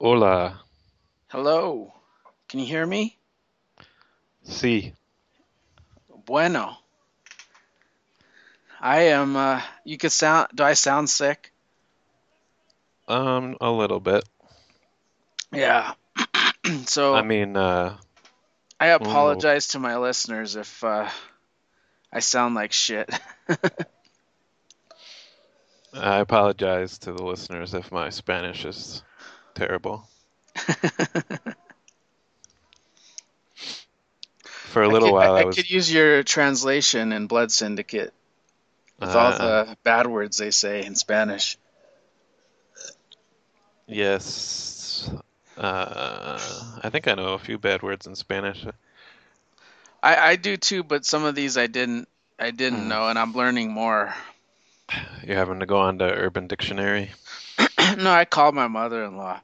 Hola, Hello. Can you hear me? sí, Bueno. I am you could sound do I sound sick? a little bit. Yeah. I So mean, I uno, apologize to my listeners if I sound like shit. I apologize to the listeners if my Spanish is terrible. For a I little could I, while, I I was, could use your translation in Blood Syndicate with all uh, the bad words they say in Spanish. yes, I think I know a few bad words in Spanish. I do too, but some of these I didn't Mm, know and I'm learning more. you're having to go on to Urban Dictionary. No, I called my mother-in-law.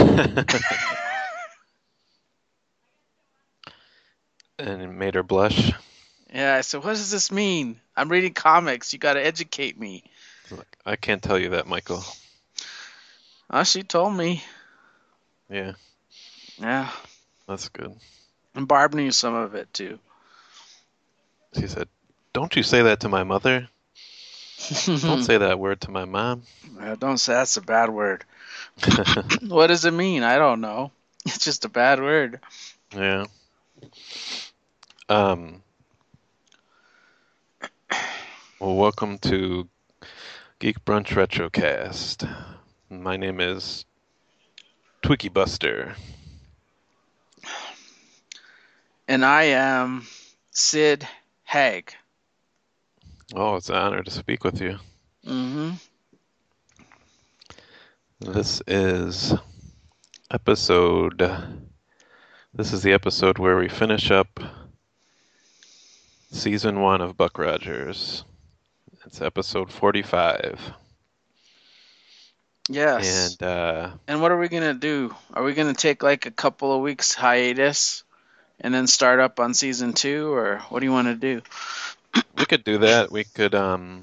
And it made her blush. Yeah, I said, "What does this mean? I'm reading comics. You got to educate me." Look, I can't tell you that, Michael. Oh, she told me. Yeah, Yeah. that's good. And Barb knew some of it too. She said, "Don't you say that to my mother. Don't say that word to my mom." Don't say that's a bad word. What does it mean? I don't know. It's just a bad word. Yeah. Um, well, welcome to Geek Brunch Retrocast. My name is Twiggy Buster. And I am Sid Haig. Oh, it's an honor to speak with you. Mm-hmm. This is episode. This is the episode where we finish up season one of Buck Rogers. It's episode 45. Yes. And And what are we gonna do? Are we gonna take like a couple of weeks hiatus and then start up on season two, or what do you want to do? we could do that. We could.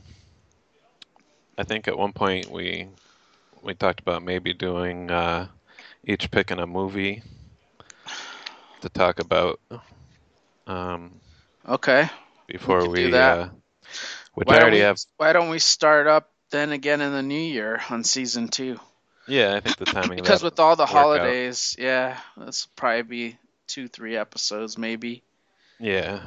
I think at one point we talked about maybe doing each picking a movie to talk about um, Okay, we before could do we, that. which Why I don't already we? have. Why don't we start up then again in the new year on season two? Yeah, I think the timing of Because that with all the work out. holidays, yeah, this will probably be 2, 3 episodes maybe. Yeah,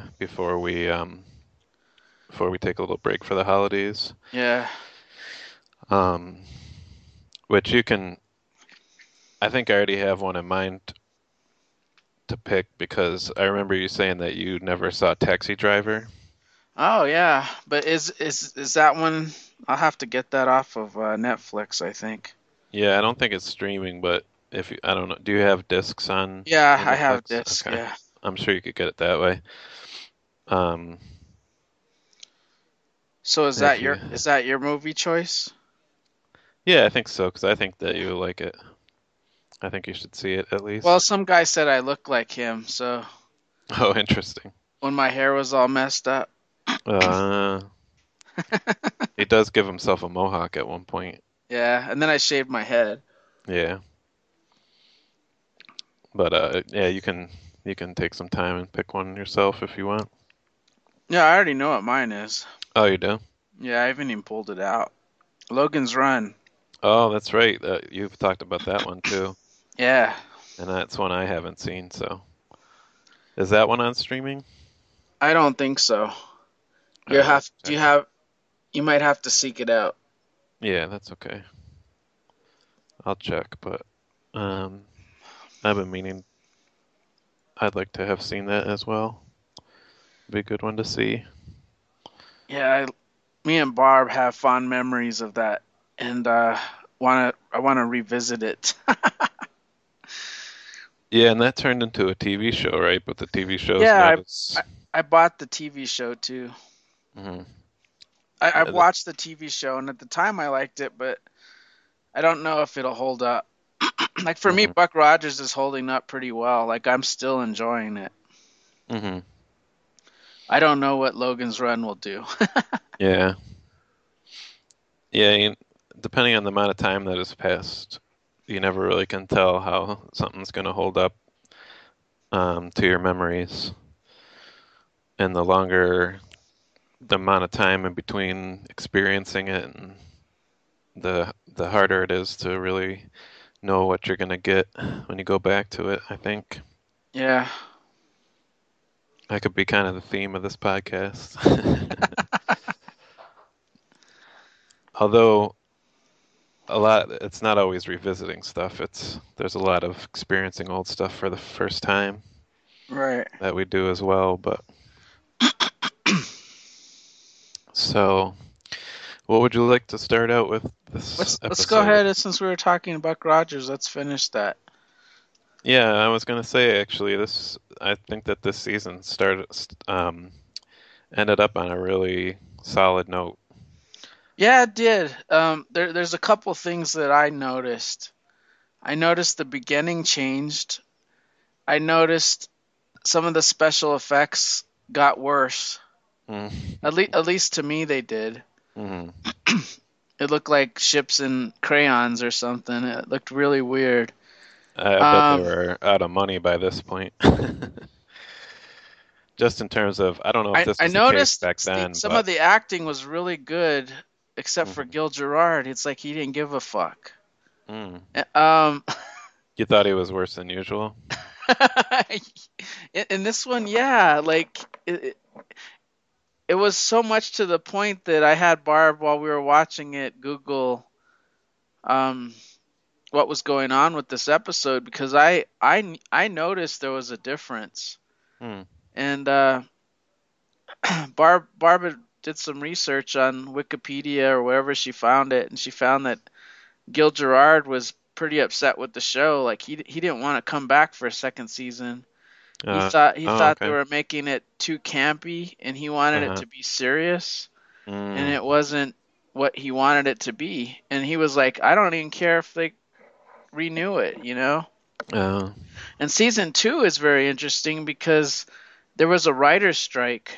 before we take a little break for the holidays. Yeah. Um, which you can. I think I already have one in mind to pick because I remember you saying that you never saw Taxi Driver. Oh yeah, but is that one? I'll have to get that off of Netflix, I think. Yeah, I don't think it's streaming, but if you, I don't know, do you have discs on Yeah, your I have Netflix? disc. Okay, Yeah. I'm sure you could get it that way. Um, So is that if your you, is that your movie choice? yeah, I think so because I think that you like it. I think you should see it at Well, least. some guy said I look like him, so Oh, interesting. when my hair was all messed up. Uh, he does give himself a mohawk at one point. Yeah, and then I shaved my head. Yeah, but yeah, you can take some time and pick one yourself if you want. Yeah, I already know what mine is. Oh, you do? Yeah, I haven't even pulled it out. Logan's Run. Oh, that's right. You've talked about that one too, Yeah, and that's one I haven't seen. So, is that one on streaming? I don't think so. All You right, have check. you might have to seek it out. Yeah, that's okay. I'll check, but um, I've been meaning I'd like to have seen that as well. Be a good one to see. Yeah, me and Barb have fond memories of that, and I wanna revisit it. Yeah, and that turned into a TV show, right? But the TV show's Yeah, not I as. I bought the TV show too. Mhm. I've Yeah, the, watched the TV show, and at the time I liked it, but I don't know if it'll hold up. Like for me, mhm, Buck Rogers is holding up pretty well. Like I'm still enjoying it. mhm. I don't know what Logan's Run will do. Yeah, yeah. Depending on the amount of time that has passed you never really can tell how something's going to hold up to your memories. And the longer the amount of time in between experiencing it, and the harder it is to really know what you're going to get when you go back to it, I think. Yeah. That could be kind of the theme of this podcast. Although it's not always revisiting stuff. There's a lot of experiencing old stuff for the first time Right. that we do as well. But so, what would you like to start out with this Let's go episode? ahead, since we were talking Buck Rogers, let's finish that. Yeah, I was gonna say actually, I think that this season ended up on a really solid note. Yeah, it did. There's a couple things that I noticed. I noticed the beginning changed. I noticed some of the special effects got worse. Mm. At least to me, they did. Hmm. It looked like ships and crayons or something. It looked really weird. I bet they Um, were out of money by this point. Just in terms of, I don't know if this I was the case noticed back then, some of but the acting was really good, except for mhm. Gil Gerard. It's like he didn't give a fuck. Mm. Um, You thought he was worse than usual? in this one, yeah, like it was so much to the point that I had Barb while we were watching it Google um, what was going on with this episode because I noticed there was a difference, Mm. and Barb did some research on Wikipedia or wherever she found it, and she found that Gil Gerard was pretty upset with the show. Like he didn't want to come back for a second season. Uh, He oh, thought they okay. were making it too campy, and he wanted it Uh-huh. to be serious, and Mm. it wasn't what he wanted it to be. And he was like, I don't even care if they renew it, you know. Uh, And season two is very interesting because there was a writer's strike.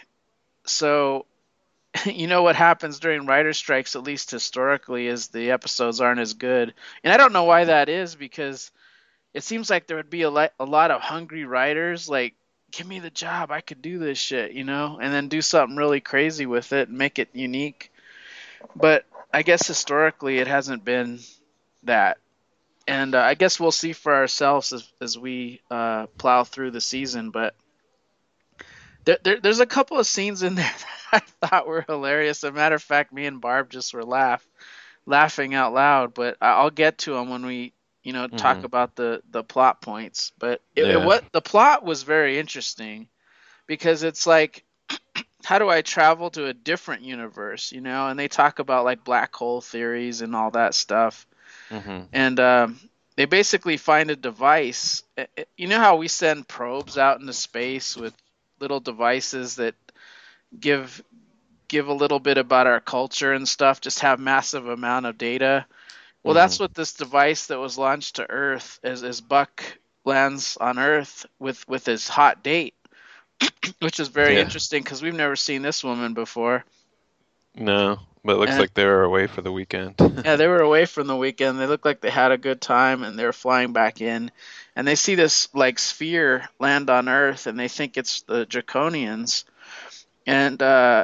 So you know what happens during writer strikes, at least historically, is the episodes aren't as good. And I don't know why that is because it seems like there would be a lot of hungry writers like, give me the job, I could do this shit, you know, and then do something really crazy with it and make it unique. But I guess historically it hasn't been that. And I guess we'll see for ourselves as we plow through the season. But there's a couple of scenes in there that I thought were hilarious. As a matter of fact, me and Barb just were laughing out loud. But I'll get to them when we talk hmm. about the plot points. But Yeah. what the plot was very interesting because it's like, how do I travel to a different universe, you know? And they talk about like black hole theories and all that stuff. Hmm. And they basically find a device. You know how we send probes out into space with little devices that give give a little bit about our culture and stuff, just have massive amount of data. Well, Hmm. that's what this device that was launched to Earth as Buck lands on Earth with his hot date, which is very Yeah. interesting because we've never seen this woman before. No, but it looks And like they were away for the weekend. yeah, they were away from the weekend. They looked like they had a good time and they're flying back in. And they see this like sphere land on Earth and they think it's the Draconians. And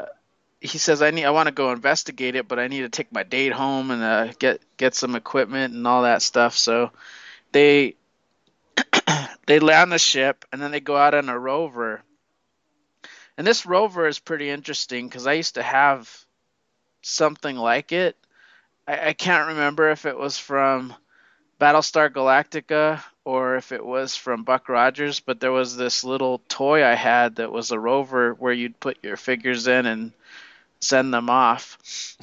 he says, I want to go investigate it, but I need to take my date home and get some equipment and all that stuff. So they they land the ship and then they go out on a rover. And this rover is pretty interesting because I used to have something like it. I can't remember if it was from Battlestar Galactica or if it was from Buck Rogers, but there was this little toy I had that was a rover where you'd put your figures in and send them off.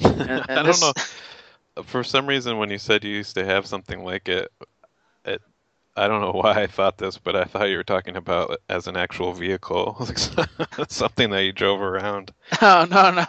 I And don't this know. For some reason, when you said you used to have something like it, I don't know why I thought this, but I thought you were talking about it as an actual vehicle, like something that you drove around. oh no.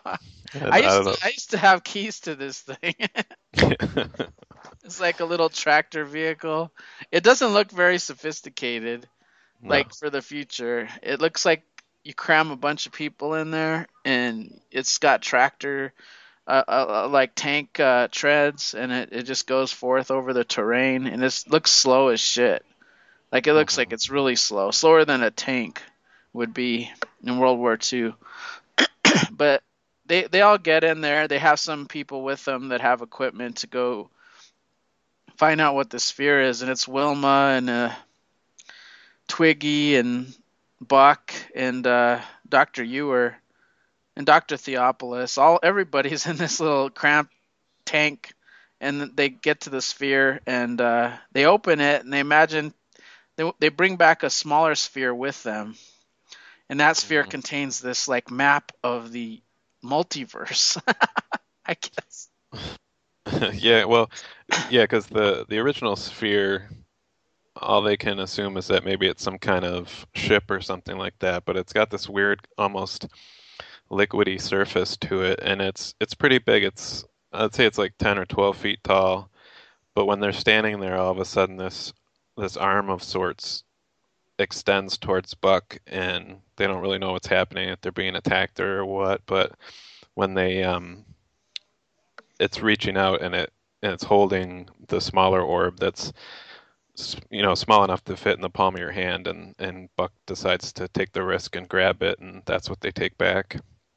And I don't I used to have keys to this thing. know. It's like a little tractor vehicle. It doesn't look very sophisticated No. like for the future. It looks like you cram a bunch of people in there and it's got tractor like tank treads, and it just goes forth over the terrain, and it looks slow as shit. Like it looks like Hmm. it's really slow, slower than a tank would be in World War II. But they all get in there. They have some people with them that have equipment to go find out what the sphere is, and it's Wilma and Twiggy and Buck and Dr. Ewer and Dr. Theopolis. Everybody's in this little cramped tank, and they get to the sphere and they open it, and they imagine they bring back a smaller sphere with them, and that sphere Hmm. contains this like map of the multiverse. I guess. Yeah, well, yeah, because the original sphere, all they can assume is that maybe it's some kind of ship or something like that, but it's got this weird, almost liquidy surface to it, and it's pretty big. I'd say it's like 10 or 12 feet tall, but when they're standing there, all of a sudden this arm of sorts extends towards Buck, and they don't really know what's happening, if they're being attacked or what, but when they it's reaching out and it's holding the smaller orb that's small enough to fit in the palm of your hand, and Buck decides to take the risk and grab it, and that's what they take back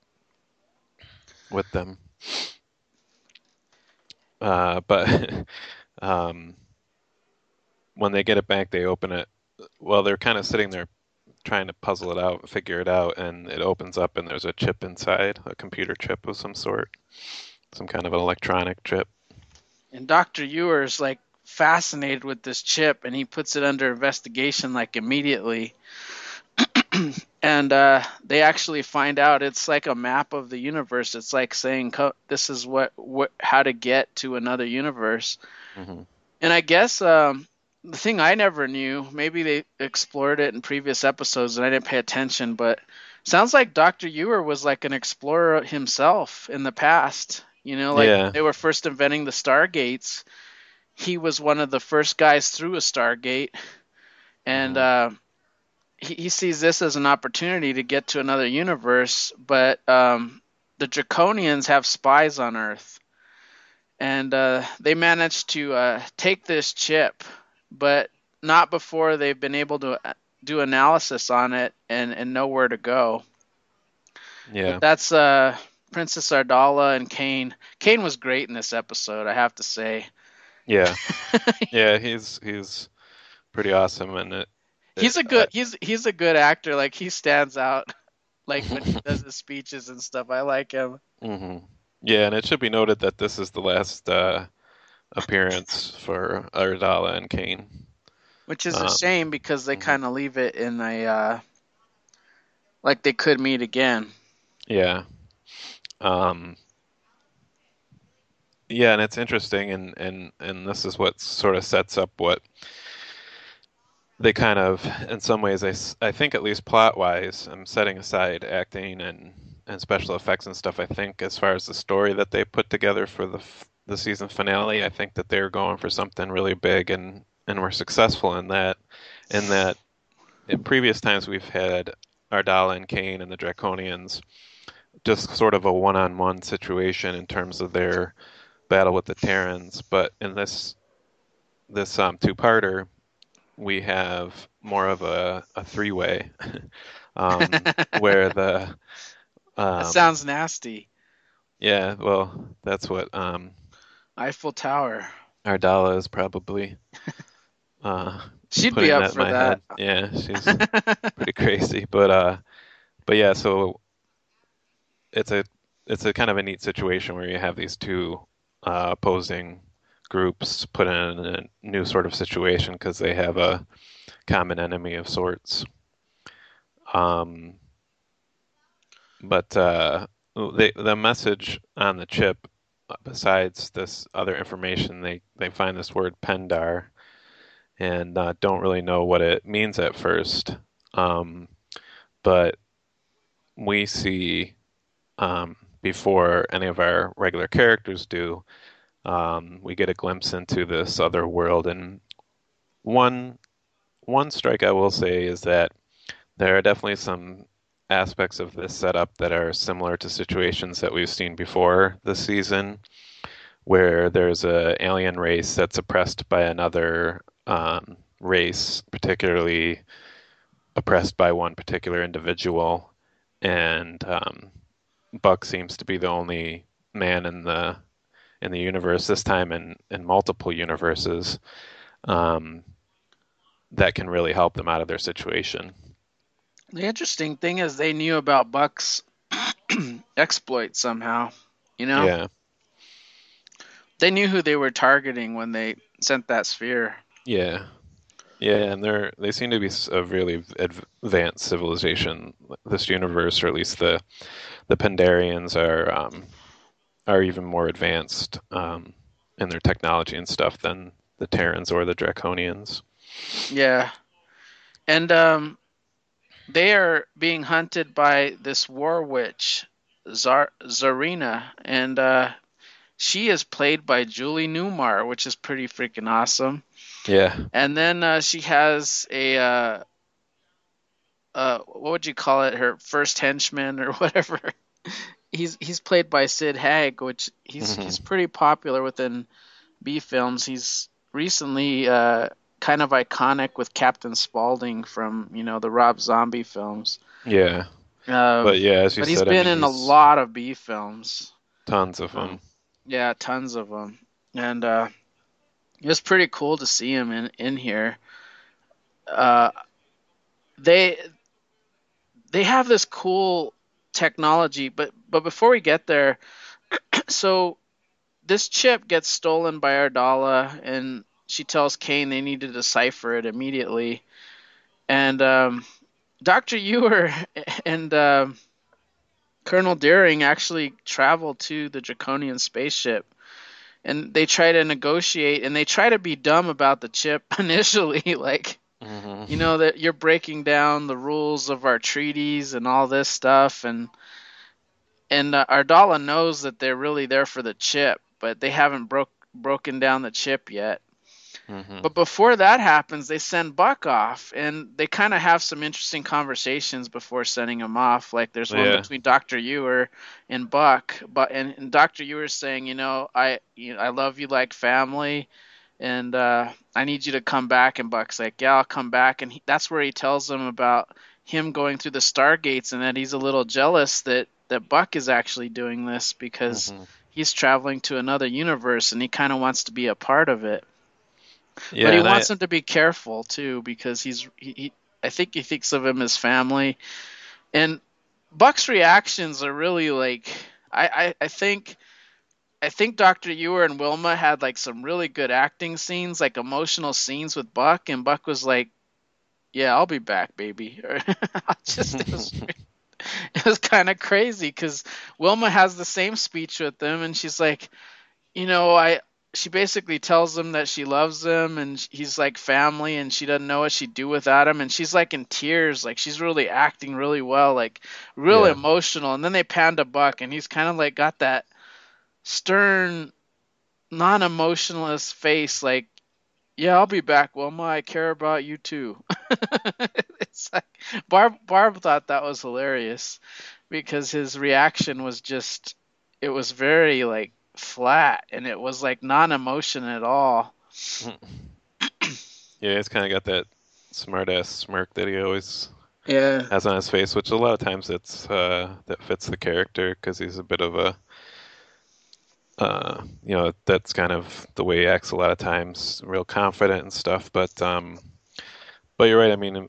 with them. But um, when they get it back, they open it. Well, they're kind of sitting there trying to puzzle it out, figure it out, and it opens up, and there's a chip inside, a computer chip of some sort, some kind of an electronic chip. And Dr. Ewer's like fascinated with this chip, and he puts it under investigation like immediately. And they actually find out it's like a map of the universe. It's like saying this is how to get to another universe. Hmm. And I guess the thing I never knew, maybe they explored it in previous episodes and I didn't pay attention, but sounds like Dr. Ewer was like an explorer himself in the past. You know, like Yeah. they were first inventing the Stargates. He was one of the first guys through a Stargate, and Hmm. he sees this as an opportunity to get to another universe. But the Draconians have spies on Earth, and they managed to take this chip, but not before they've been able to do analysis on it and know where to go. But Yeah. that's Princess Ardala and Kane. Kane was great in this episode, I have to say. Yeah. Yeah. He's pretty awesome, and He's a good he's a good actor. Like he stands out. Like when he does his speeches and stuff, I like him. hmm Yeah, and it should be noted that this is the last appearance for Ardala and Kane. Which is a Um, shame because they mhm. kind of leave it in a like they could meet again. Yeah. Um, yeah, and it's interesting, and this is what sort of sets up what they kind of, in some ways, I think at least plot wise, I'm setting aside acting and special effects and stuff. I think as far as the story that they put together for the season finale, I think that they were going for something really big, and were successful in that. In that, in previous times we've had Ardala and Kane and the Draconians just sort of a one-on-one situation in terms of their battle with the Terrans, but in this two-parter, we have more of a three-way, where That the um, sounds nasty. yeah, well, that's what Eiffel Tower. Ardala is probably uh, She'd be putting up that in for my that. head. Yeah, she's pretty crazy, but yeah, so it's a it's a kind of a neat situation where you have these two opposing groups put in a new sort of situation because they have a common enemy of sorts. Um, but the message on the chip, besides this other information, they find this word Pendar and don't really know what it means at first. Um, but we see before any of our regular characters do, we get a glimpse into this other world. And one one strike I will say is that there are definitely some aspects of this setup that are similar to situations that we've seen before this season, where there's a alien race that's oppressed by another race, particularly oppressed by one particular individual, and Buck seems to be the only man in the universe this time in multiple universes um, that can really help them out of their situation. The interesting thing is they knew about Buck's exploit somehow. You know, Yeah, they knew who they were targeting when they sent that sphere. yeah, yeah, and they seem to be a really advanced civilization. This universe, or at least the Pandarians, are even more advanced in their technology and stuff than the Terrans or the Draconians. Yeah, and they are being hunted by this war witch, Zarina, and she is played by Julie Newmar, which is pretty freaking awesome. Yeah. And then she has a what would you call it? Her first henchman or whatever. He's played by Sid Haig, which he's Hmm. pretty popular within B films. He's recently kind of iconic with Captain Spaulding from the Rob Zombie films. Yeah. Um, But yeah, as you but he's said, I been mean, in a he's lot of B films. tons of them. Um, yeah, tons of them, and it was pretty cool to see him in here. Uh, they they have this cool technology, but before we get there, so this chip gets stolen by Ardala, and she tells Kane they need to decipher it immediately. And Dr. Ewer and Colonel Deering actually travel to the Draconian spaceship, and they try to negotiate, and they try to be dumb about the chip initially, like Hmm. that you're breaking down the rules of our treaties and all this stuff, and Ardala knows that they're really there for the chip, but they haven't broken down the chip yet. Hmm. But before that happens, they send Buck off, and they kind of have some interesting conversations before sending him off. Like there's one Yeah. between Doctor Ewer and Buck, but and Doctor Ewer's saying, I love you like family, and I need you to come back. And Buck's like, yeah, I'll come back. And that's where he tells them about him going through the Stargates, and that he's a little jealous that Buck is actually doing this because Hmm. he's traveling to another universe, and he kind of wants to be a part of it. But Yeah, he and I wants him to be careful too because I think he thinks of him as family. And Buck's reactions are really like I think Dr. Ewer and Wilma had like some really good acting scenes, like emotional scenes with Buck, and Buck was like, "Yeah, I'll be back, baby." It was kind of crazy because Wilma has the same speech with them, and she's like, I she basically tells him that she loves him and he's like family and she doesn't know what she'd do without him, and she's like in tears, like she's really acting really well, like real yeah. emotional. And then they pan to Buck and he's kind of like got that stern, non-emotionalist face, like, yeah, I'll be back, Wilma, I care about you too. It's like Barb thought that was hilarious because his reaction was just, it was very like flat, and it was like non-emotion at all. Yeah, he's kind of got that smart ass smirk that he always Yeah. has on his face, which a lot of times that fits the character because he's a bit of a that's kind of the way he acts a lot of times, real confident and stuff. But you're right. I mean,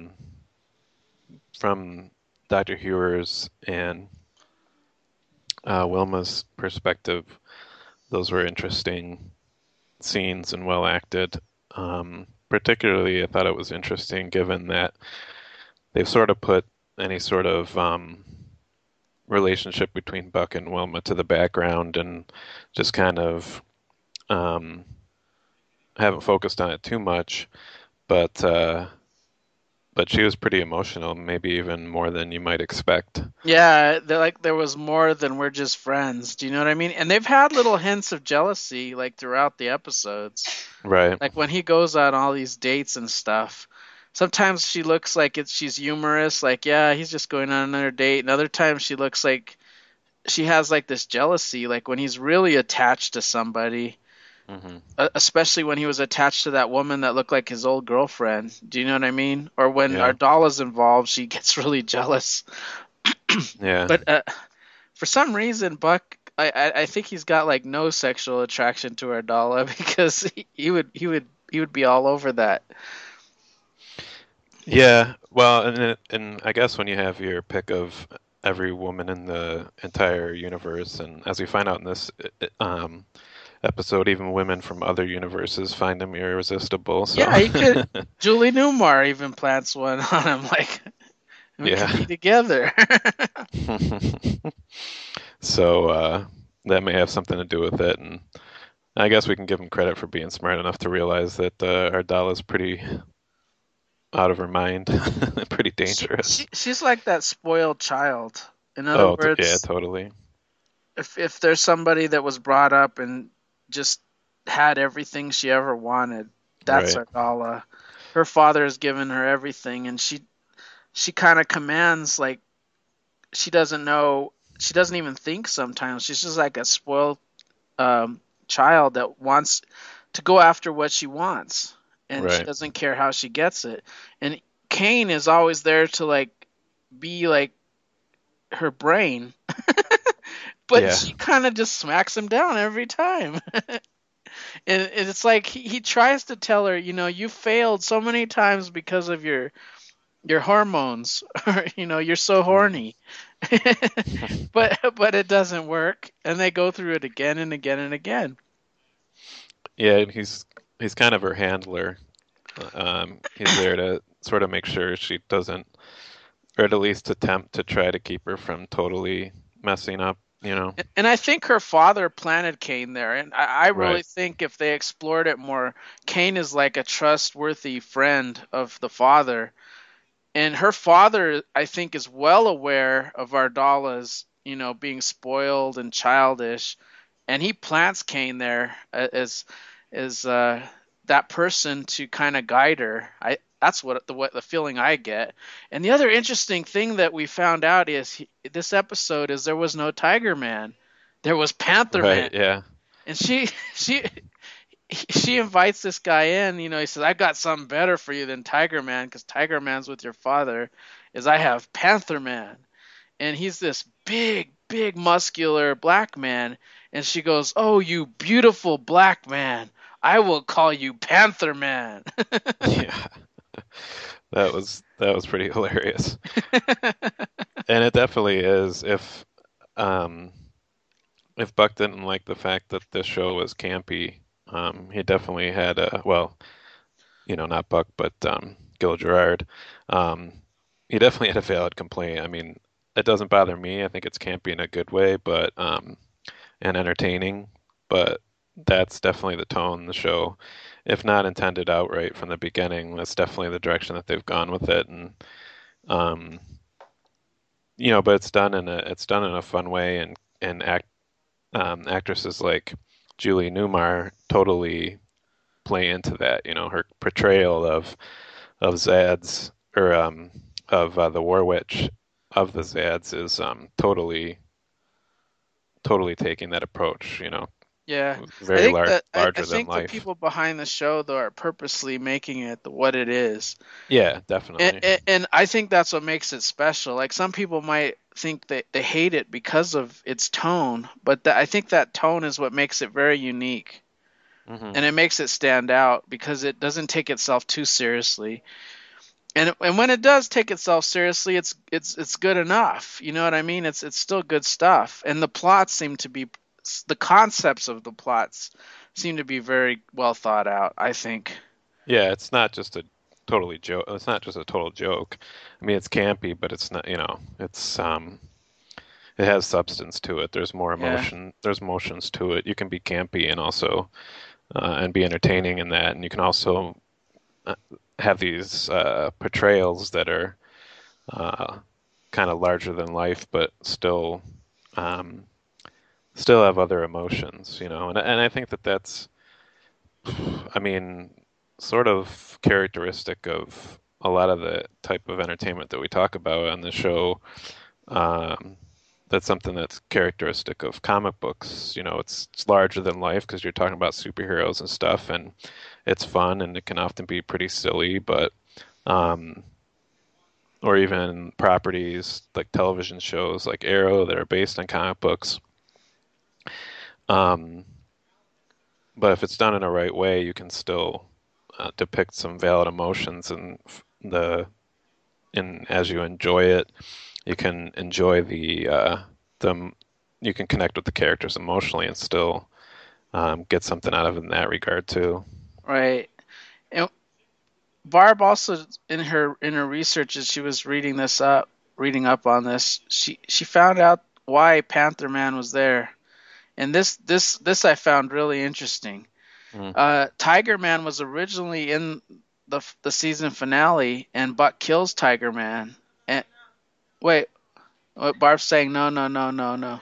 from Dr. Hewer's and Wilma's perspective, those were interesting scenes and well acted. Particularly, I thought it was interesting given that they've sort of put any sort of relationship between Buck and Wilma to the background and just kind of um, haven't focused on it too much. But she was pretty emotional, maybe even more than you might expect. Yeah, they're like there was more than we're just friends. Do you know what I mean? And they've had little hints of jealousy like throughout the episodes. Right. Like when he goes on all these dates and stuff. sometimes she looks like she's humorous, like yeah, he's just going on another date, and other times she looks like she has like this jealousy, like when he's really attached to somebody, Hmm. especially when he was attached to that woman that looked like his old girlfriend. Do you know what I mean? Or when Yeah. Ardala's involved, she gets really jealous. Yeah. But for some reason, Buck, I think he's got like no sexual attraction to Ardala because he would be all over that. Yeah. Well, and I guess when you have your pick of every woman in the entire universe, and as we find out in this episode, even women from other universes find him irresistible. So, Yeah, he could. Julie Newmar even plants one on him, like we could be yeah. together. So that may have something to do with it, and I guess we can give him credit for being smart enough to realize that Ardala's pretty out of her mind, pretty dangerous. She's like that spoiled child. In other Oh, yeah, words, totally. if there's somebody that was brought up and just had everything she ever wanted, that's Right, Ardala. Her father has given her everything, and she kind of commands like she doesn't know. She doesn't even think sometimes. She's just like a spoiled um, child that wants to go after what she wants, and she right. doesn't care how she gets it. And Kane is always there to like be like her brain, but Yeah, she kind of just smacks him down every time. And it's like he tries to tell her, you failed so many times because of your hormones, or you're so hmm. horny. But it doesn't work, and they go through it again and again and again. Yeah, and he's kind of her handler. He's there to sort of make sure she doesn't, or at least attempt to try to keep her from totally messing up, you know? And I think her father planted Kane there, and I really Right, think if they explored it more, Kane is like a trustworthy friend of the father, and her father, I think, is well aware of Ardala's, being spoiled and childish, and he plants Kane there as that person to kind of guide her. That's what the feeling I get. And the other interesting thing that we found out is this episode is there was no Tiger Man, there was Panther Man, right, yeah. and she invites this guy in. He says, "I've got something better for you than Tiger Man, because Tiger Man's with your father. Is I have Panther Man." And he's this big, big, muscular black man. And she goes, "Oh, you beautiful black man. I will call you Panther Man." Yeah, that was pretty hilarious. And it definitely is if Buck didn't like the fact that this show was campy, he definitely had a well, not Buck, but Gil Gerard. Um, he definitely had a valid complaint. I mean, it doesn't bother me. I think it's campy in a good way, but and entertaining. But that's definitely the tone the show, if not intended outright from the beginning. That's definitely the direction that they've gone with it, and um, but it's done in a fun way, and actresses like Julie Newmar totally play into that. Her portrayal of Zads or of the War Witch of the Zads is totally taking that approach. Yeah, I Very think large, that I larger than think the life. people behind the show though are purposely making it what it is, Yeah, and, definitely. and and I think that's what makes it special. Like some people might think that they hate it because of its tone, but I think that tone is what makes it very unique, Hmm. and it makes it stand out because it doesn't take itself too seriously. And when it does take itself seriously, it's good enough. You know what I mean? It's still good stuff. And the concepts of the plots seem to be very well thought out, I think. Yeah, it's not just a totally joke. It's not just a total joke. I mean, it's campy, but it's not. It has substance to it. There's more Yeah. emotion. There's emotions to it. You can be campy and also and be entertaining in that, and you can also uh, have these portrayals that are uh, kind of larger than life, but um, still have other emotions. And I think that that's, I mean, sort of characteristic of. a lot of the type of entertainment that we talk about on the show. Um, that's something that's characteristic of comic books. It's larger than life because you're talking about superheroes and stuff, and it's fun and it can often be pretty silly, but um, or even properties like television shows like Arrow that are based on comic books. Um, but if it's done in a right way, you can still depict some valid emotions and the and as you enjoy it, you can enjoy the you can connect with the characters emotionally and still get something out of it in that regard too. Right. And Barb also in her research as she was reading up on this, she found out why Panther Man was there. And this I found really interesting. Mm. Tiger Man was originally in the season finale, and Buck kills Tiger Man. And wait, what Barb's saying? No, no, no, no, no.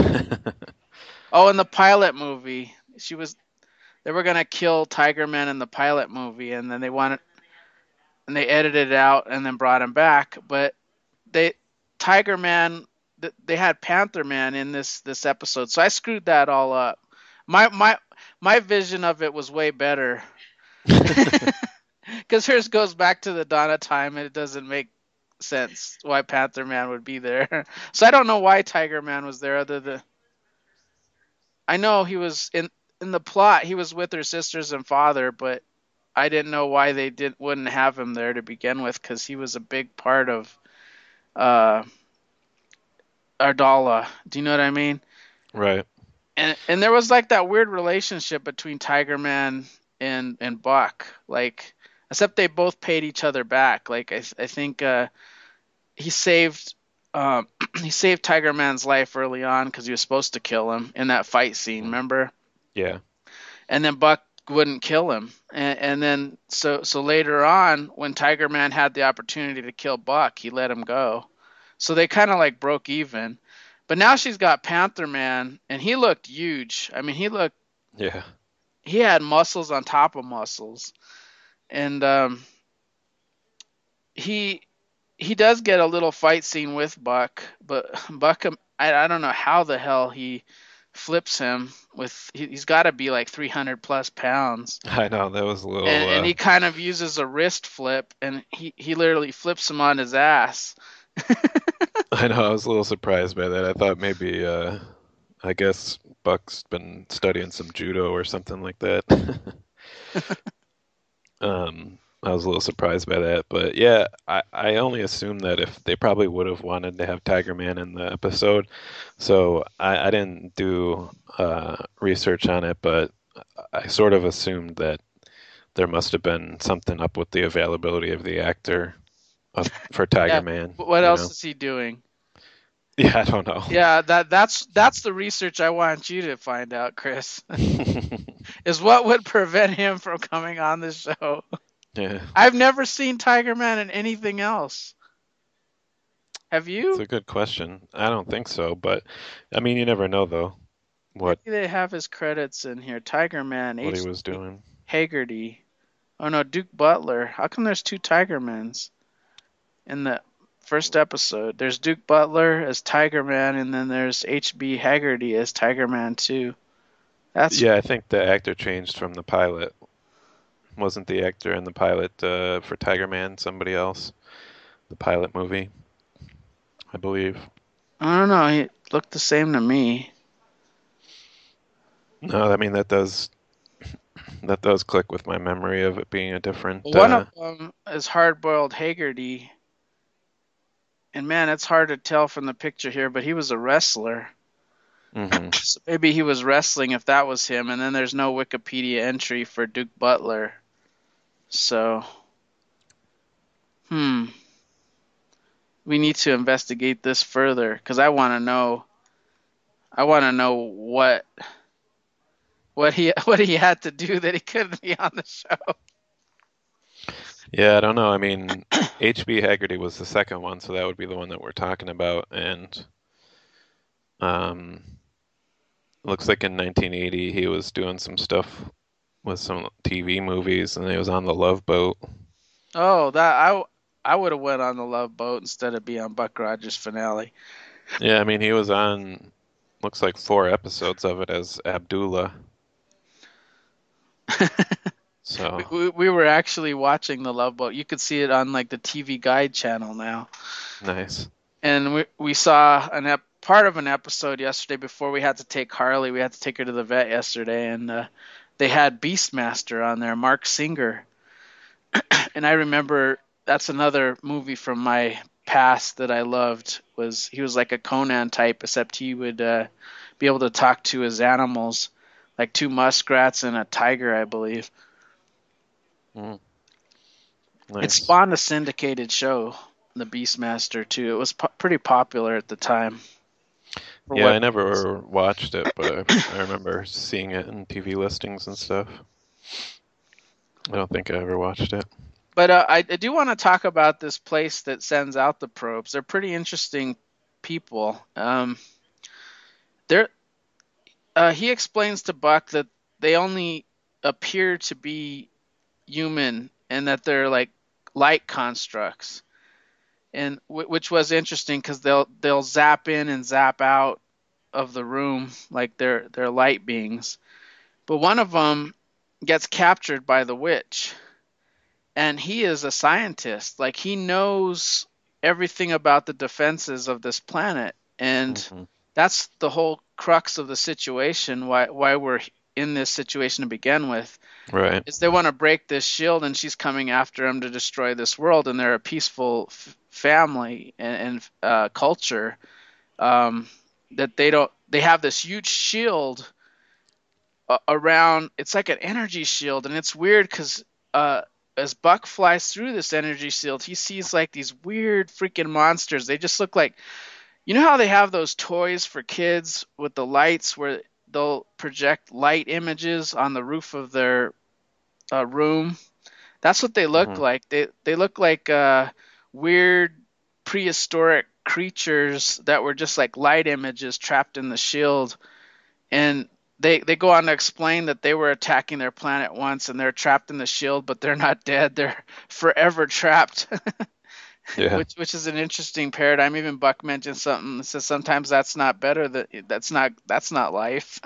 Oh, in the pilot movie, they were gonna kill Tiger Man in the pilot movie, and then they edited it out and then brought him back. But they Tiger Man, they had Panther Man in this episode, so I screwed that all up. My vision of it was way better. Because hers goes back to the dawn of time, and it doesn't make sense why Panther Man would be there. So I don't know why Tiger Man was there. Other than I know he was in the plot, he was with her sisters and father, but I didn't know why they wouldn't have him there to begin with, because he was a big part of uh, Ardala. Do you know what I mean? Right. And there was like that weird relationship between Tiger Man and Buck, like except they both paid each other back. Like I think he saved he saved Tiger Man's life early on because he was supposed to kill him in that fight scene, Mm. remember? Yeah. And then Buck wouldn't kill him, and then so later on when Tiger Man had the opportunity to kill Buck, he let him go. So they kind of like broke even. But now she's got Panther Man, and he looked huge. I mean, Yeah. he had muscles on top of muscles, and he he does get a little fight scene with Buck, but Buck, I don't know how the hell he flips him with. He's got to be like 300 plus pounds, I know that was a little. and he kind of uses a wrist flip, and he literally flips him on his ass. I know I was a little surprised by that. I thought maybe, I guess Buck's been studying some judo or something like that. I was a little surprised by that, but yeah, I only assumed that if they probably would have wanted to have Tiger Man in the episode, so I didn't do research on it, but I sort of assumed that there must have been something up with the availability of the actor for Tiger Yeah, Man, but what you else know? is he doing? Yeah, I don't know. Yeah, that's the research I want you to find out, Chris. Is what would prevent him from coming on the show. Yeah, I've never seen Tiger Man in anything else. Have it's you? a good question. I don't think so, but I mean, you never know though what Maybe they have his credits in here. Tiger Man, what he H. was doing. Haggerty. Oh no, Duke Butler. How come there's two Tigermans in the first episode? There's Duke Butler as Tiger Man, and then there's H.B. Haggerty as Tiger Man 2. That's Yeah, I think the actor changed from the pilot. Wasn't the actor in the pilot for Tiger Man somebody else? The pilot movie, I believe. I don't know. He looked the same to me. No, I mean that does click with my memory of it being a different. One of them is Hard Boiled Haggerty, and man, it's hard to tell from the picture here, but he was a wrestler. Hmm. So maybe he was wrestling if that was him, and then there's no Wikipedia entry for Duke Butler. So, hmm, we need to investigate this further because I want to know. I want to know what he what he had to do that he couldn't be on the show. Yeah, I don't know. I mean, H.B. Haggerty was the second one, so that would be the one that we're talking about. And um, looks like in 1980 he was doing some stuff with some TV movies, and he was on The Love Boat. Oh, I would have went on the Love Boat instead of be on Buck Rogers' finale. Yeah, I mean, he was on, looks like 4 episodes of it as Abdullah. So, We were actually watching the Love Boat. You could see it on like the TV Guide channel now. nice. And we saw part of an episode yesterday before we had to take Harley. We had to take her to the vet yesterday, and they had Beastmaster on there, Mark Singer. And I remember that's another movie from my past that I loved. Was he was like a Conan type, except he would be able to talk to his animals, like two muskrats and a tiger, I believe. Mm, It nice. spawned a syndicated show, The Beastmaster, too. It was pretty popular at the time for Yeah, what I it was. never watched it, but I remember seeing it in TV listings and stuff. I don't think I ever watched it. But I do want to talk about this place that sends out the probes. They're pretty interesting people. They're he explains to Buck that they only appear to be human and that they're like light constructs, and which was interesting because they'll zap in and zap out of the room like they're light beings. But one of them gets captured by the witch, and he is a scientist. Like he knows everything about the defenses of this planet, and Hmm. that's the whole crux of the situation. Why we're in this situation to begin with Right. is they want to break this shield, and she's coming after him to destroy this world. And they're a peaceful family and culture, that they don't. They have this huge shield around. It's like an energy shield, and it's weird because as Buck flies through this energy shield, he sees like these weird freaking monsters. They just look like, you know how they have those toys for kids with the lights where they'll project light images on the roof of their room. That's what they look Hmm. like. They look like weird prehistoric creatures that were just like light images trapped in the shield. And they go on to explain that they were attacking their planet once and they're trapped in the shield, but they're not dead. They're forever trapped, Yeah. which is an interesting paradigm. Even Buck mentioned something that says sometimes that's not better. That's not life.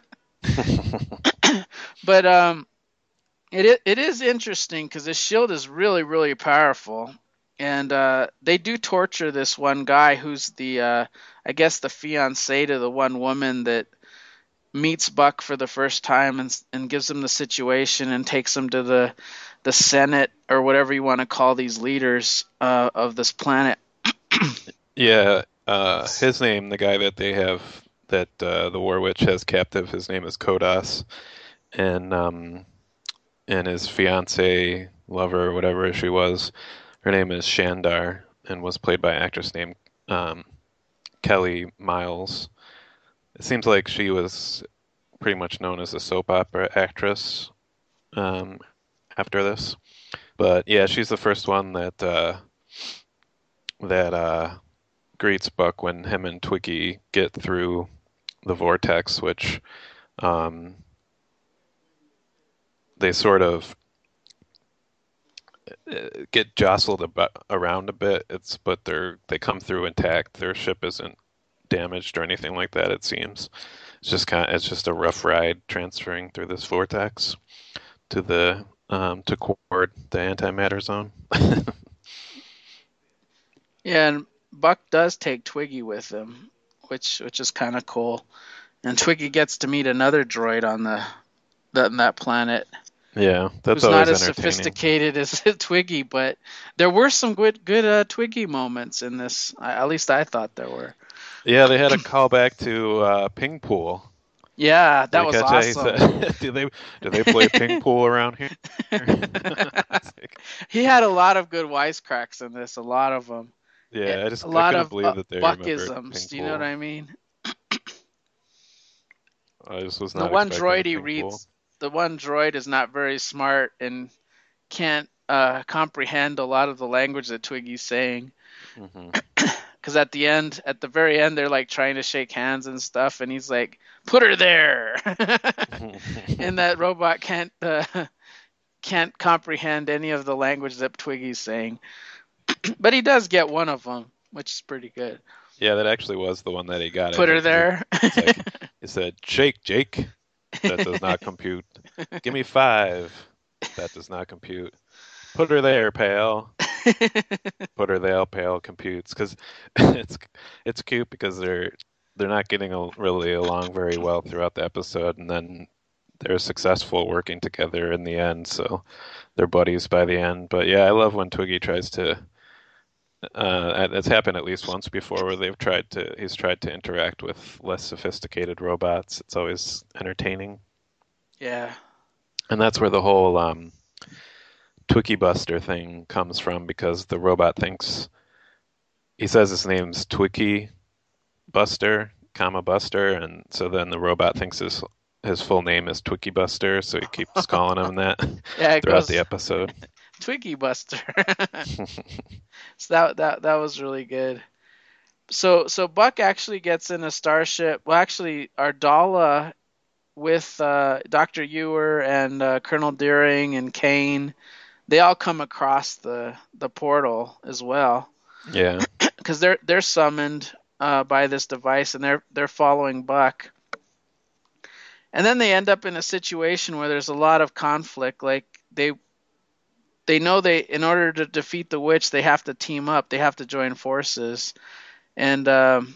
But it is interesting because this shield is really really powerful, and they do torture this one guy who's the I guess the fiance to the one woman that meets Buck for the first time and gives him the situation and takes him to the Senate or whatever you want to call these leaders of this planet. Yeah, his name, the guy that they have, that the War Witch has captive, his name is Kodas, and his fiance, lover, whatever she was, her name is Shandar, and was played by an actress named um, Kelly Miles. It seems like she was pretty much known as a soap opera actress um, after this, but yeah, she's the first one that greets Buck when him and Twiggy get through the vortex, which um, they sort of get jostled around a bit. But they come through intact. Their ship isn't damaged or anything like that. It seems it's just a rough ride transferring through this vortex to Quard, the antimatter zone. Yeah, and Buck does take Twiggy with him, which is kind of cool. And Twiggy gets to meet another droid on that planet Yeah, that's who's not always as entertaining. sophisticated as Twiggy, but there were some good Twiggy moments in this. At least I thought there were. Yeah, they had a callback to ping pool. Yeah, Did that you was catch that? He awesome. said, "Do they play ping pool around here?" It's like, He had a lot of good wisecracks in this, a lot of them. yeah, A I lot couldn't of believe that they remembered Buckisms. ping Do you know what pool. I mean? I just was The not one expecting droid a he ping pool. reads, the one droid is not very smart and can't comprehend a lot of the language that Twiggy's saying. Hmm. Because at the very end, they're like trying to shake hands and stuff, and he's like, "Put her there," and that robot can't can't comprehend any of the language that Twiggy's saying, but he does get one of them, which is pretty good. Yeah, that actually was the one that he got, I Put her think, because there. it's like he said, "Shake, Jake." That does not compute. Give me 5. That does not compute. Put her there, pal. Put her there, pal. Computes because it's cute because they're not getting really along very well throughout the episode, and then they're successful working together in the end. So they're buddies by the end. But yeah, I love when Twiggy tries to. It's happened at least once before where he's tried to interact with less sophisticated robots. It's always entertaining, Yeah. and that's where the whole Twiki Buster thing comes from because the robot thinks he says his name's Twiki Buster, comma Buster, and so then the robot thinks his full name is Twiki Buster, so he keeps calling him that Yeah, it throughout the goes episode. Twiggy Buster. So that was really good. So Buck actually gets in a starship. Well, actually, Ardala with Dr. Ewer and Colonel Deering and Kane, they all come across the portal as well Yeah, because they're summoned by this device and they're following Buck. And then they end up in a situation where there's a lot of conflict. Like they know they in order to defeat the witch they have to team up. They have to join forces. And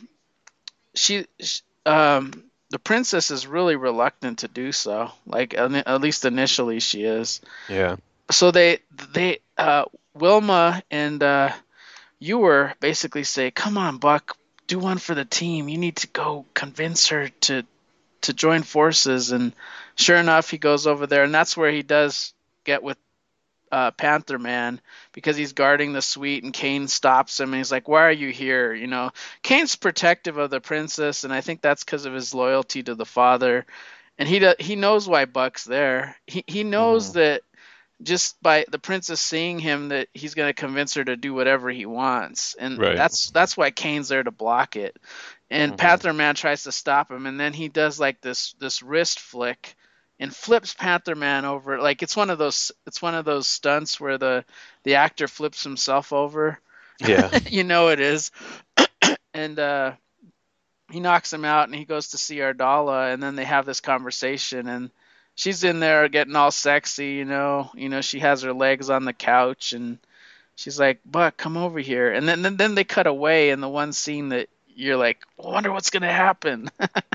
the princess is really reluctant to do so. Like at least initially she is. yeah. So they Wilma and Ewer basically say, "Come on, Buck, do one for the team. You need to go convince her to join forces." And sure enough, he goes over there, and that's where he does get with Panther Man because he's guarding the suite, and Kane stops him, and he's like, "Why are you here?" Kane's protective of the princess, and I think that's because of his loyalty to the father. And he knows why Buck's there. He knows Hmm. that just by the princess seeing him that he's going to convince her to do whatever he wants, and Right. that's why Kane's there to block it. And Hmm. Panther Man tries to stop him, and then he does like this wrist flick and flips Panther Man over. Like it's one of those stunts where the actor flips himself over. Yeah. It is. And he knocks him out, and he goes to see Ardala, and then they have this conversation, and she's in there getting all sexy. She has her legs on the couch, and she's like, "Buck, come over here." And then they cut away in the one scene that you're like, I wonder what's gonna happen.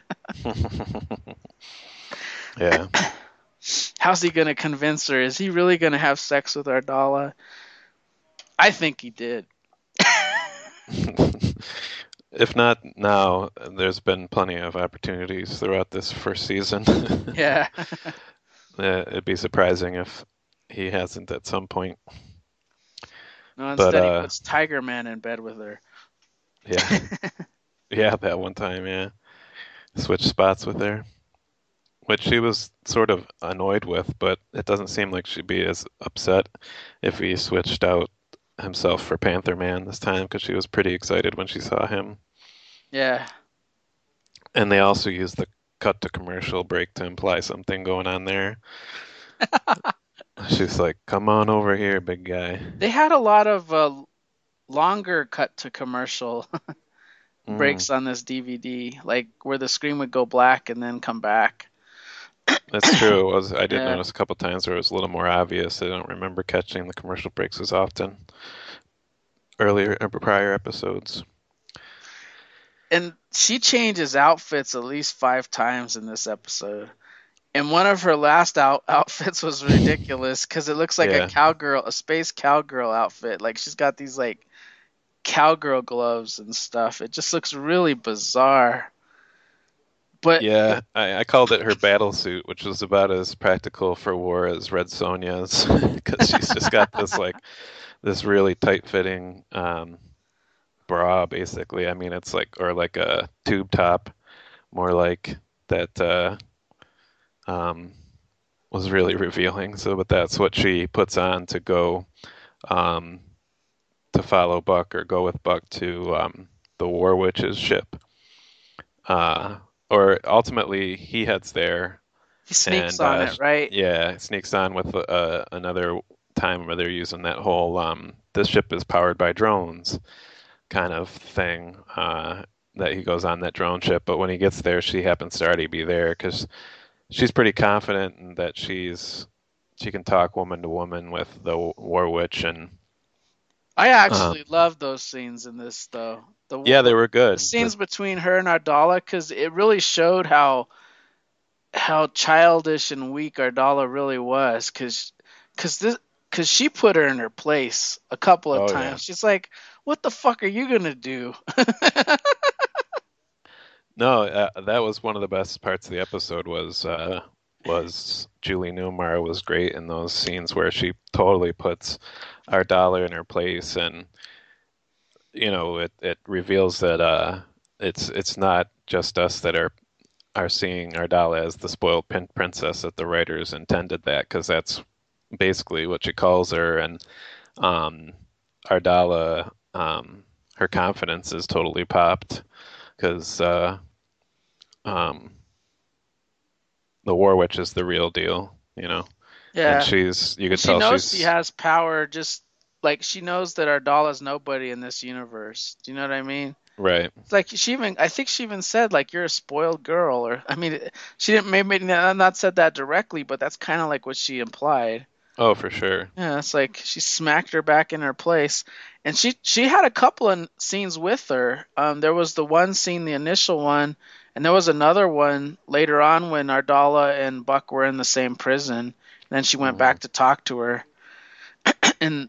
Yeah. How's he gonna convince her? Is he really gonna have sex with Ardala? I think he did. If not now, there's been plenty of opportunities throughout this first season. Yeah. It'd be surprising if he hasn't at some point. No, But instead he puts Tiger Man in bed with her. yeah, yeah, that one time, yeah, switch spots with her, which she was sort of annoyed with, but it doesn't seem like she'd be as upset if he switched out himself for Panther Man this time because she was pretty excited when she saw him. Yeah. And they also used the cut to commercial break to imply something going on there. She's like, "Come on over here, big guy." They had a lot of longer cut to commercial Mm, breaks on this DVD, like where the screen would go black and then come back. that's true. It was I did Yeah. notice a couple times where it was a little more obvious. I don't remember catching the commercial breaks as often earlier prior episodes. And she changes outfits at least 5 times in this episode. And one of her last outfits was ridiculous because it looks like Yeah. a space cowgirl outfit. Like she's got these like cowgirl gloves and stuff. It just looks really bizarre. But Yeah, I called it her battle suit, which was about as practical for war as Red Sonja's, because she's just got this really tight-fitting bra, basically. I mean, it's like or like a tube top, more like that um, was really revealing. So, but that's what she puts on to go um, to follow Buck or go with Buck to the War Witch's ship. Uh, or ultimately, he heads there He sneaks and on it, right? yeah, it sneaks on with another time where they're using that whole this ship is powered by drones kind of thing. That he goes on that drone ship, but when he gets there, she happens to already be there because she's pretty confident in that she can talk woman to woman with the War Witch, and I um, actually love those scenes in this though. yeah, they were The good. scenes between her and Ardala, because it really showed how childish and weak Ardala really was, because this because she put her in her place a couple of Oh yeah, times. She's like, "What the fuck are you gonna do?" no, that was one of the best parts of the episode was Julie Newmar was great in those scenes where she totally puts our dollar in her place, and it reveals that it's not just us that are seeing Ardala as the spoiled princess, that the writers intended that, because that's basically what she calls her, and um, Ardala, her confidence is totally popped because um, the War Witch is the real deal, and Yeah, you and could she tell knows she she's has power. Just like she knows that Ardala's nobody in this universe. Do you know what I mean? right. It's like I think she even said like you're a spoiled girl, or I mean, she didn't maybe not said that directly, but that's kind of like what she implied. Oh, for sure. Yeah, it's like she smacked her back in her place, and she had a couple of scenes with her. There was the one scene, the initial one, and there was another one later on when Ardala and Buck were in the same prison. And then she went Hmm. back to talk to her, and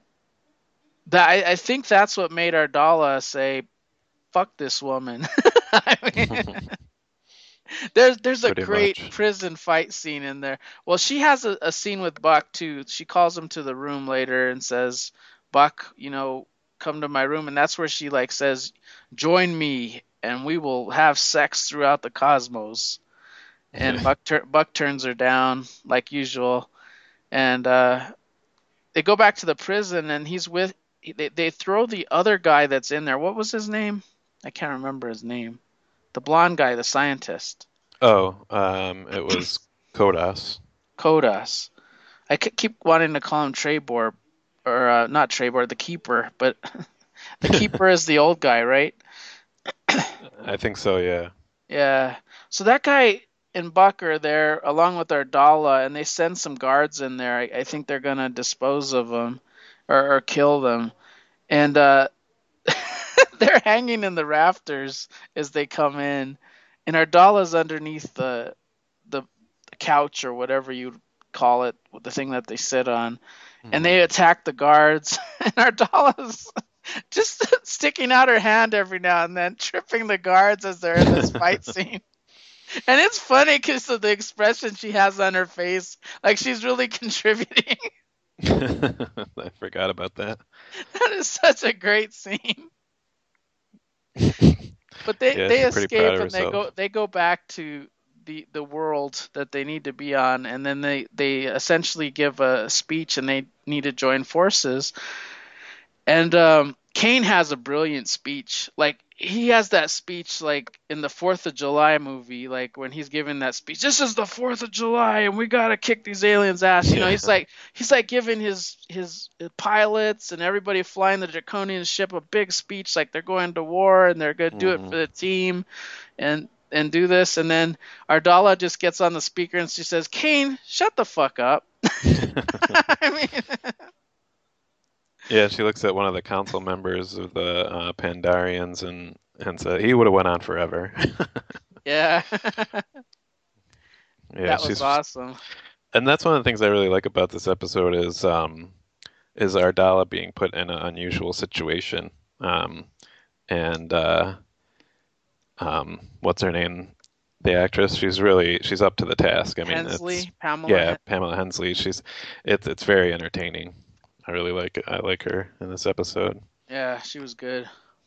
I think that's what made Ardala say, "Fuck this woman." I mean, there's a Pretty great much. prison fight scene in there. Well, she has a scene with Buck too. She calls him to the room later and says, "Buck, come to my room," and that's where she like says, "Join me, and we will have sex throughout the cosmos." And Buck turns her down like usual, and they go back to the prison, and they throw the other guy that's in there. What was his name? I can't remember his name. The blonde guy, the scientist. Oh, it was Kodas. Kodas. I keep wanting to call him Trebor, or not Trebor, the Keeper, but the Keeper is the old guy, right? I think so, yeah. Yeah. So that guy and Buck are there along with Ardala, and they send some guards in there. I think they're gonna dispose of them or kill them, and they're hanging in the rafters as they come in, and Ardala's underneath the couch or whatever you call it, the thing that they sit on, and Hmm. they attack the guards, and Ardala's just sticking out her hand every now and then, tripping the guards as they're in this fight scene. And it's funny because of the expression she has on her face, like she's really contributing. I forgot about that. That is such a great scene. But they Yeah, they she's pretty proud escape of and herself. they go back to the world that they need to be on, and then they essentially give a speech and they need to join forces. And Kane has a brilliant speech. Like he has that speech like in the Fourth of July movie, like when he's giving that speech. This is the Fourth of July, and we gotta kick these aliens' ass. Yeah. He's like giving his pilots and everybody flying the Draconian ship a big speech, like they're going to war and they're gonna do it Hmm. for the team and do this. And then Ardala just gets on the speaker and she says, "Kane, shut the fuck up." I mean, Yeah, she looks at one of the council members of the Pandarians and said he would have went on forever. yeah. Yeah, That was she's awesome. and that's one of the things I really like about this episode is Ardala being put in an unusual situation. Um, and what's her name? The actress. She's up to the task. I mean, it's Hensley, Pamela. yeah, Pamela Hensley. It's very entertaining. I really like it. I like her in this episode. Yeah, she was good.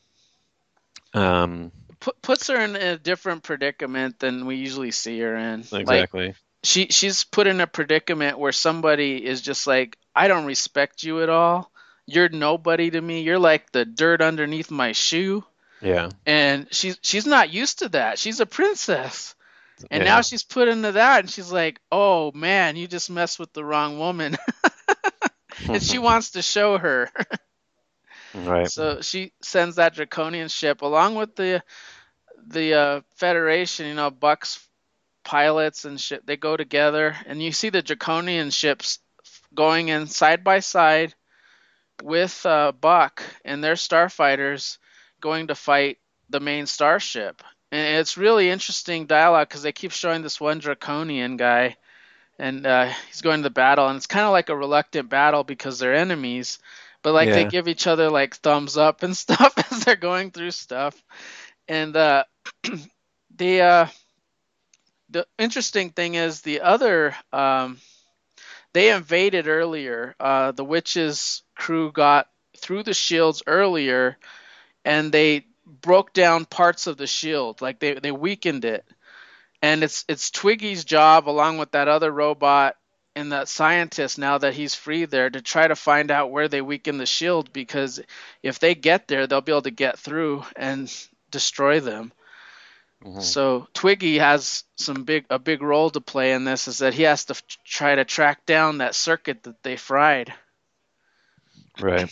Um, Puts her in a different predicament than we usually see her in. Like exactly. she's put in a predicament where somebody is just like, I don't respect you at all. You're nobody to me. You're like the dirt underneath my shoe. Yeah. And she's not used to that. She's a princess. And now Yeah. she's put into that, and she's like, "Oh man, you just messed with the wrong woman," and she wants to show her. Right. So she sends that draconian ship along with the Federation. You know, Buck's pilots and ship. They go together, and you see the draconian ships going in side by side with Buck and their starfighters going to fight the main starship. And it's really interesting dialogue because they keep showing this one draconian guy, and he's going to the battle, and it's kind of like a reluctant battle because they're enemies, but like they Yeah. give each other like thumbs up and stuff as they're going through stuff. And the the interesting thing is the other they invaded earlier. The witches crew got through the shields earlier, and they broke down parts of the shield, like they weakened it. And it's Twiggy's job, along with that other robot and that scientist, now that he's free there, to try to find out where they weaken the shield, because if they get there, they'll be able to get through and destroy them. Hmm. So Twiggy has a big role to play in this, is that he has to try to track down that circuit that they fried. Right.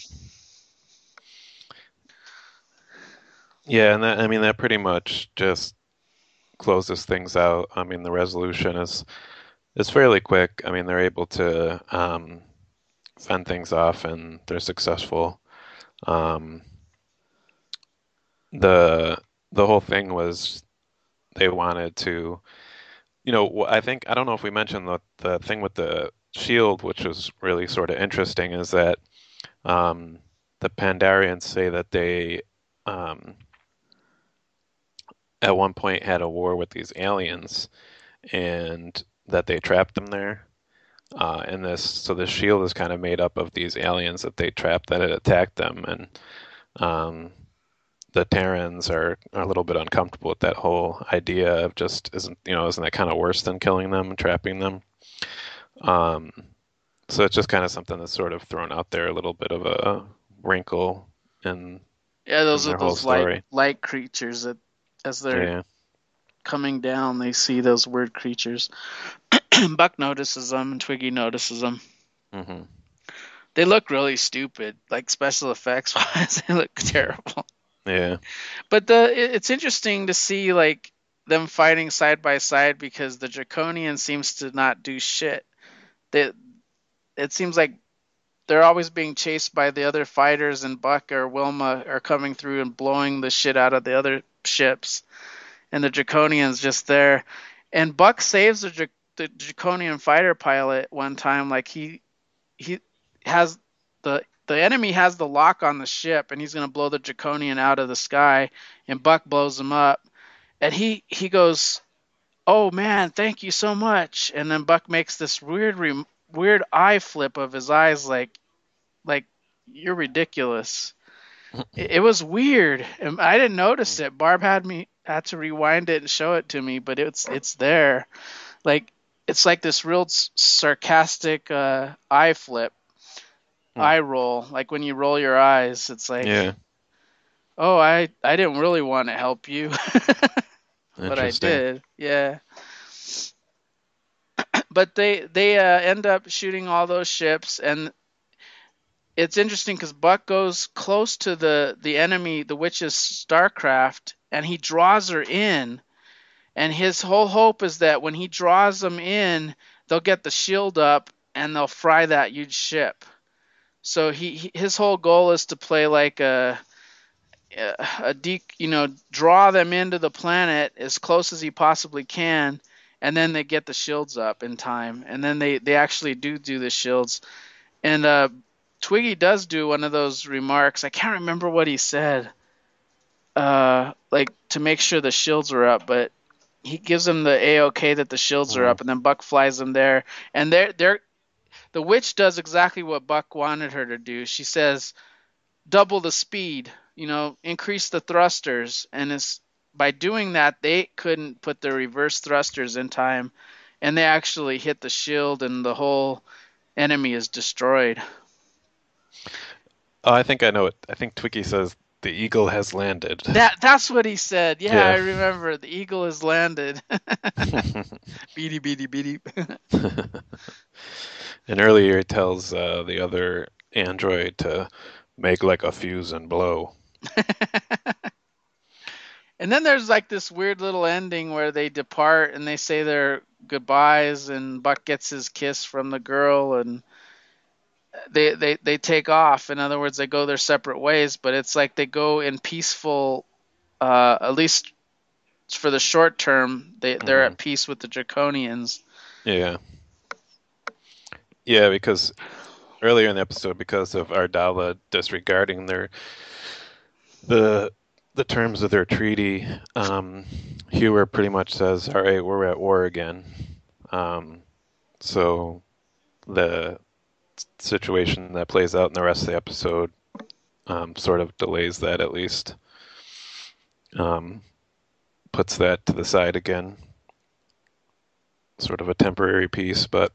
Yeah, and that I mean that pretty much just closes things out. I mean the resolution is fairly quick. I mean they're able to fend things off and they're successful. Um, the the whole thing was they wanted to, I think I don't know if we mentioned the thing with the shield, which was really sort of interesting, is that um, the Pandarians say that they um, at one point had a war with these aliens and that they trapped them there. And this shield is kind of made up of these aliens that they trapped that had attacked them, and um, the Terrans are a little bit uncomfortable with that whole idea of just isn't that kind of worse than killing them and trapping them? Um, so it's just kind of something that's sort of thrown out there, a little bit of a wrinkle in Yeah, in those are their whole those light story. light creatures that, as they're Yeah. coming down, they see those weird creatures. Buck notices them, and Twiggy notices them. Hmm. They look really stupid, like special effects wise. They look terrible. Yeah. But it's interesting to see like them fighting side by side, because the Draconian seems to not do shit. They, it seems like they're always being chased by the other fighters, and Buck or Wilma are coming through and blowing the shit out of the other ships, and the Draconian's just there. And Buck saves the Draconian fighter pilot one time. Like he has the enemy has the lock on the ship, and he's gonna blow the Draconian out of the sky, and Buck blows him up, and he goes, "Oh man, thank you so much." And then Buck makes this weird eye flip of his eyes, like you're ridiculous. It was weird, and I didn't notice it. Barb had to rewind it and show it to me, but it's there. Like it's like this real sarcastic eye flip, eye roll. Like when you roll your eyes, it's like, Yeah. oh, I didn't really want to help you, but I Interesting. did. Yeah. But they end up shooting all those ships, and it's interesting because Buck goes close to the enemy, the witch's starcraft, and he draws her in. And his whole hope is that when he draws them in, they'll get the shield up and they'll fry that huge ship. So his whole goal is to play like draw them into the planet as close as he possibly can, and then they get the shields up in time, and then they actually do the shields. And Twiggy does do one of those remarks. I can't remember what he said. Like to make sure the shields are up, but he gives them the A-OK that the shields are Mm. up, and then Buck flies them there. And the witch does exactly what Buck wanted her to do. She says, double the speed, increase the thrusters, and it's by doing that they couldn't put the reverse thrusters in time, and they actually hit the shield, and the whole enemy is destroyed. Oh, I think I know it. I think Twiki says The eagle has landed. That's what he said. Yeah, I Yeah. remember. The eagle has landed. Beady beady beady. And earlier it tells the other android to make like a fuse and blow. And then there's like this weird little ending where they depart and they say their goodbyes, and Buck gets his kiss from the girl, and they take off. In other words, they go their separate ways, but it's like they go in peaceful, at least for the short term, they're Hmm. at peace with the Draconians. Yeah. Yeah, because earlier in the episode, because of Ardala disregarding the the terms of their treaty, Hewer pretty much says, "All right, we're at war again." Um, so the situation that plays out in the rest of the episode sort of delays that at least, um, puts that to the side again, sort of a temporary piece. But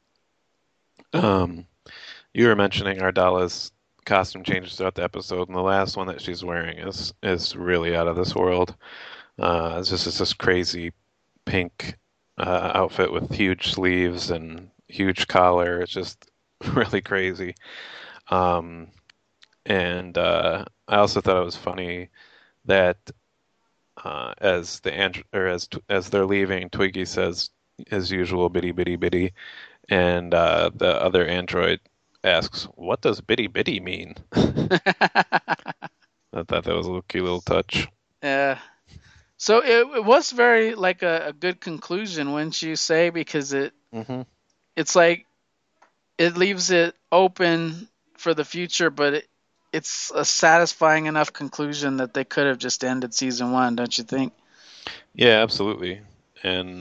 um, you were mentioning Ardala's costume changes throughout the episode, and the last one that she's wearing is really out of this world. It's just this crazy pink outfit with huge sleeves and huge collar. It's just really crazy. Um, and I also thought it was funny that as the or as they're leaving, Twiggy says his usual bitty bitty bitty, and the other android asks, "What does bitty bitty mean?" I thought that was a little cute little touch. Yeah. So it was very like a good conclusion, wouldn't you say? Because Hmm. it's like it leaves it open for the future, but it's a satisfying enough conclusion that they could have just ended season one, don't you think? Yeah, absolutely. And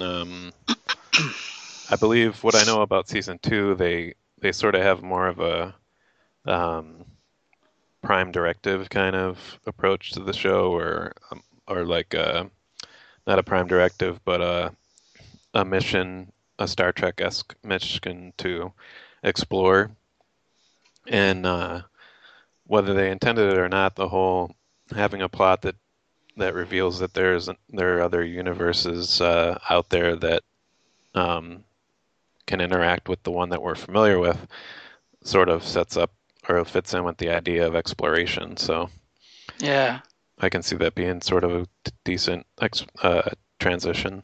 I believe what I know about season two, they sort of have more of a um, prime directive kind of approach to the show, or like not a prime directive, but a mission, a Star Trek-esque mission to explore. And whether they intended it or not, the whole having a plot that reveals that there are other universes out there that um, can interact with the one that we're familiar with sort of sets up or fits in with the idea of exploration. So Yeah. I can see that being sort of a decent transition.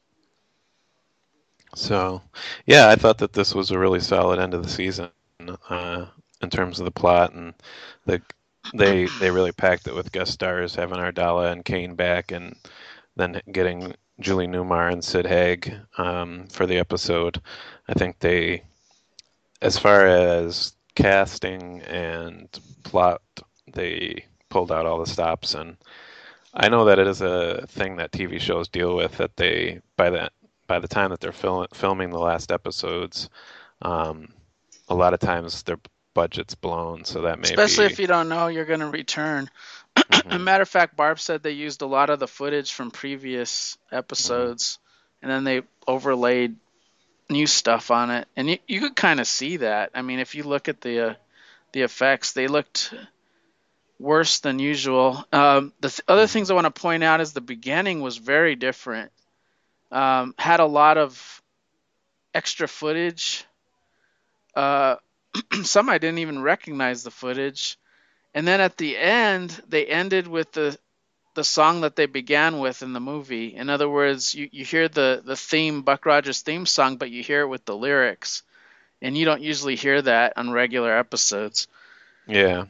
So, yeah, I thought that this was a really solid end of the season uh, in terms of the plot, and the they really packed it with guest stars, having Ardala and Kane back, and then getting Julie Newmar and Sid Haig for the episode. I think they, as far as casting and plot, they pulled out all the stops. And I know that it is a thing that TV shows deal with, that they by the time that they're filming the last episodes, um, a lot of times their budget's blown, so that may Especially be. if you don't know you're going to return. As a Hmm. matter of fact, Barb said they used a lot of the footage from previous Hmm. episodes and then they overlaid new stuff on it. And you could kind of see that. I mean, if you look at the effects, they looked worse than usual. Other Hmm. things I want to point out is the beginning was very different. Had a lot of extra footage. Uh, some I didn't even recognize the footage. And then at the end, they ended with the song that they began with in the movie. In other words, you hear the theme, Buck Rogers theme song, but you hear it with the lyrics. And you don't usually hear that on regular episodes. Yeah,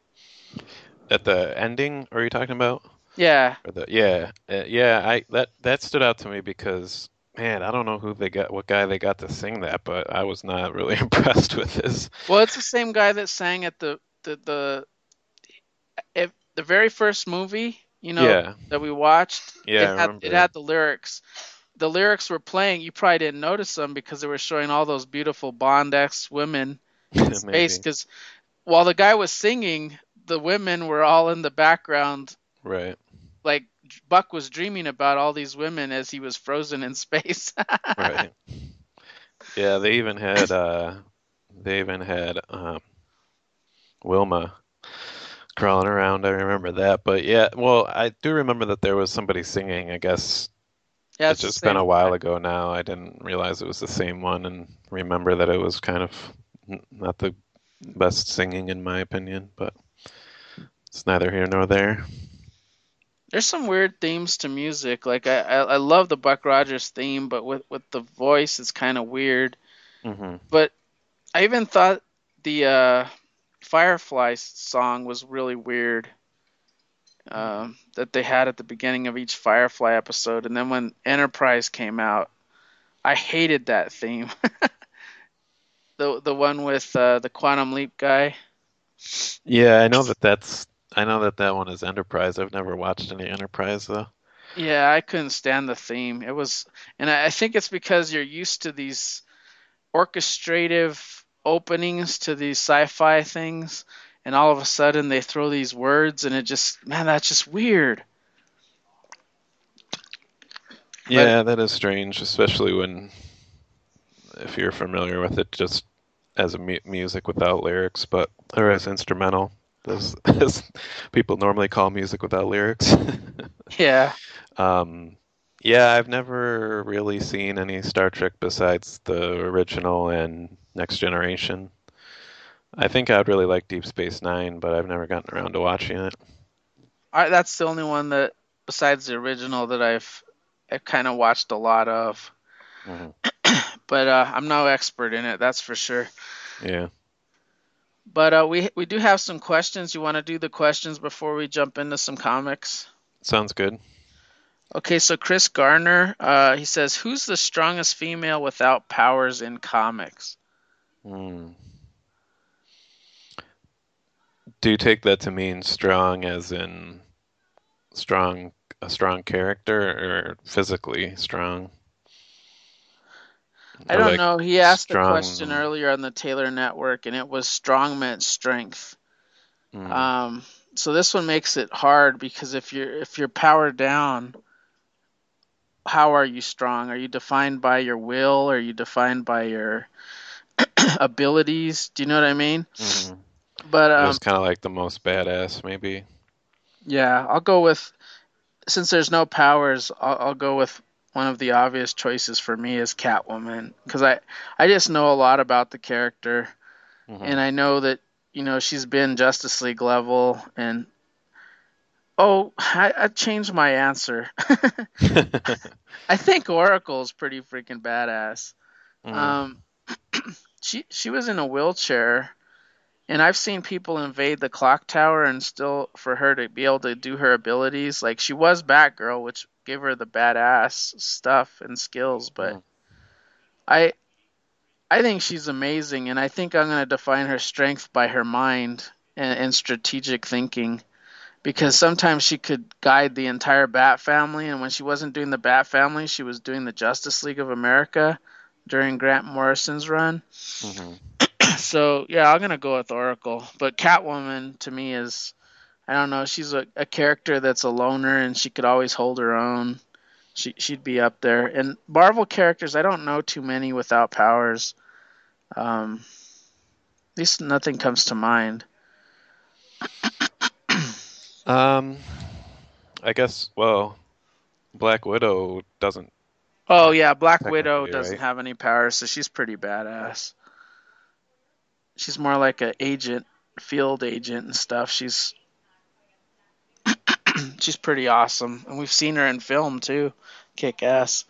at the ending, are you talking about? Yeah. Or yeah, I that stood out to me because man, I don't know what guy they got to sing that, but I was not really impressed with this. Well, it's the same guy that sang at the the very first movie, Yeah, that we watched. yeah, It I had remember. the lyrics. The lyrics were playing. You probably didn't notice them because they were showing all those beautiful Bond-esque women in space. Maybe. Because while the guy was singing, the women were all in the background. Right, Like Buck was dreaming about all these women as he was frozen in space. right. Yeah, they even had Wilma crawling around. I remember that. But yeah, well, I do remember that there was somebody singing. I guess Yeah, it's it's the just been same a guy. while ago now. I didn't realize it was the same one and remember that it was kind of not the best singing in my opinion, but it's neither here nor there. There's some weird themes to music. Like I love the Buck Rogers theme, but with the voice, it's kind of weird. Hmm. But I even thought the Firefly song was really weird. That they had at the beginning of each Firefly episode, and then when Enterprise came out, I hated that theme. The one with the Quantum Leap guy. Yeah, I know that that one is Enterprise. I've never watched any Enterprise though. Yeah, I couldn't stand the theme. It was, and I think it's because you're used to these orchestrative openings to these sci-fi things, and all of a sudden they throw these words, and it just, man, that's just weird. But Yeah, that is strange, especially when if you're familiar with it just as a music without lyrics, but or as instrumental, as people normally call music without lyrics. yeah, um, yeah, I've never really seen any Star Trek besides the original and Next Generation. I think I'd really like Deep Space Nine, but I've never gotten around to watching it. that's the only one that, besides the original, that I've kind of watched a lot of. Hmm. But I'm no expert in it, that's for sure. Yeah, But we do have some questions. You want to do the questions before we jump into some comics? sounds good. Okay, so Chris Garner, he says, "Who's the strongest female without powers in comics?" Hmm. Do you take that to mean strong as in strong, a strong character, or physically strong, I or don't like know. He asked the question strong? earlier on the Taylor Network, and it was strong meant strength. Mm, Um, so this one makes it hard because if you're powered down, how are you strong? Are you defined by your will? Are you defined by your abilities? Do you know what I mean? hmm. But Just kind of like the most badass, maybe. yeah, I'll go with, since there's no powers, I'll go with one of the obvious choices for me is Catwoman because I just know a lot about the character, and Hmm. I know that she's been Justice League level, and oh, I changed my answer. I think Oracle's pretty freaking badass. Mm, Um, she was in a wheelchair, and I've seen people invade the clock tower and still for her to be able to do her abilities. Like she was Batgirl, which gave her the badass stuff and skills, but mm, I I think she's amazing, and I think I'm gonna define her strength by her mind and strategic thinking. Because sometimes she could guide the entire Bat family, and when she wasn't doing the Bat family, she was doing the Justice League of America during Grant Morrison's run. hmm. So yeah, I'm gonna go with Oracle. But Catwoman to me is, I don't know, she's a character that's a loner and she could always hold her own. She'd be up there. And Marvel characters, I don't know too many without powers. At least nothing comes to mind. Um, I guess. Well, Black Widow doesn't Oh yeah, Black Widow technically, doesn't right? have any powers, so she's pretty badass. She's more like a agent, field agent and stuff. She's pretty awesome, and we've seen her in film too. Kick ass.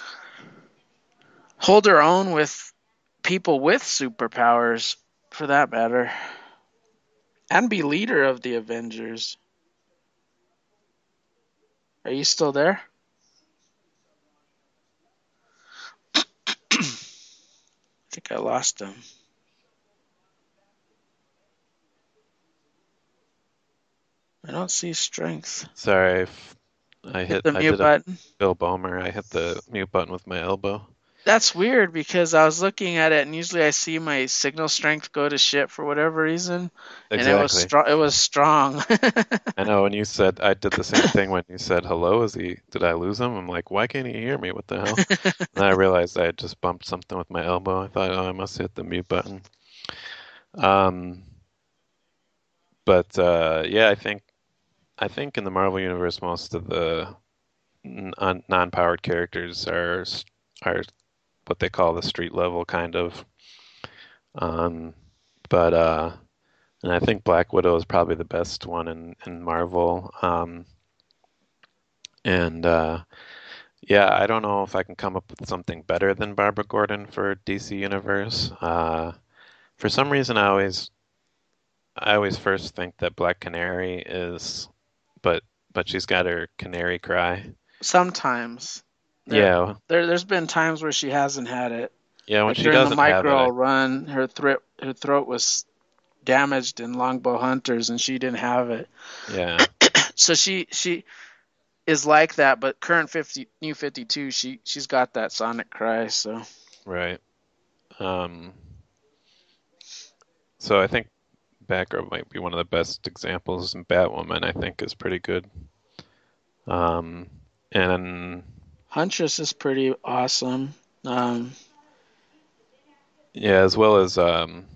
Hold her own with people with superpowers, for that matter, and be leader of the Avengers. Are you still there? I think I lost him. I don't see strength. Sorry, Hit the I mute did a button. Bill Ballmer. I hit the mute button with my elbow. That's weird because I was looking at it and usually I see my signal strength go to shit for whatever reason, and it was Exactly. strong. It was strong. I know when you said I did the same thing when you said hello. Did I lose him? I'm like, why can't he hear me? What the hell? And then I realized I had just bumped something with my elbow. I thought, oh, I must hit the mute button. Um, But yeah, I think in the Marvel universe, most of the non-powered characters are what they call the street level kind of. Um, but and I think Black Widow is probably the best one in Marvel. And yeah, I don't know if I can come up with something better than Barbara Gordon for DC Universe. For some reason, I always first think that Black Canary is, but she's got her canary cry. Sometimes there, Yeah, there's been times where she hasn't had it. yeah. When Like she during the doesn't have it, micro run, her throat was damaged in Longbow Hunters, and she didn't have it. yeah, So she is like that, but current 50 new 52, she's got that sonic cry. So right. Um, so I think Batgirl might be one of the best examples, and Batwoman I think is pretty good. Um, and Huntress is pretty awesome. Um, yeah, as well as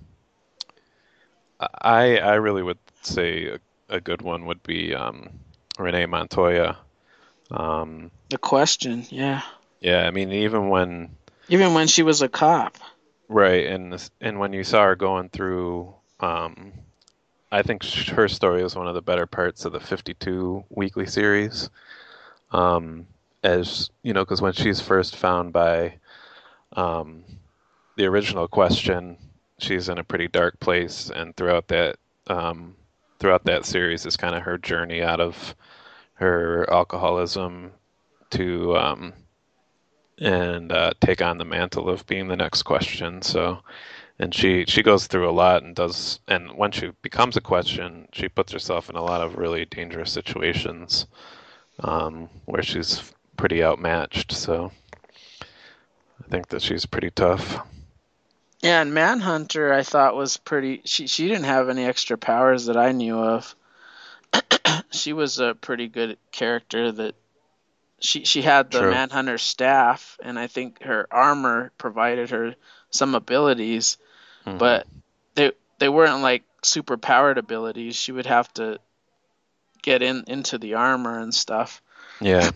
I really would say a good one would be Renee Montoya. Um, the Question, yeah. yeah, I mean even when Even when she was a cop. right and when you saw her going through, I think her story is one of the better parts of the 52 weekly series. Um, as you know, because when she's first found by um, the original Question, she's in a pretty dark place, and um, throughout that series is kind of her journey out of her alcoholism to and take on the mantle of being the next Question. So, and she goes through a lot and does, and when she becomes a Question, she puts herself in a lot of really dangerous situations where she's pretty outmatched. So I think that she's pretty tough. Yeah, and Manhunter I thought was pretty. She didn't have any extra powers that I knew of. She was a pretty good character. That she had the True. Manhunter staff, and I think her armor provided her some abilities, Hmm. but they weren't like super powered abilities. She would have to get into the armor and stuff. Yeah,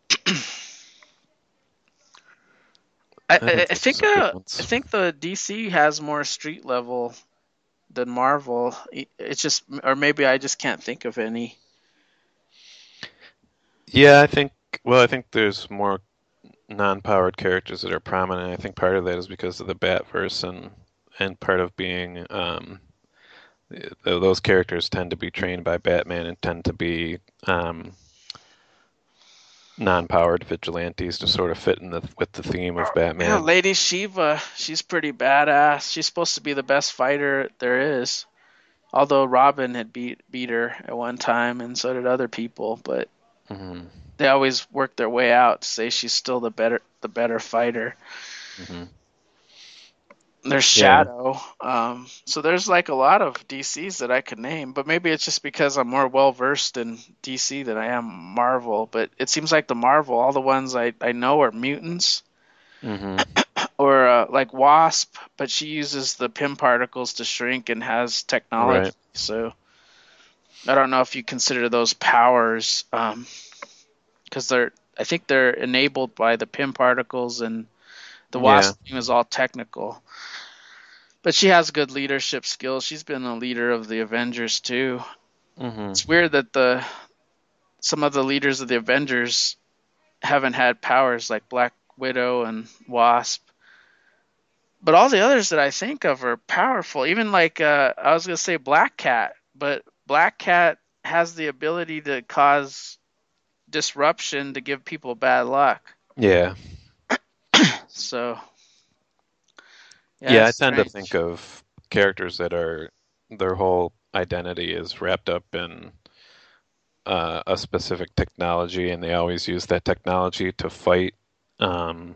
I, I I, think I those are think some good uh I ones. think the DC has more street level than Marvel. It's just, or maybe I just can't think of any. Yeah, I think there's more non-powered characters that are prominent. I think part of that is because of the Batverse and part of being those characters tend to be trained by Batman and tend to be non-powered vigilantes to sort of fit in with the theme of Yeah, Batman. Lady Shiva, she's pretty badass. She's supposed to be the best fighter there is. Although Robin had beat her at one time, and so did other people, but Hmm. they always work their way out to say she's still the better fighter. Hmm. There's Yeah, Shadow. So there's like a lot of DCs that I could name, but maybe it's just because I'm more well versed in DC than I am Marvel. But it seems like the Marvel, all the ones I know are mutants hmm, or like Wasp, but she uses the Pym particles to shrink and has technology. right. So I don't know if you consider those powers, because I think they're enabled by the Pym particles, and the Yeah. Wasp team is all technical. But she has good leadership skills. She's been a leader of the Avengers too. Hmm. It's weird that the some of the leaders of the Avengers haven't had powers like Black Widow and Wasp. But all the others that I think of are powerful. Even like I was gonna say Black Cat, but Black Cat has the ability to cause disruption to give people bad luck. Yeah. So yeah, Yeah, it's I tend to strange. think of characters that are their whole identity is wrapped up in a specific technology, and they always use that technology to fight. Um,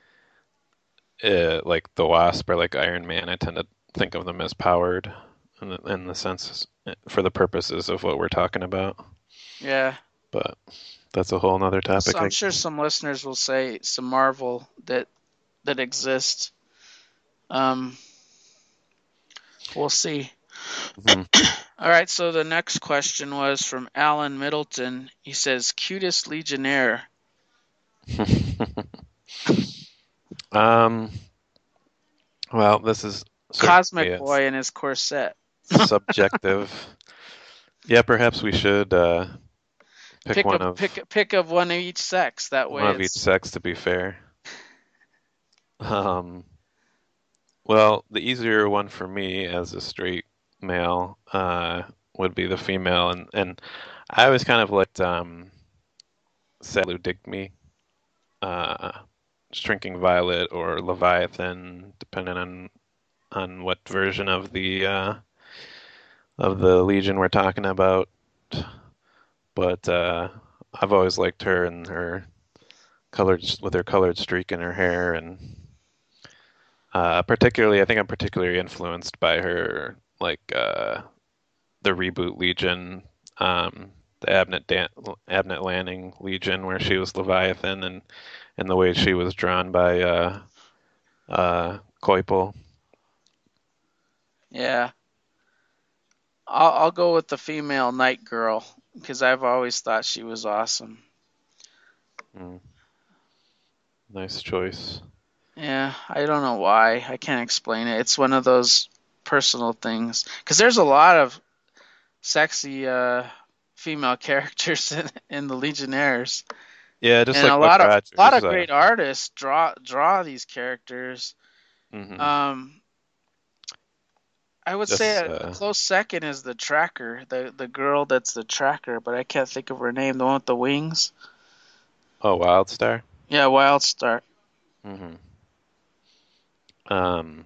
like the Wasp or like Iron Man, I tend to think of them as powered in the sense for the purposes of what we're talking about. Yeah. But that's a whole nother So topic. I'm sure some listeners will say some Marvel that exists. Um, we'll see. Mhm. All right, so the next question was from Alan Middleton. He says, cutest Legionnaire. um, well, this is certainly Cosmic a Boy in his corset. subjective. Yeah, perhaps we should pick Pick of pick of one of each sex. That one way of each it's sex to be fair. Um, well, the easier one for me as a straight male would be the female, and I always kind of liked Salu Digme, uh, Shrinking Violet, or Leviathan, depending on what version of the Legion we're talking about. But I've always liked her and her colored with her colored streak in her hair, and particularly, I think I'm particularly influenced by her, like the reboot Legion, the Abnett Lanning Legion, where she was Leviathan, and the way she was drawn by Koipel. yeah. I'll go with the female Night Girl because I've always thought she was awesome. Mm, nice choice. Yeah, I don't know why. I can't explain it. It's one of those personal things. Because there's a lot of sexy female characters in the Legionnaires, Yeah, just and like a Buck lot Rogers. of great artists draw these characters. Mhm. Um, I would say Just a close second is the Tracker, the girl that's the Tracker, but I can't think of her name. The one with the wings. oh, Wildstar. Yeah, Wildstar. Mhm. Um,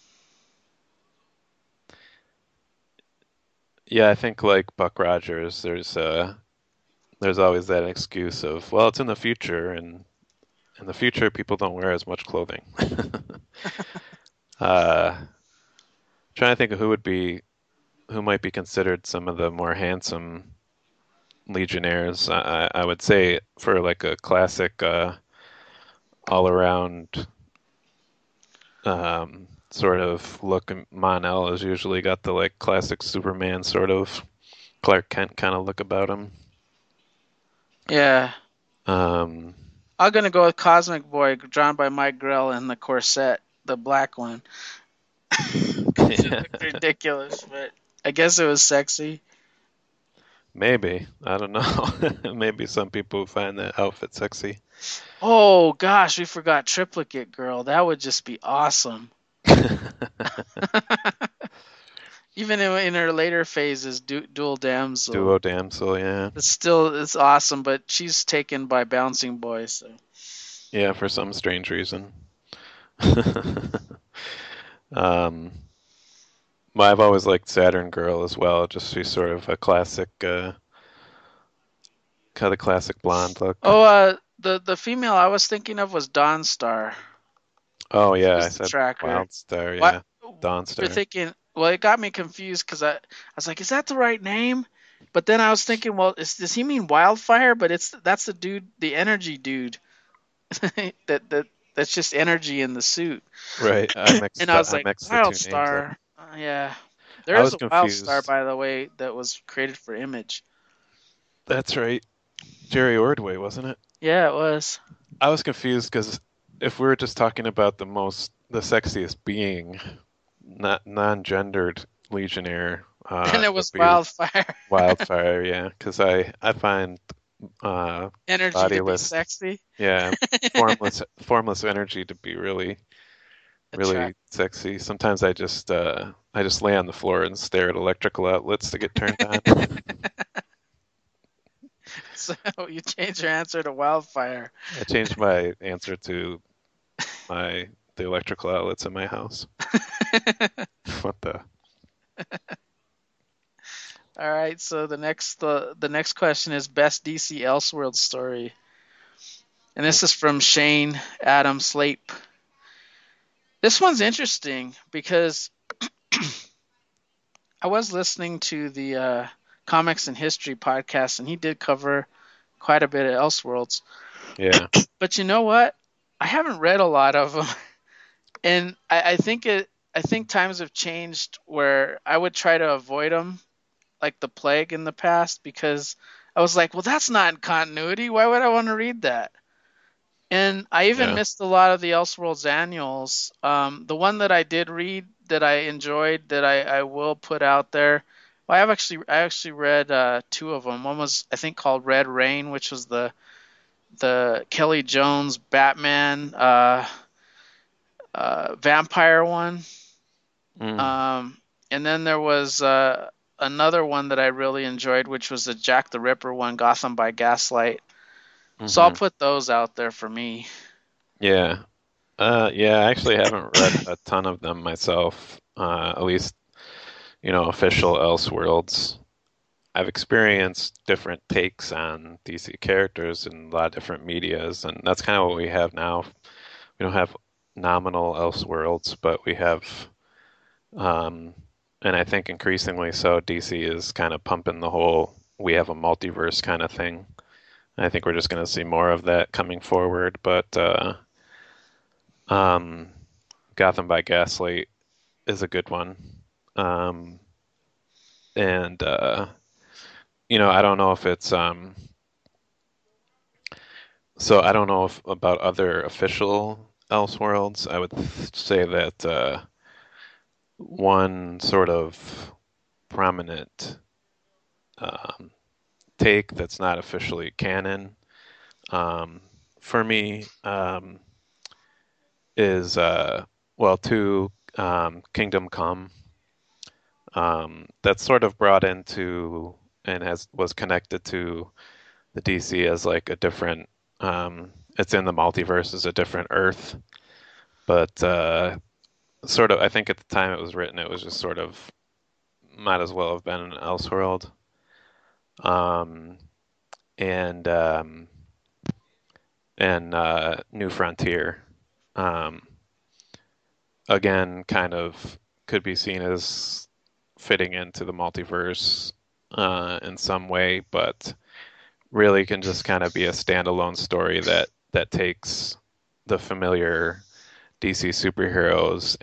yeah, I think like Buck Rogers, there's always that excuse of, well, it's in the future, and in the future people don't wear as much clothing. uh, trying to think of who might be considered some of the more handsome Legionnaires. I would say for like a classic all around sort of look, Mon-El has usually got the like classic Superman sort of Clark Kent kind of look about him. Yeah, Um, I'm gonna go with Cosmic Boy, drawn by Mike Grell in the corset, the black one. It yeah, looked ridiculous, but I guess it was sexy. maybe. I don't know. Maybe some people find that outfit sexy. Oh gosh, we forgot Triplicate Girl. That would just be awesome. Even in her later phases, Dual Damsel. Duo damsel, yeah. It's awesome, but she's taken by Bouncing Boy. So Yeah, for some strange reason. um, well, I've always liked Saturn Girl as well. Just she's sort of a classic, kind of classic blonde look. oh, the female I was thinking of was Dawnstar. Oh She yeah, I was the said Tracker. Wildstar, What yeah, you're Dawnstar. thinking? Well, it got me confused because I was like, is that the right name? But then I was thinking, well, does he mean Wildfire? But that's the dude, the energy dude that that's just energy in the suit. Right, And I was I like, mixed the two names up. Wildstar. Yeah, there I is was a Wildstar, confused. by the way, that was created for Image. That's right, Jerry Ordway, wasn't it? Yeah, it was. I was confused because if we were just talking about the sexiest being, not non-gendered Legionnaire, And it it would was be Wildfire. Wildfire, yeah, because I find uh, Energy to be bodiless, sexy. yeah, formless energy to be really Attract. sexy. Sometimes I just lay on the floor and stare at electrical outlets to get turned on. So you change your answer to Wildfire. I changed my answer to my the electrical outlets in my house. What the? All right, so the next question is best DC Elseworld story, and this is from Shane Adam Slape. This one's interesting because I was listening to the Comics and History podcast, and he did cover quite a bit of Elseworlds. Yeah. But you know what? I haven't read a lot of them, and I think times have changed where I would try to avoid them like the Plague in the past because I was like, well, that's not in continuity. Why would I want to read that? And I even Yeah. missed a lot of the Elseworlds annuals. The one that I did read that I enjoyed that I will put out there. Well, I actually read two of them. One was I think called Red Rain, which was the Kelly Jones Batman vampire one. Mm. Um, and then there was another one that I really enjoyed, which was the Jack the Ripper one, Gotham by Gaslight. So I'll Hmm. put those out there for me. Yeah. Yeah, I actually haven't read a ton of them myself. At least, official Elseworlds. I've experienced different takes on DC characters in a lot of different medias, and that's kind of what we have now. We don't have nominal Elseworlds, but we have, um, and I think increasingly so, DC is kind of pumping the whole we have a multiverse kind of thing. I think we're just going to see more of that coming forward, but um, Gotham by Gaslight is a good one. Um, and I don't know if it's so I don't know if about other official Elseworlds. I would say that one sort of prominent um, take that's not officially canon um, for me is well, to Kingdom Come. That's sort of brought into and has was connected to the DC as like a different. It's in the multiverse as a different Earth, but sort of. I think at the time it was written, it was just sort of might as well have been an Elseworld. Um, and New Frontier. Um, Again, kind of could be seen as fitting into the multiverse in some way, but really can just kind of be a standalone story that takes the familiar DC superheroes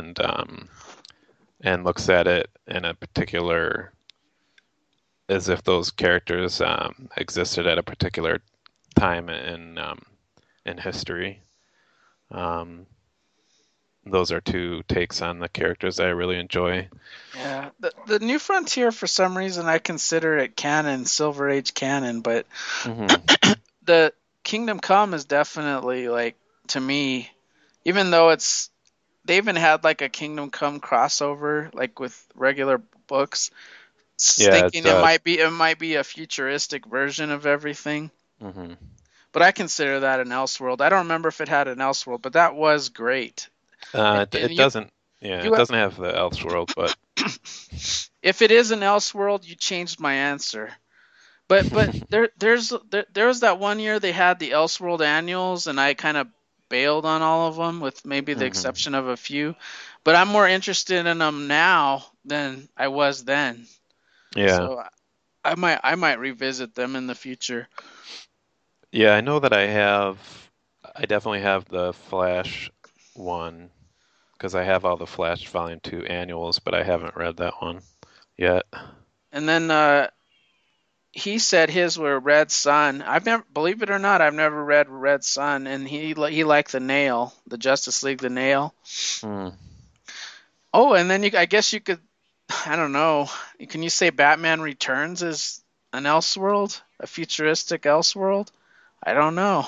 and looks at it in a particular as if those characters existed at a particular time in history. Um, those are two takes on the characters that I really enjoy. Yeah, the New Frontier for some reason I consider it canon, Silver Age canon, but Hmm. the Kingdom Come is definitely like to me, even though it's they even had like a Kingdom Come crossover like with regular books, Yeah, thinking it might be a futuristic version of everything. hmm But I consider that an Elseworld. I don't remember if it had an Elseworld, but that was great. And it doesn't. Yeah, it you doesn't have the Elseworld, but if it is an Elseworld, you changed my answer. But there was that one year they had the Elseworld annuals, and I kind of bailed on all of them, with maybe the hmm exception of a few. But I'm more interested in them now than I was then. yeah, So I might revisit them in the future. yeah. I know that I have. I definitely have the Flash one because I have all the Flash Volume 2 annuals, but I haven't read that one yet. And then he said his were Red Sun. I've never, believe it or not, I've never read Red Sun, and he liked the Nail, the Justice League, the Nail. Hmm. Oh, and then I guess you could, I don't know, can you say Batman Returns is an Elseworld, a futuristic Elseworld? I don't know.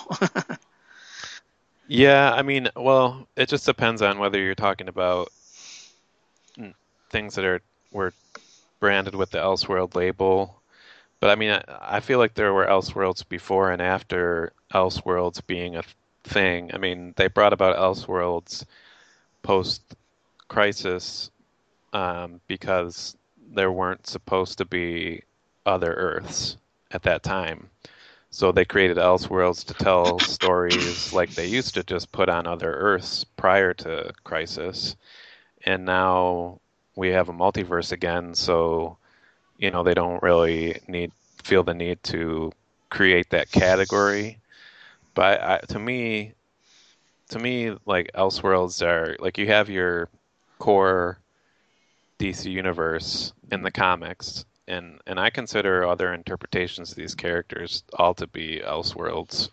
Yeah, I mean, well, it just depends on whether you're talking about things that were branded with the Elseworld label. But I mean, I feel like there were Elseworlds before and after Elseworlds being a thing. I mean, they brought about Elseworlds post-Crisis because there weren't supposed to be other Earths at that time. So they created Elseworlds to tell stories like they used to just put on other Earths prior to Crisis. And now we have a multiverse again, so they don't really feel the need to create that category. But to me, like Elseworlds are like you have your core DC universe in the comics, and I consider other interpretations of these characters all to be Elseworlds.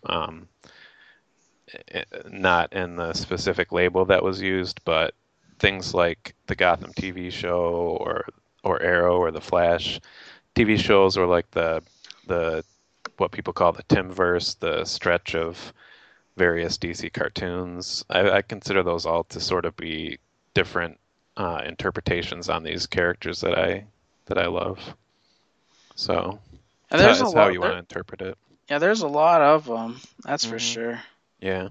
Not in the specific label that was used, but things like the Gotham TV show or Arrow or the Flash TV shows, or like the what people call the Timverse, the stretch of various DC cartoons. I consider those all to sort of be different interpretations on these characters that I love. So And there's a it's how lot you want there. to interpret it. Yeah, there's a lot of them. That's for Hmm. sure. Yeah.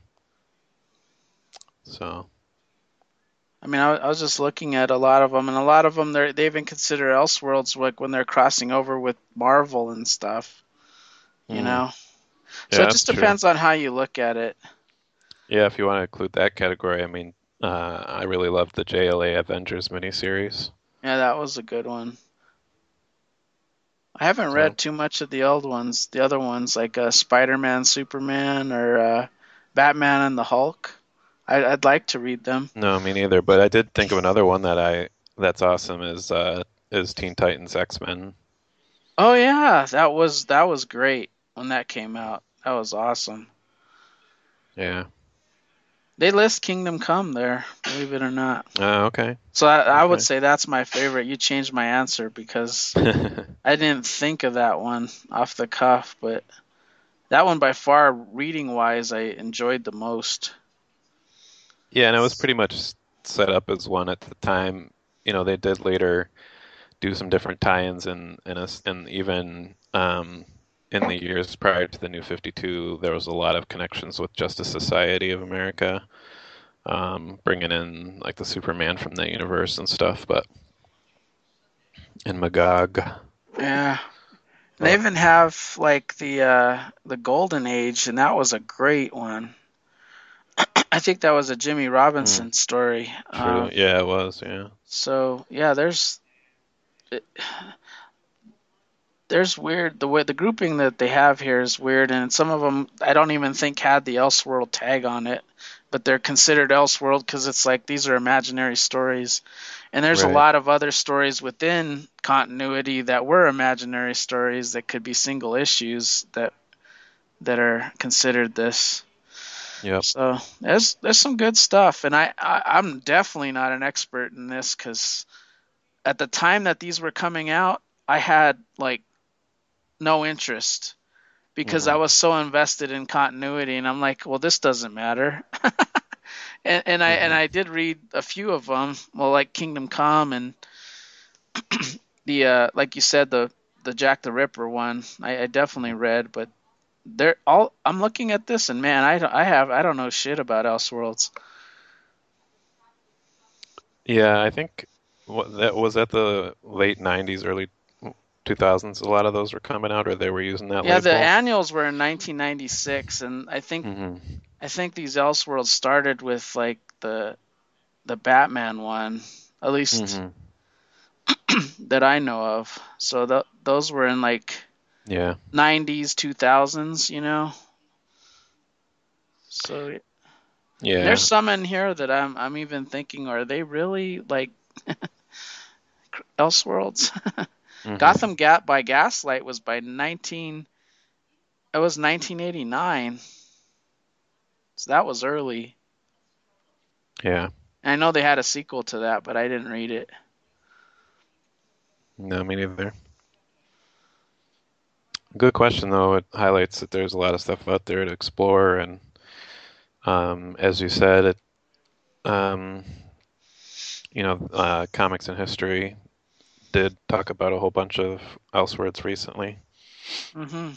So. I mean, I was just looking at a lot of them, and a lot of them they even consider Elseworlds like when they're crossing over with Marvel and stuff. You Mm. know, so Yeah, it just that's true. depends on how you look at it. Yeah, if you want to include that category, I mean, I really love the JLA Avengers miniseries. Yeah, that was a good one. I haven't So, read too much of the old ones, the other ones like Spider-Man, Superman, or Batman and the Hulk. I'd like to read them. no, me neither. But I did think of another one that's awesome is Teen Titans X-Men. Oh yeah, that was great when that came out. That was awesome. Yeah. They list Kingdom Come there, believe it or not. Okay. So I would Okay. say that's my favorite. You changed my answer because I didn't think of that one off the cuff, but that one by far, reading wise, I enjoyed the most. Yeah, and it was pretty much set up as one at the time. You know, they did later do some different tie-ins and even in the years prior to the New 52, there was a lot of connections with Justice Society of America, bringing in like the Superman from that universe and stuff, but and Magog. Yeah. And they But even have like the Golden Age, and that was a great one. I think that was a Jimmy hmm, Robinson story. true, yeah, it was, yeah. So yeah, there's weird the way the grouping that they have here is weird, and some of them I don't even think had the Elseworld tag on it, but they're considered Elseworld because it's like these are imaginary stories, and there's a Right. lot of other stories within continuity that were imaginary stories that could be single issues that are considered this. Yep. So there's some good stuff, and I'm definitely not an expert in this because at the time that these were coming out, I had like no interest because I Hmm. was so invested in continuity, and I'm like, well, this doesn't matter. And Hmm. I did read a few of them, well, like Kingdom Come and the like you said the Jack the Ripper one. I definitely read, but they're all. I'm looking at this, and man, I don't know shit about Elseworlds. Yeah, I think what that was at the late 90s, early 2000s. A lot of those were coming out, or they were using that Yeah, the label. annuals were in 1996, and Hmm. I think these Elseworlds started with like the Batman one, at least Hmm. that I know of. So those were in like Yeah. 90s, 2000s, you know. So there's Yeah. some in here that I'm even thinking, are they really like Elseworlds? Hmm. Gotham Gat by Gaslight was by 19. It was 1989, so that was early. Yeah. And I know they had a sequel to that, but I didn't read it. No, me neither. Good question, though. It highlights that there's a lot of stuff out there to explore, and as you said, um, comics and history did talk about a whole bunch of Elseworlds recently. Hmm.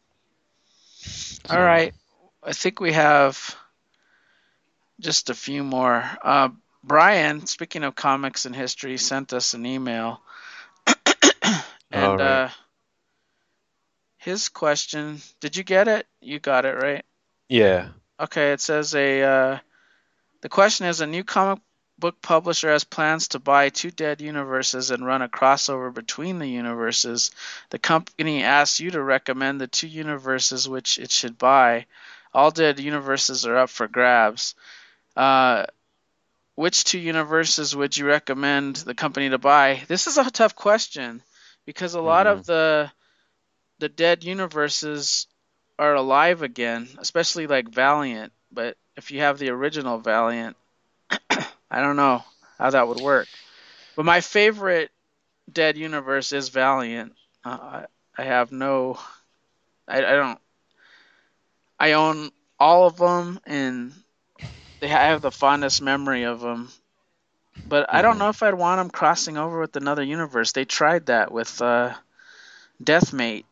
All So, right, I think we have just a few more. Brian, speaking of comics and history, sent us an email, all and right. his question. Did you get it? You got it right. Yeah. Okay, it says the question is a new comic book publisher has plans to buy two dead universes and run a crossover between the universes. The company asks you to recommend the two universes which it should buy. All dead universes are up for grabs. Uh, which two universes would you recommend the company to buy? This is a tough question because a lot Hmm. of the dead universes are alive again, especially like Valiant. But if you have the original Valiant, I don't know how that would work. But my favorite dead universe is Valiant. I have no, I don't, I own all of them, and I have the fondest memory of them. But I don't Hmm. know if I'd want them crossing over with another universe. They tried that with Deathmate.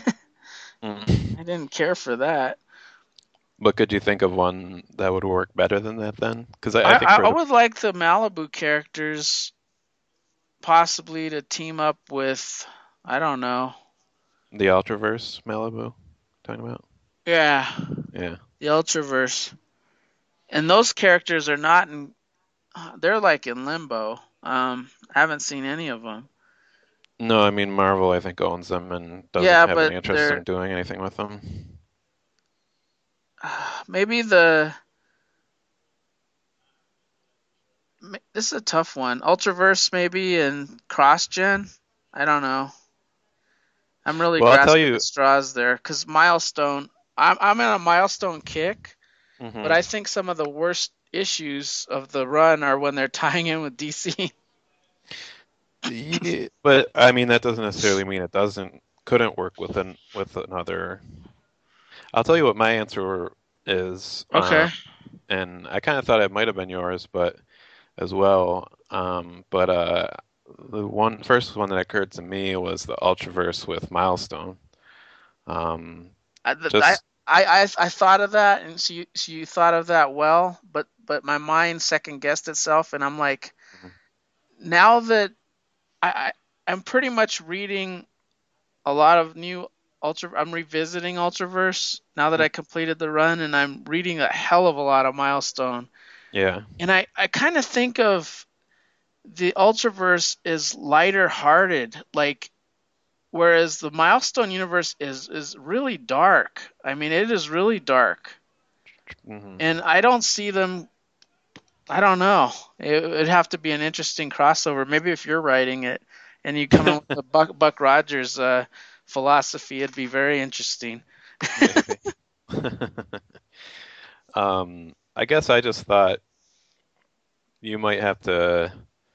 I Hmm. didn't care for that. But could you think of one that would work better than that then? Because I think I for would like the Malibu characters possibly to team up with, I don't know. the Ultraverse Malibu, talking about. Yeah, Yeah. the Ultraverse. And those characters are not in, they're like in limbo. I haven't seen any of them. No, I mean Marvel, I think owns them and doesn't Yeah, have but any interest they're in doing anything with them. maybe this is a tough one. Ultraverse maybe and CrossGen. I don't know. I'm really Well, I'll tell grasping you. at straws there because Milestone. I'm in a Milestone kick, but Hmm. I think some of the worst issues of the run are when they're tying in with DC. Yeah, but I mean that doesn't necessarily mean it doesn't couldn't work with another. I'll tell you what my answer is, Okay. and I kind of thought it might have been yours, but as well. But the one first one that occurred to me was the Ultraverse with Milestone. Um, I, just I thought of that, and so you thought of that well, but my mind second guessed itself, and I'm like, now that I I'm pretty much reading a lot of new Ultra. I'm revisiting Ultraverse now that I completed the run, and I'm reading a hell of a lot of Milestone. yeah, And I kind of think of the Ultraverse as lighter hearted, like whereas the Milestone universe is really dark. I mean, it is really dark, and hmm I don't see them. I don't know. It'd have to be an interesting crossover. Maybe if you're writing it and you come in with the Buck Rogers philosophy, it'd be very interesting. maybe. I guess I just thought you might have to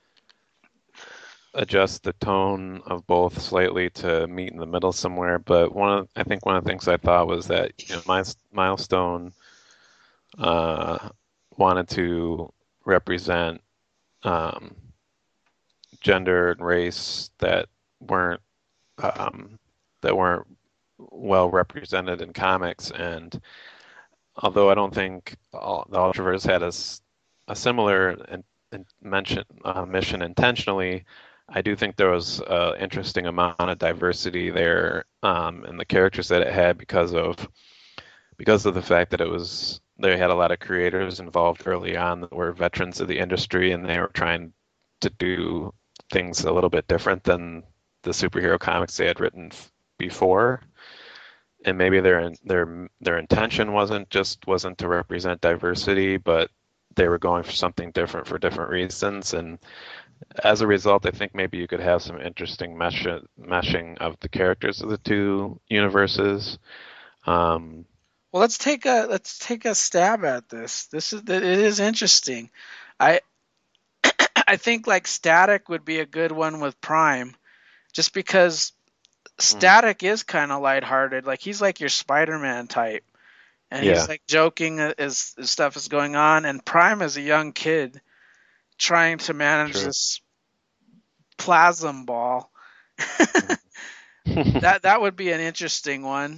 adjust the tone of both slightly to meet in the middle somewhere. But I think one of the things I thought was that my Milestone uh, wanted to represent um, gender and race weren't um, that weren't well represented in comics. And although I don't think the Ultraverse had a similar mission intentionally, I do think there was an interesting amount of diversity there in the characters that it had because of the fact that they had a lot of creators involved early on that were veterans of the industry and they were trying to do things a little bit different than the superhero comics they had written before. And maybe their intention wasn't to represent diversity, but they were going for something different for different reasons. And as a result, I think maybe you could have some interesting meshing of the characters of the two universes. Um, Well, let's take a stab at this. It is interesting. I I think like Static would be a good one with Prime, just because mm, Static is kind of lighthearted. Like he's like your Spider-Man type, and he's yeah, like joking as stuff is going on. And Prime is a young kid trying to manage true. this plasm ball. Mhm. That would be an interesting one.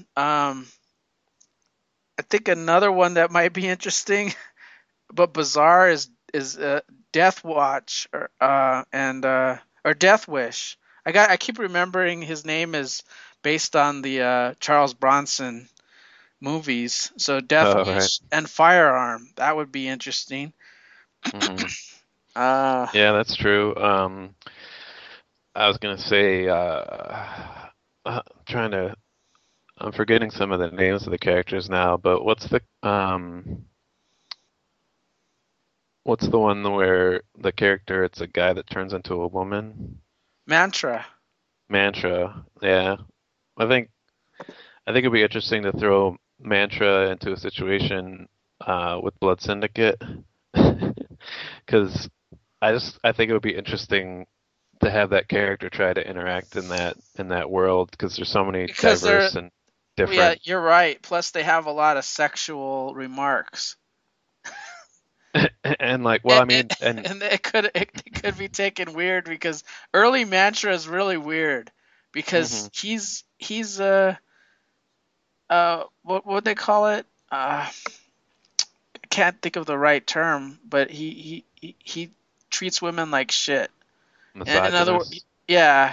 I think another one that might be interesting but bizarre is Death Watch or Death Wish. I keep remembering his name is based on the Charles Bronson movies. So Death Oh, right. Wish and Firearm, that would be interesting. Hmm. Uh Yeah, that's true. I was gonna say, trying to, I'm forgetting some of the names of the characters now, but what's the one where the character, it's a guy that turns into a woman? Mantra. Mantra. Yeah, I think I think it'd be interesting to throw Mantra into a situation with Blood Syndicate, because I think it would be interesting to have that character try to interact in that world because there's so many Because they're diverse and yeah, different. you're right. Plus, they have a lot of sexual remarks. And like, well, And, I mean, and and it could be taken weird because early Mantra is really weird because mhm, he's what would they call it? I can't think of the right term, but he treats women like shit. And in other words, misogynist. yeah,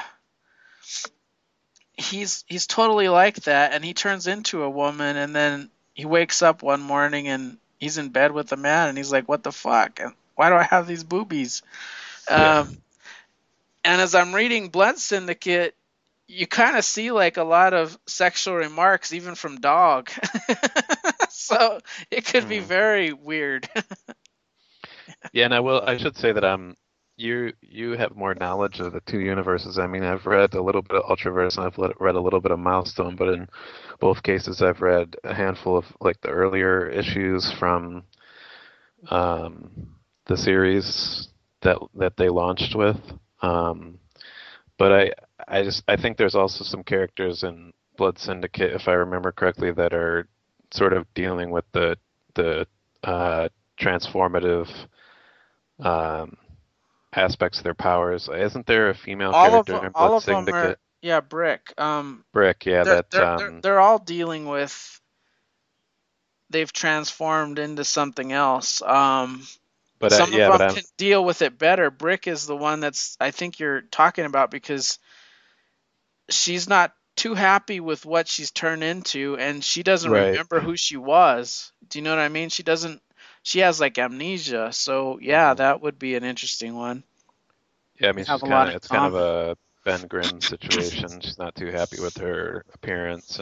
he's totally like that, and he turns into a woman, and then he wakes up one morning and he's in bed with a man, and he's like, "What the fuck? And why do I have these boobies?" Yeah. Um, and as I'm reading Blood Syndicate, you kind of see like a lot of sexual remarks, even from Dog. So it could be Mhm. very weird. Yeah, and I should say that you have more knowledge of the two universes. I mean, I've read a little bit of Ultraverse and read a little bit of Milestone, but in both cases I've read a handful of like the earlier issues from um the series that they launched with. Um but I think there's also some characters in Blood Syndicate, if I remember correctly, that are sort of dealing with the transformative um aspects of their powers. Isn't there a female character in All Blood of them are Syndicate? yeah, Brick. Brick, yeah, that They're all dealing with they've transformed into something else. Some of yeah, but them I'm can deal with it better. Brick is the one that's I think you're talking about because she's not too happy with what she's turned into and she doesn't right. remember who she was. Do you know what I mean? She has like amnesia. So yeah, Hmm. that would be an interesting one. Yeah, I They mean have a lot in it's kind of common. a Ben Grimm situation. She's not too happy with her appearance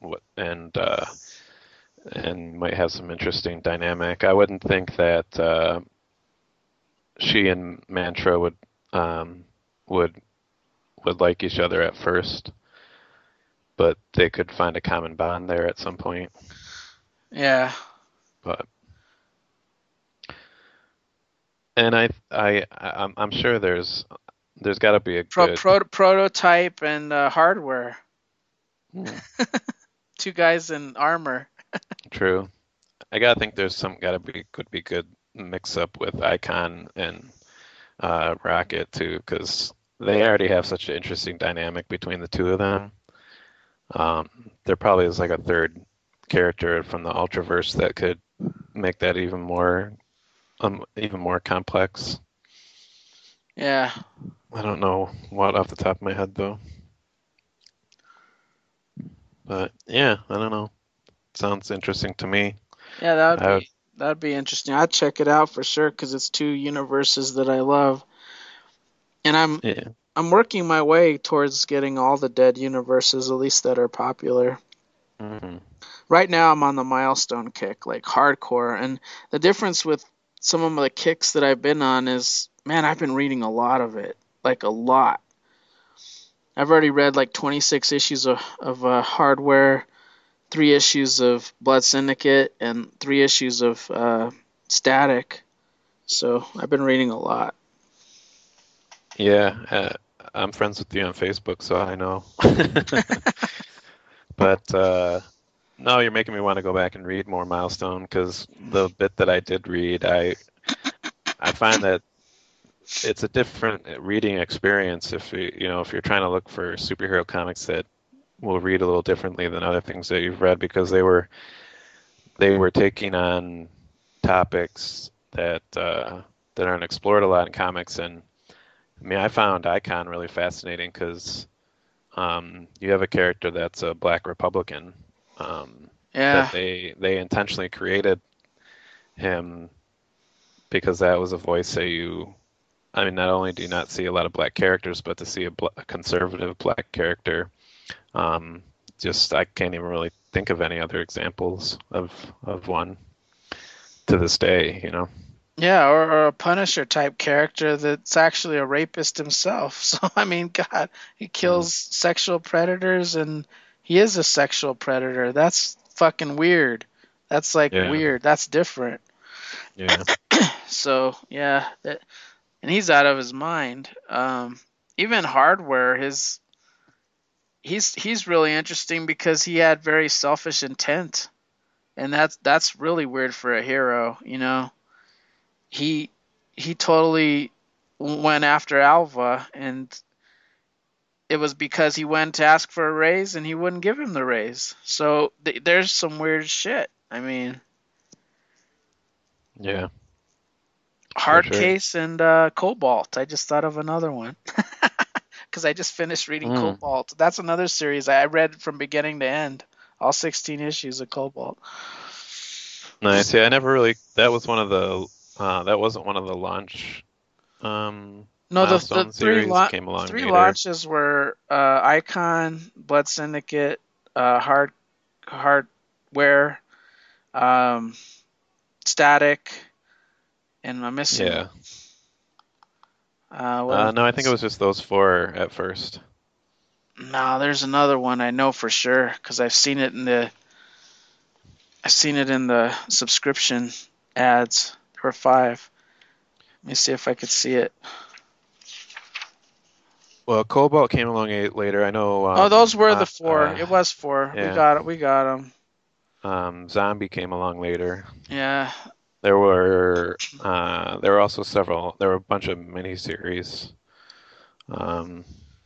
and might have some interesting dynamic. I wouldn't think that she and Mantra um would would like each other at first, but they could find a common bond there at some point. Yeah. But and I'm sure there's got to be a good. Prototype and hardware. Hmm, Two guys in armor. true. I gotta think there's some gotta be could be good mix up with Icon and Rocket too, because they already have such an interesting dynamic between the two of them. There probably is like a third character from the Ultraverse that could make that even more complex. Yeah. I don't know what off the top of my head though, but yeah, I don't know. Sounds interesting to me. Yeah, I would, that would be interesting. I'd check it out for sure because it's two universes that I love, and yeah. I'm working my way towards getting all the dead universes, at least that are popular. Hmm. Right now, I'm on the milestone kick, like hardcore, and the difference with some of the kicks that I've been on is, man, I've been reading a lot of it, like a lot. I've already read like 26 issues of hardware, 3 issues of Blood Syndicate, and 3 issues of Static. So I've been reading a lot. Yeah, I'm friends with you on Facebook, so I know. But no, you're making me want to go back and read more Milestone because the bit that I did read, I find that it's a different reading experience if if you're trying to look for superhero comics that will read a little differently than other things that you've read because they were taking on topics that aren't explored a lot in comics, and I mean I found Icon really fascinating because you have a character that's a black Republican that Yeah, they intentionally created him because that was a voice that I mean, not only do you not see a lot of black characters, but to see a conservative black character, um, just I can't even really think of any other examples of one to this day. Yeah, or a Punisher type character that's actually a rapist himself. So I mean, God, he Mm, kills sexual predators and he is a sexual predator. That's fucking weird. That's like yeah, weird. That's different. yeah, So yeah, and he's out of his mind. Even Hardware, his he's really interesting because he had very selfish intent, and that's really weird for a hero. He he totally went after Alva, and it was because he went to ask for a raise and he wouldn't give him the raise. So there's some weird shit. I mean, yeah, for Hard sure. Case and Cobalt. I just thought of another one because I just finished reading Mm, Cobalt. That's another series I read from beginning to end, all 16 issues of Cobalt. nice. Yeah, I never really. That was one of the. That wasn't one of the launch No, the milestone series. It came along three later. launches were Icon, Blood Syndicate, Hardware, um, Static, and I'm missing one. Yeah. What am No, I I think it missing? was just those four at first. No, there's another one I know for sure because I've seen it in the subscription ads. There were five. Let me see if I could see it. Well, Cobalt came along later. I know. Oh, those were the four. It was four. We Yeah. got it. We got them. Zombie came along later. Yeah, There were also several. There were a bunch of miniseries um,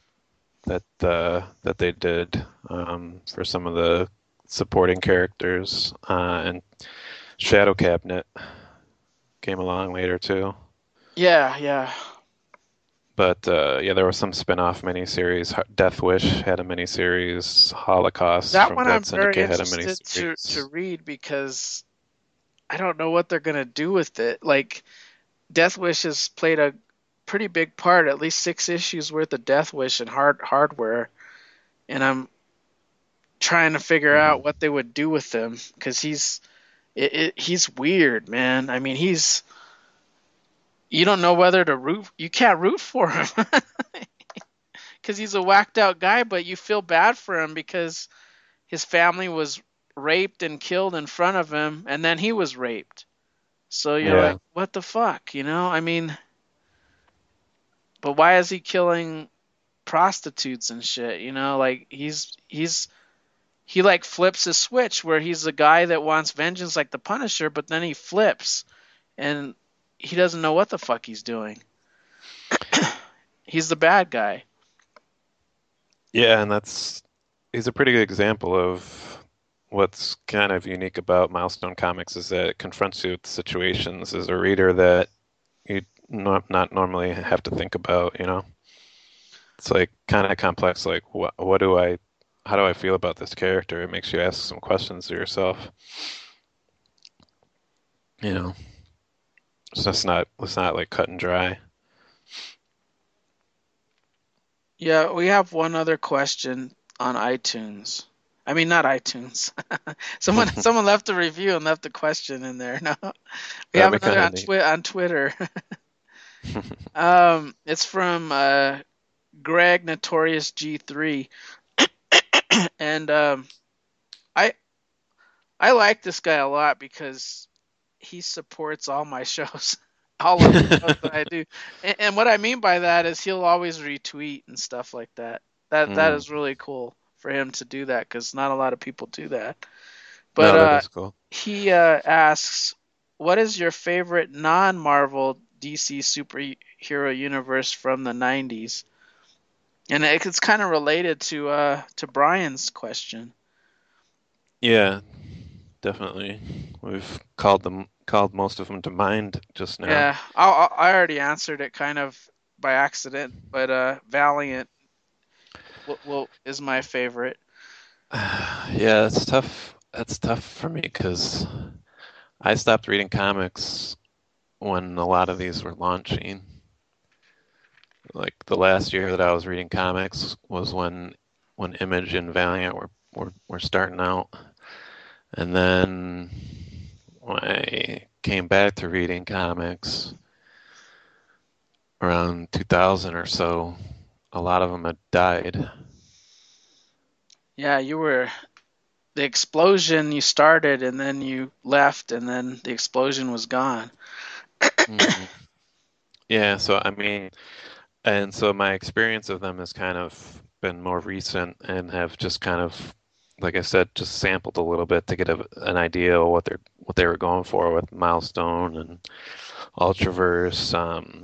that they did for some of the supporting characters, and Shadow Cabinet came along later too. yeah, yeah. But yeah, there was some spin-off miniseries. Death Wish had a miniseries. Holocaust That from one Blood I'm very Syndicate had a interested to miniseries. read because I don't know what they're gonna do with it. Like Death Wish has played a pretty big part, at least 6 issues worth of Death Wish and hardware, and I'm trying to figure out Hmm. what they would do with him because he's weird, man. I mean, you don't know whether to root. You can't root for him because he's a whacked out guy, but you feel bad for him because his family was raped and killed in front of him, and then he was raped. So you're like, Yeah, what the fuck, you know? I mean, but why is he killing prostitutes and shit? Like he like flips a switch where he's a guy that wants vengeance like the Punisher, but then he flips and he doesn't know what the fuck he's doing. He's the bad guy. yeah, and that's he's a pretty good example of what's kind of unique about Milestone Comics is that it confronts you with situations as a reader that you not normally have to think about, you know? It's like kind of complex, like how do I feel about this character? It makes you ask some questions to yourself, you know? It's not like cut and dry. Yeah, we have one other question on iTunes. I mean, not iTunes. Someone left a review and left a question in there. No, we That'd have be another kind of on neat. Twitter. It's from Greg Notorious G3, and I I like this guy a lot because he supports all my shows, all of the shows that I do. And what I mean by that is he'll always retweet and stuff like that. That Mm. is really cool for him to do that because not a lot of people do that. But No, that is cool. he asks, "What is your favorite non-Marvel DC superhero universe from the '90s?" And it's kind of related to Brian's question. Yeah, definitely. We've called most of them to mind just now. Yeah, I already answered it kind of by accident, but Valiant is my favorite. Yeah, that's tough. That's tough for me because I stopped reading comics when a lot of these were launching. Like the last year that I was reading comics was when Image and Valiant were starting out, and then I came back to reading comics around 2000 or so, a lot of them had died. Yeah, you were the explosion. You started and then you left, and then the explosion was gone. Hmm. Yeah, so I mean, and so my experience of them has kind of been more recent and have just kind of, like I said, just sampled a little bit to get an idea of what they were going for with Milestone and Ultraverse.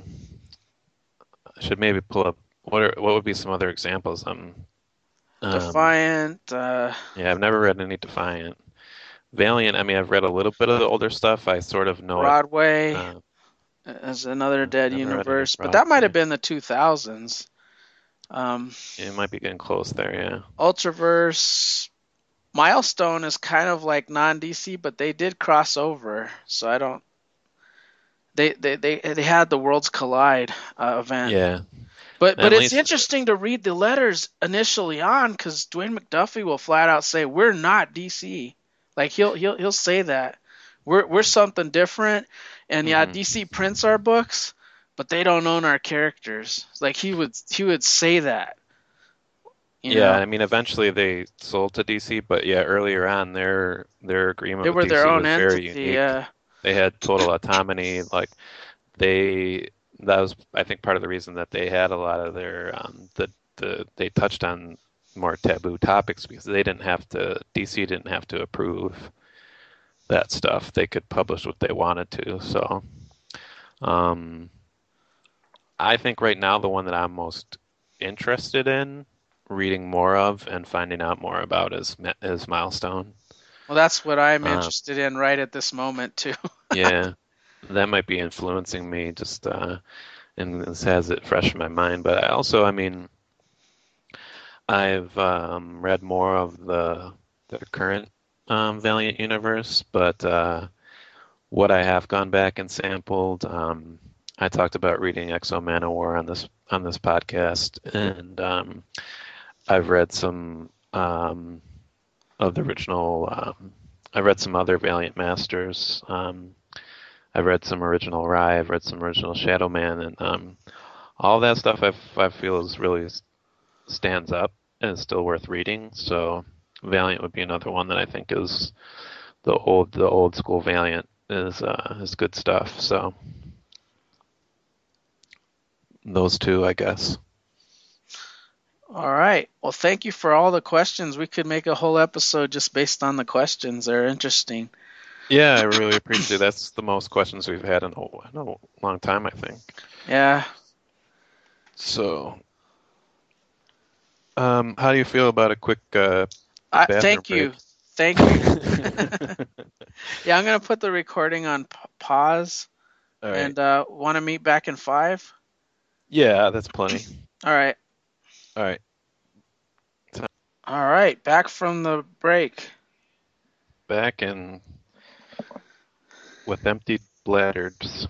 I should maybe pull up what would be some other examples. Um, Defiant, yeah, I've never read any Defiant. Valiant, I mean, I've read a little bit of the older stuff. I sort of know it. Broadway Uh, as another I've dead never read any universe, but that might have Broadway. been the 2000s. Um, It might be getting close there, yeah. Ultraverse, Milestone is kind of like non-DC, but they did cross over. So I don't. They had the Worlds Collide event. Yeah. But At it's least, interesting to read the letters initially on because Dwayne McDuffie will flat out say we're not DC. Like he'll say that we're something different, and yeah, mhm. DC prints our books, but they don't own our characters. Like he would say that, you Yeah, know. I mean, eventually they sold to DC, but yeah, earlier on, their They agreement with were their DC own was very entity. unique. They had total autonomy. Like they, that was, I think, part of the reason that they had a lot of their they touched on more taboo topics because they didn't have to, DC didn't have to approve that stuff. They could publish what they wanted to. So, um, I think right now the one that I'm most interested in reading more of and finding out more about is Milestone. Well, that's what I'm Uh, interested in right at this moment too. yeah, that might be influencing me just and this has it fresh in my mind. But I also, I mean, I've read more of the current Valiant universe, but what I have gone back and sampled, I talked about reading Exo Manowar on this podcast, and I've read some of the original. I've read some other Valiant Masters. I've read some original Rye. I've read some original Shadow Man, and all that stuff I feel is really stands up and is still worth reading. So Valiant would be another one that I think is the old school Valiant is good stuff. So those two, I guess. All right. Well, thank you for all the questions. We could make a whole episode just based on the questions. They're interesting. Yeah, I really appreciate it. That's the most questions we've had in a long time, I think. Yeah. So, how do you feel about a quick bathroom Thank you. break? Thank you. Yeah, I'm gonna put the recording on pause All right. and want to meet back in 5. Yeah, that's plenty. All right. All right. All right. Back from the break. Back and with empty bladders.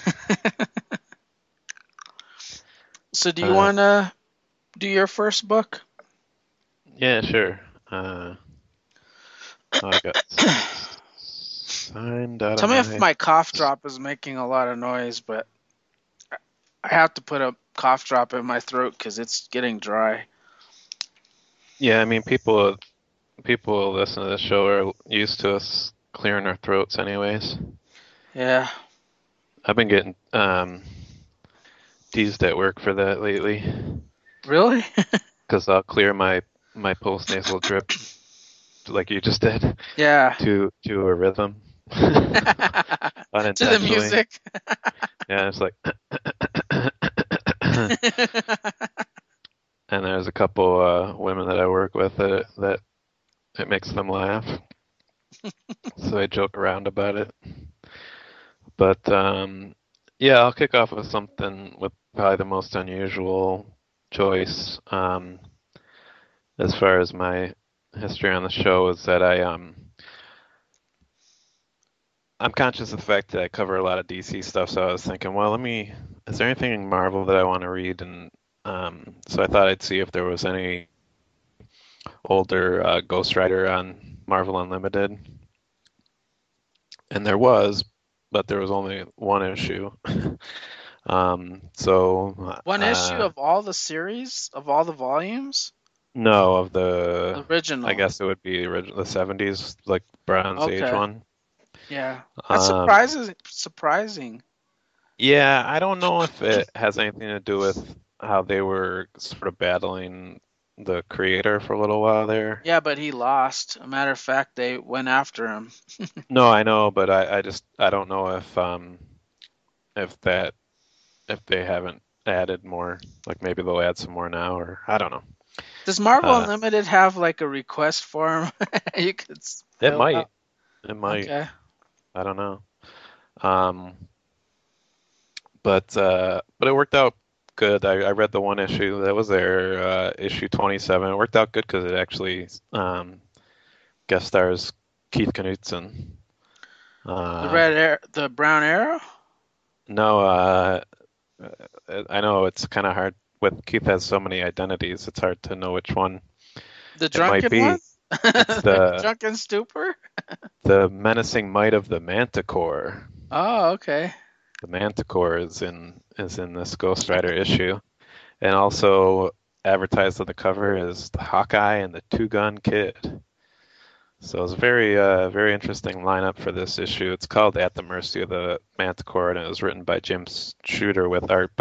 So, do you want Um, to do your first book? yeah, sure. Uh, I got signed out of Tell me if my. my cough drop is making a lot of noise, but I have to put a cough drop in my throat because it's getting dry. Yeah, I mean, people who listen to the show are used to us clearing our throats, anyways. Yeah. I've been getting teased at work for that lately Really? because I'll clear my postnasal drip like you just did Yeah. to a rhythm To the unintentionally. music. Yeah, it's like, and there's a couple women that I work with that it makes them laugh, so I joke around about it. But yeah, I'll kick off with something with probably the most unusual choice as far as my history on the show is that I'm conscious of the fact that I cover a lot of DC stuff, so I was thinking, well, is there anything in Marvel that I want to read? And so I thought I'd see if there was any older Ghost Rider on Marvel Unlimited, and there was, but there was only one issue. So One issue of all the series, of all the volumes? no, of the, I Original. guess it would be the 70s, like Bronze Age Okay. one. Yeah. That's Um, surprising. yeah, I don't know if it has anything to do with how they were sort of battling the creator for a little while there. Yeah, but he lost. A matter of fact, they went after him. No, I know, but I just I don't know if that if they haven't added more, like maybe they'll add some more now, or I don't know. Does Marvel Uh, Unlimited have like a request form you could it fill might, out? it might, Okay. I don't know. Um, but it worked out good. I read the one issue that was there, issue 27. It worked out good because it actually guest stars Keith Knutson. Uh, The Brown Arrow? no, I know it's kind of hard with Keith has so many identities. It's hard to know which one The it might drunken one? be. It's The drunken stupor? the menacing might of the Manticore. Oh, okay. The Manticore is in this Ghost Rider issue, and also advertised on the cover is the Hawkeye and the Two Gun Kid. So it's a very interesting lineup for this issue. It's called At the Mercy of the Manticore, and it was written by Jim Shooter with art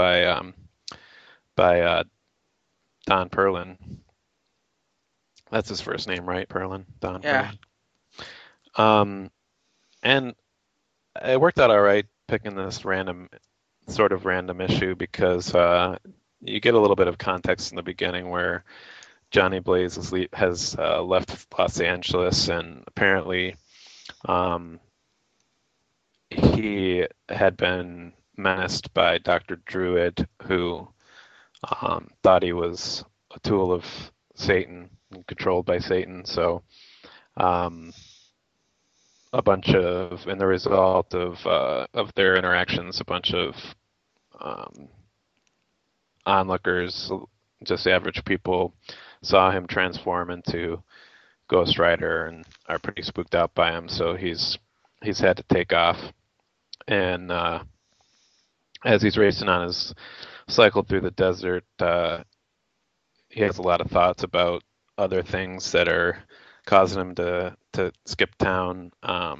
by Don Perlin. That's his first name, right? Perlin, Don Yeah. Perlin. Um, and it worked out all right picking this random issue because you get a little bit of context in the beginning where Johnny Blaze has left Los Angeles, and apparently um, he had been menaced by Dr. Druid, who thought he was a tool of Satan and controlled by Satan. So um, in the result of their interactions, a bunch of um, onlookers, just average people, saw him transform into Ghost Rider and are pretty spooked out by him. So he's had to take off, and as he's racing on his cycle through the desert, he has a lot of thoughts about other things that are causing him to skip town,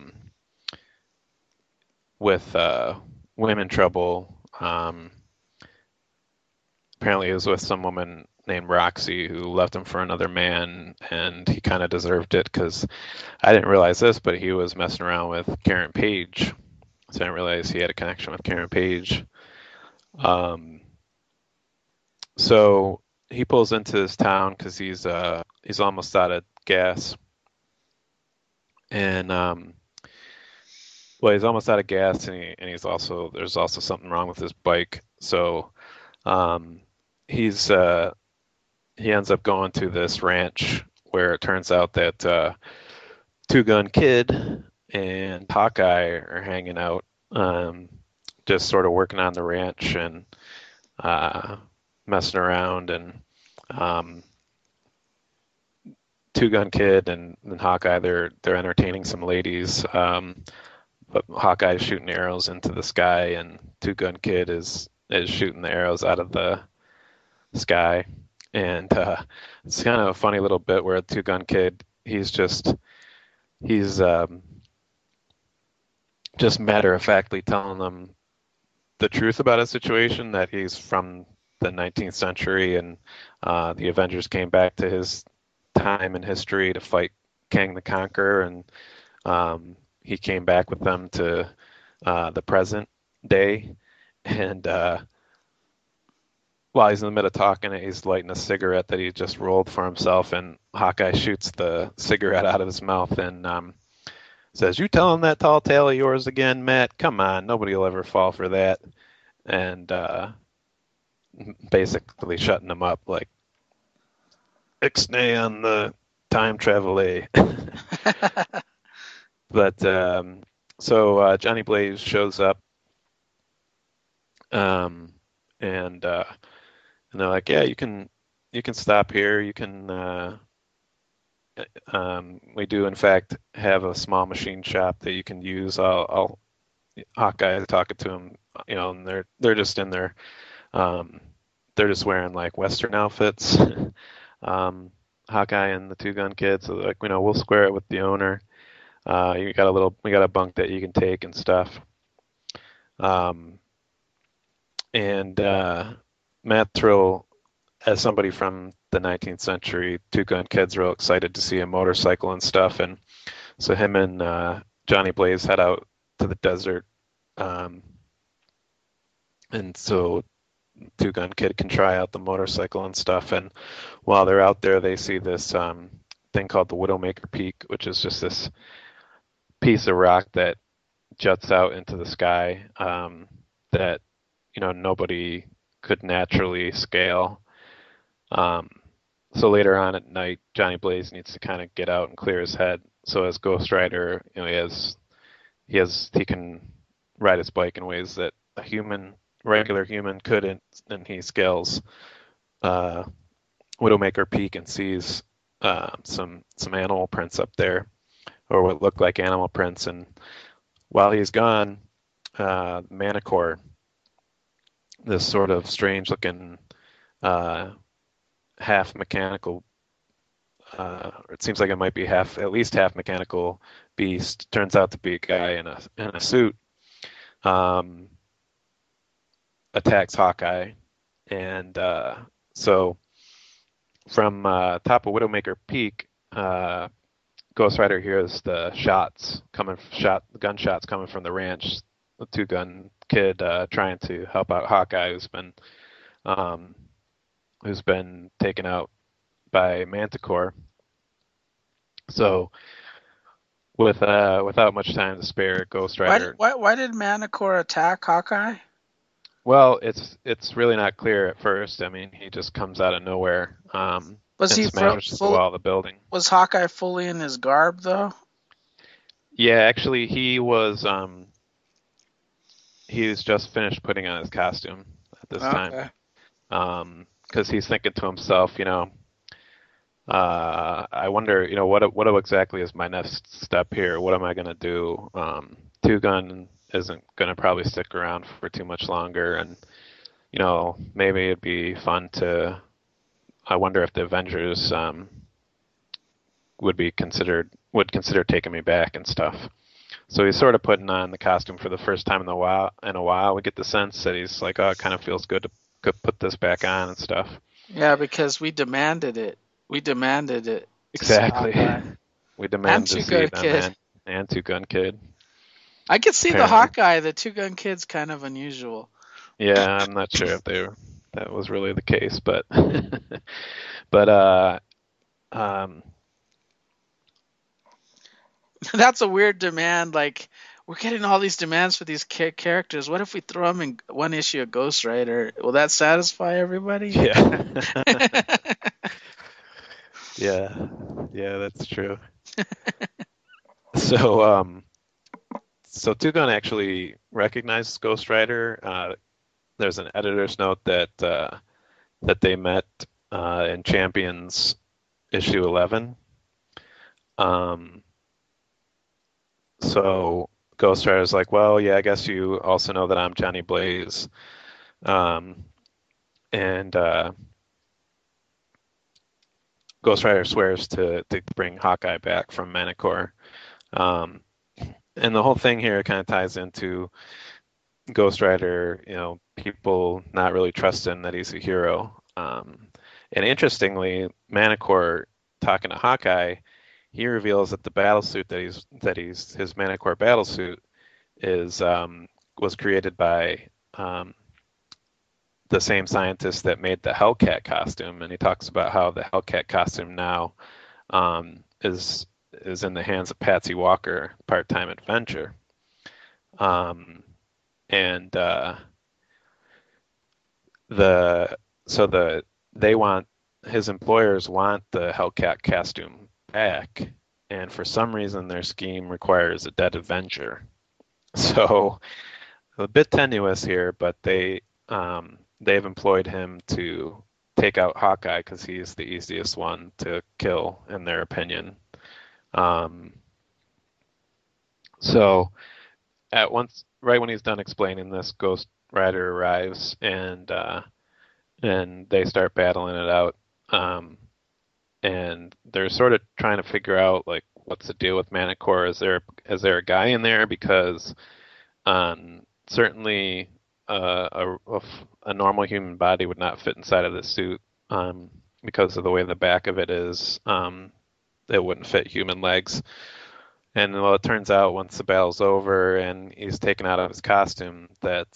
with women trouble. Apparently, he was with some woman named Roxy who left him for another man, and he kind of deserved it because I didn't realize this, but he was messing around with Karen Page. So I didn't realize he had a connection with Karen Page. Um, so he pulls into this town because he's almost out of gas, and well, he's almost out of gas, and he's also there's also something wrong with his bike. So um, he's he ends up going to this ranch where it turns out that Two Gun Kid and Hawkeye are hanging out, just sort of working on the ranch and uh, messing around. And um, Two Gun Kid and Hawkeye, they're entertaining some ladies. But Hawkeye's shooting arrows into the sky, and Two Gun Kid is shooting the arrows out of the sky. And it's kind of a funny little bit where Two Gun Kid, he's just matter of factly telling them the truth about a situation that he's from the 19th century, and the Avengers came back to his time in history to fight Kang the Conqueror, and he came back with them to the present day, and while he's in the middle of talking, he's lighting a cigarette that he just rolled for himself, and Hawkeye shoots the cigarette out of his mouth and says, "You telling that tall tale of yours again, Matt? Come on, nobody will ever fall for that." And basically shutting him up, like, "Ixnay on the time travel, eh?" But so Johnny Blaze shows up, um, and they're like, "Yeah, you can stop here. You can." We do in fact have a small machine shop that you can use. I'll Hawkeye is talking to him, and they're just in their um, they're just wearing like Western outfits. um, Hawkeye and the Two Gun Kid, so they're like, we'll square it with the owner. We got a bunk that you can take and stuff. Um, and Matt Thrill, as somebody from the 19th century, Two Gun Kid's real excited to see a motorcycle and stuff, and so him and Johnny Blaze head out to the desert, um, and so Two Gun Kid can try out the motorcycle and stuff. And while they're out there, they see this thing called the Widowmaker Peak, which is just this piece of rock that juts out into the sky, that nobody could naturally scale. Um, so later on at night, Johnny Blaze needs to kind of get out and clear his head. So as Ghost Rider, he can ride his bike in ways that regular human couldn't, and he scales uh, Widowmaker Peak and sees some animal prints up there, or what look like animal prints. And while he's gone, Manticore, this sort of strange looking uh, half mechanical, it seems like it might be at least half mechanical beast, turns out to be a guy in a suit, um, attacks Hawkeye, and so from top of Widowmaker Peak, Ghost Rider hears gunshots coming from the ranch. The Two Gun Kid trying to help out Hawkeye, um, who's been taken out by Manticore. So without much time to spare, Ghost Rider. Why did Manticore attack Hawkeye? Well, it's really not clear at first. I mean, he just comes out of nowhere, Was and he smashes the wall of the building. Was Hawkeye fully in his garb though? Yeah, actually, he was just finished putting on his costume at this time, Okay. because he's thinking to himself, I wonder, what exactly is my next step here? What am I gonna do? Two Gun isn't gonna probably stick around for too much longer, and maybe it'd be fun to. I wonder if the Avengers would consider taking me back and stuff. So he's sort of putting on the costume for the first time in a while. We get the sense that he's like, oh, it kind of feels good to put this back on and stuff. Yeah, because we demanded it. We demanded it to see Exactly. Hawkeye. We And demand to Two see Gun them Kid. and Two Gun Kid, I could see the apparently. Hawkeye. The Two Gun Kid's kind of unusual. Yeah, I'm not sure if that was really the case, but but um That's a weird demand. Like, we're getting all these demands for these characters. What if we throw them in one issue of Ghost Rider? Will that satisfy everybody? yeah. Yeah. Yeah, that's true. So so Two Gun actually recognizes Ghost Rider. There's an editor's note that they met in Champions issue 11. Um, so Ghost Rider's like, well, yeah, I guess you also know that I'm Johnny Blaze. Um, and Ghost Rider swears to bring Hawkeye back from Manticore. Um, and the whole thing here kind of ties into Ghost Rider, people not really trusting that he's a hero. And interestingly, Manticore talking to Hawkeye, he reveals that the battle suit that he's his Manticore battle suit is was created by the same scientist that made the Hellcat costume, and he talks about how the Hellcat costume now is in the hands of Patsy Walker, part-time adventure. Um, and the so the they want his employers want the Hellcat costume back, and for some reason their scheme requires a dead Avenger. So a bit tenuous here, but they've employed him to take out Hawkeye because he's the easiest one to kill in their opinion. Um, so at once, right when he's done explaining this, Ghost Rider arrives and they start battling it out. Um, and they're sort of trying to figure out like what's the deal with Manticore. Is there a guy in there? Because certainly a normal human body would not fit inside of the suit because of the way the back of it is. It wouldn't fit human legs. And well, it turns out once the battle's over and he's taken out of his costume, that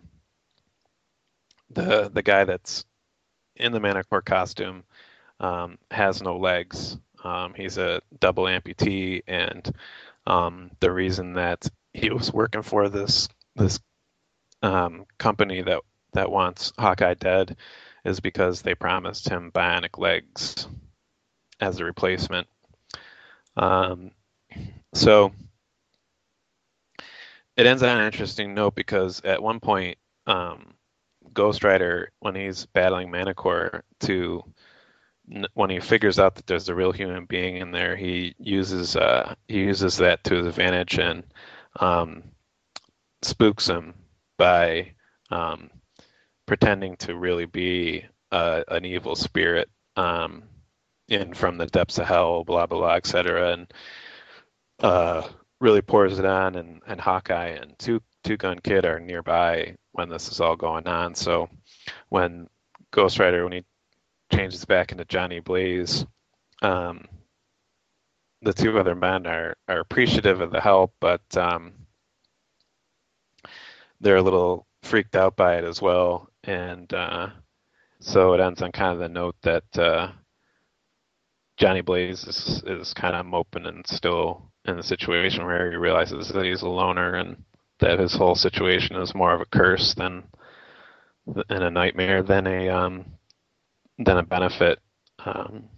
the guy that's in the Manticore costume has no legs. He's a double amputee, and the reason that he was working for this company that wants Hawkeye dead is because they promised him bionic legs as a replacement. Um, so it ends on an interesting note because at one point, Ghost Rider, when he's battling Manticore, when he figures out that there's a real human being in there, he uses that to his advantage and um, spooks him by um, pretending to really be an evil spirit in from the depths of hell, blah blah blah, etc. And uh, really pours it on. And Hawkeye and Two Gun Kid are nearby when this is all going on. So when Ghost Rider, when he changes back into Johnny Blaze, um, the two other men are appreciative of the help, but they're a little freaked out by it as well. And so it ends on kind of the note that Johnny Blaze is kind of moping and still in a situation where he realizes that he's a loner and that his whole situation is more of a curse and a nightmare than a benefit. Um,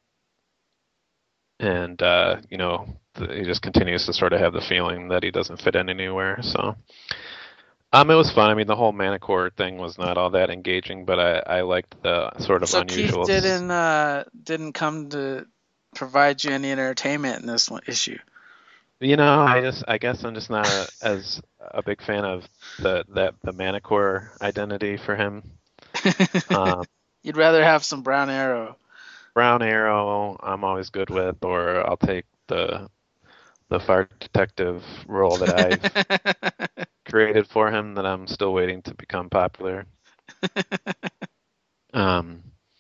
and he just continues to sort of have the feeling that he doesn't fit in anywhere. So it was fun. I mean, the whole Manticore thing was not all that engaging, but I liked the sort of So Keith unusual. didn't come to provide you any entertainment in this one issue. I guess I'm just not as a big fan of the Manticore identity for him. Um, You'd rather have some Brown Arrow. Brown Arrow, I'm always good with, or I'll take the fire detective role that I've created for him that I'm still waiting to become popular. Um,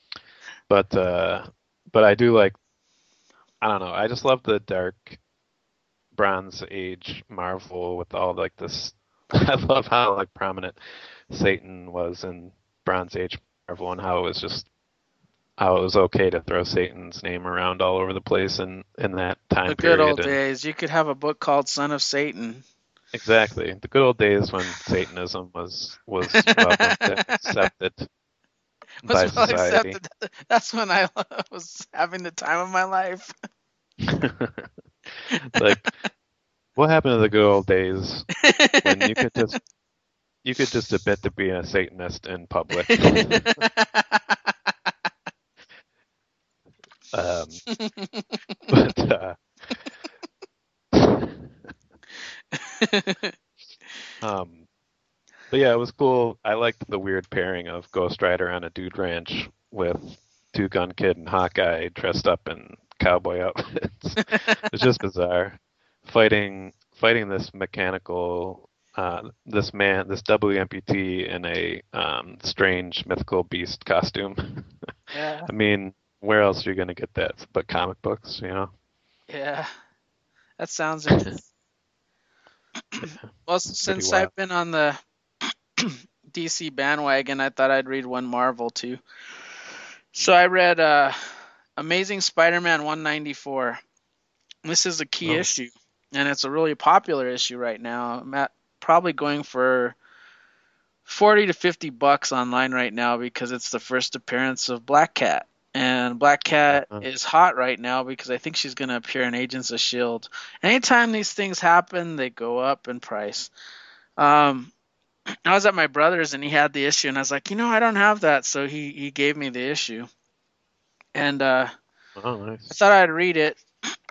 but I do like, I don't know, I just love the dark Bronze Age Marvel with all like this. I love how like prominent Satan was in Bronze Age Marvel and how it was okay to throw Satan's name around all over the place in that The time good period. old And days. You could have a book called Son of Satan. exactly, the good old days when Satanism was welcomed and accepted Was by well society. accepted. That's when I was having the time of my life. Like, what happened to the good old days when you could just admit to being a Satanist in public? Um, but um, but yeah, it was cool. I liked the weird pairing of Ghost Rider on a dude ranch with Two Gun Kid and Hawkeye dressed up in cowboy outfits. It's just bizarre. Fighting this mechanical this double amputee in a strange mythical beast costume. Yeah, I mean, where else are you gonna get that but comic books, you know? yeah. That sounds interesting. Well, It's pretty since wild. I've been on the DC bandwagon, I thought I'd read one Marvel too. So I read Amazing Spider-Man 194. This is a key Oh, issue, and it's a really popular issue right now. I'm probably going for 40 to 50 bucks online right now because it's the first appearance of Black Cat. And Black Cat uh, is hot right now because I think she's going to appear in Agents of S.H.I.E.L.D. Anytime these things happen, they go up in price. Um, I was at my brother's and he had the issue, and I was like, I don't have that. So he gave me the issue. And I oh, nice. thought I'd read it.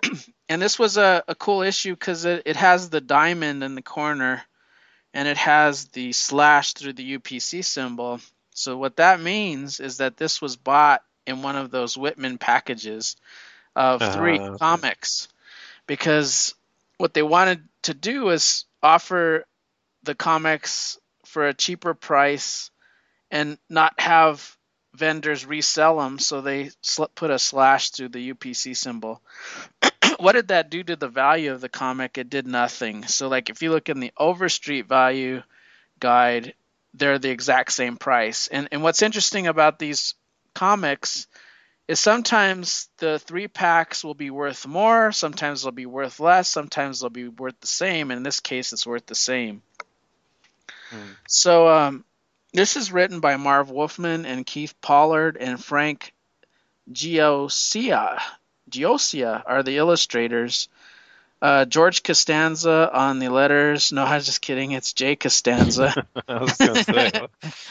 And this was a cool issue because it has the diamond in the corner and it has the slash through the UPC symbol. So what that means is that this was bought in one of those Whitman packages of 3 Okay. comics, because what they wanted to do is offer the comics for a cheaper price and not have vendors resell them, so they put a slash through the UPC symbol. What did that do to the value of the comic? It did nothing. So like if you look in the Overstreet value guide, they're the exact same price. And what's interesting about these comics is sometimes the 3 packs will be worth more, sometimes they'll be worth less, sometimes they'll be worth the same. In this case, it's worth the same. Hmm. So this is written by Marv Wolfman and Keith Pollard, and Frank Giosia. Giosia are the illustrators. George Costanza on the letters. No, I was just kidding. It's Jay Costanza. I was gonna say, well,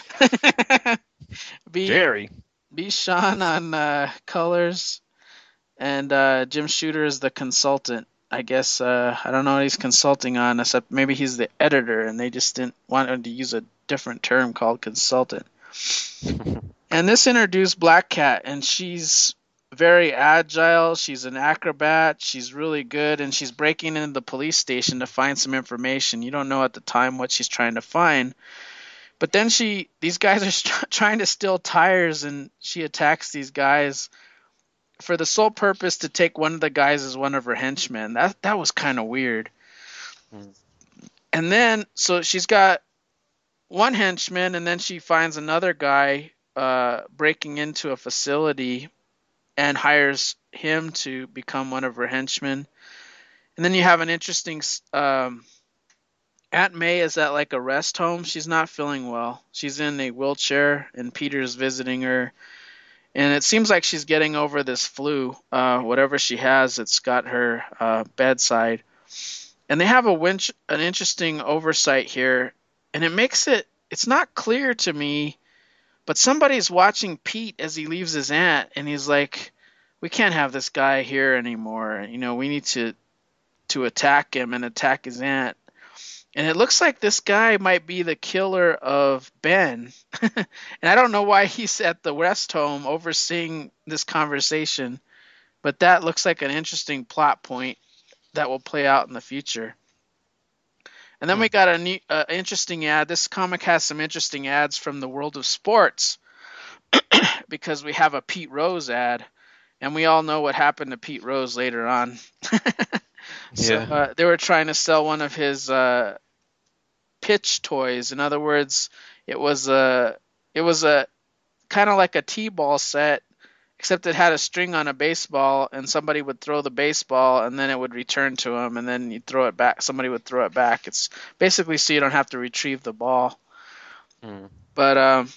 B. Jerry. B. Sean on colors, and Jim Shooter is the consultant. I guess I don't know what he's consulting on, except maybe he's the editor, and they just didn't want him to use a different term called consultant. And this introduced Black Cat, and she's very agile. She's an acrobat. She's really good, and she's breaking into the police station to find some information. You don't know at the time what she's trying to find, but then these guys are trying to steal tires, and she attacks these guys for the sole purpose to take one of the guys as one of her henchmen. That was kind of weird. Hmm. And then so she's got one henchman, and then she finds another guy breaking into a facility and hires him to become one of her henchmen. And then you have an interesting Aunt May is at like a rest home. She's not feeling well. She's in a wheelchair, and Peter's visiting her. And it seems like she's getting over this flu, whatever she has. It's got her bedside. And they have an interesting oversight here, and it makes it's not clear to me, but somebody's watching Pete as he leaves his aunt, and he's like, "We can't have this guy here anymore. You know, we need to attack him and attack his aunt." And it looks like this guy might be the killer of Ben. And I don't know why he's at the rest home overseeing this conversation, but that looks like an interesting plot point that will play out in the future. And then Hmm. we got a neat, interesting ad. This comic has some interesting ads from the world of sports because we have a Pete Rose ad, and we all know what happened to Pete Rose later on. So Yeah. they were trying to sell one of his pitch toys. In other words, it was a kind of like a T-ball set, except it had a string on a baseball, and somebody would throw the baseball, and then it would return to him, and then you throw it back. Somebody would throw it back. It's basically so you don't have to retrieve the ball. Hmm. But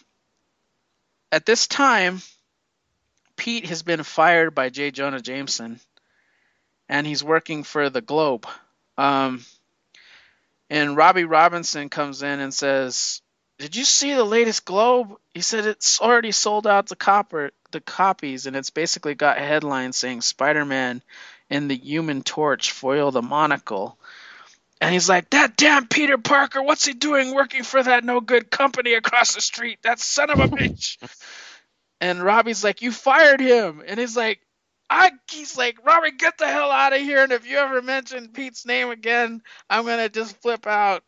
at this time, Pete has been fired by J. Jonah Jameson, and he's working for the Globe. Um, and Robbie Robinson comes in and says, "Did you see the latest Globe?" He said it's already sold out the copies, and it's basically got headlines saying Spider-Man and the Human Torch foil the monocle. And he's like, "That damn Peter Parker, what's he doing working for that no good company across the street? That son of a bitch." And Robbie's like, "You fired him." And he's like, "Robbie, get the hell out of here. And if you ever mention Pete's name again, I'm going to just flip out."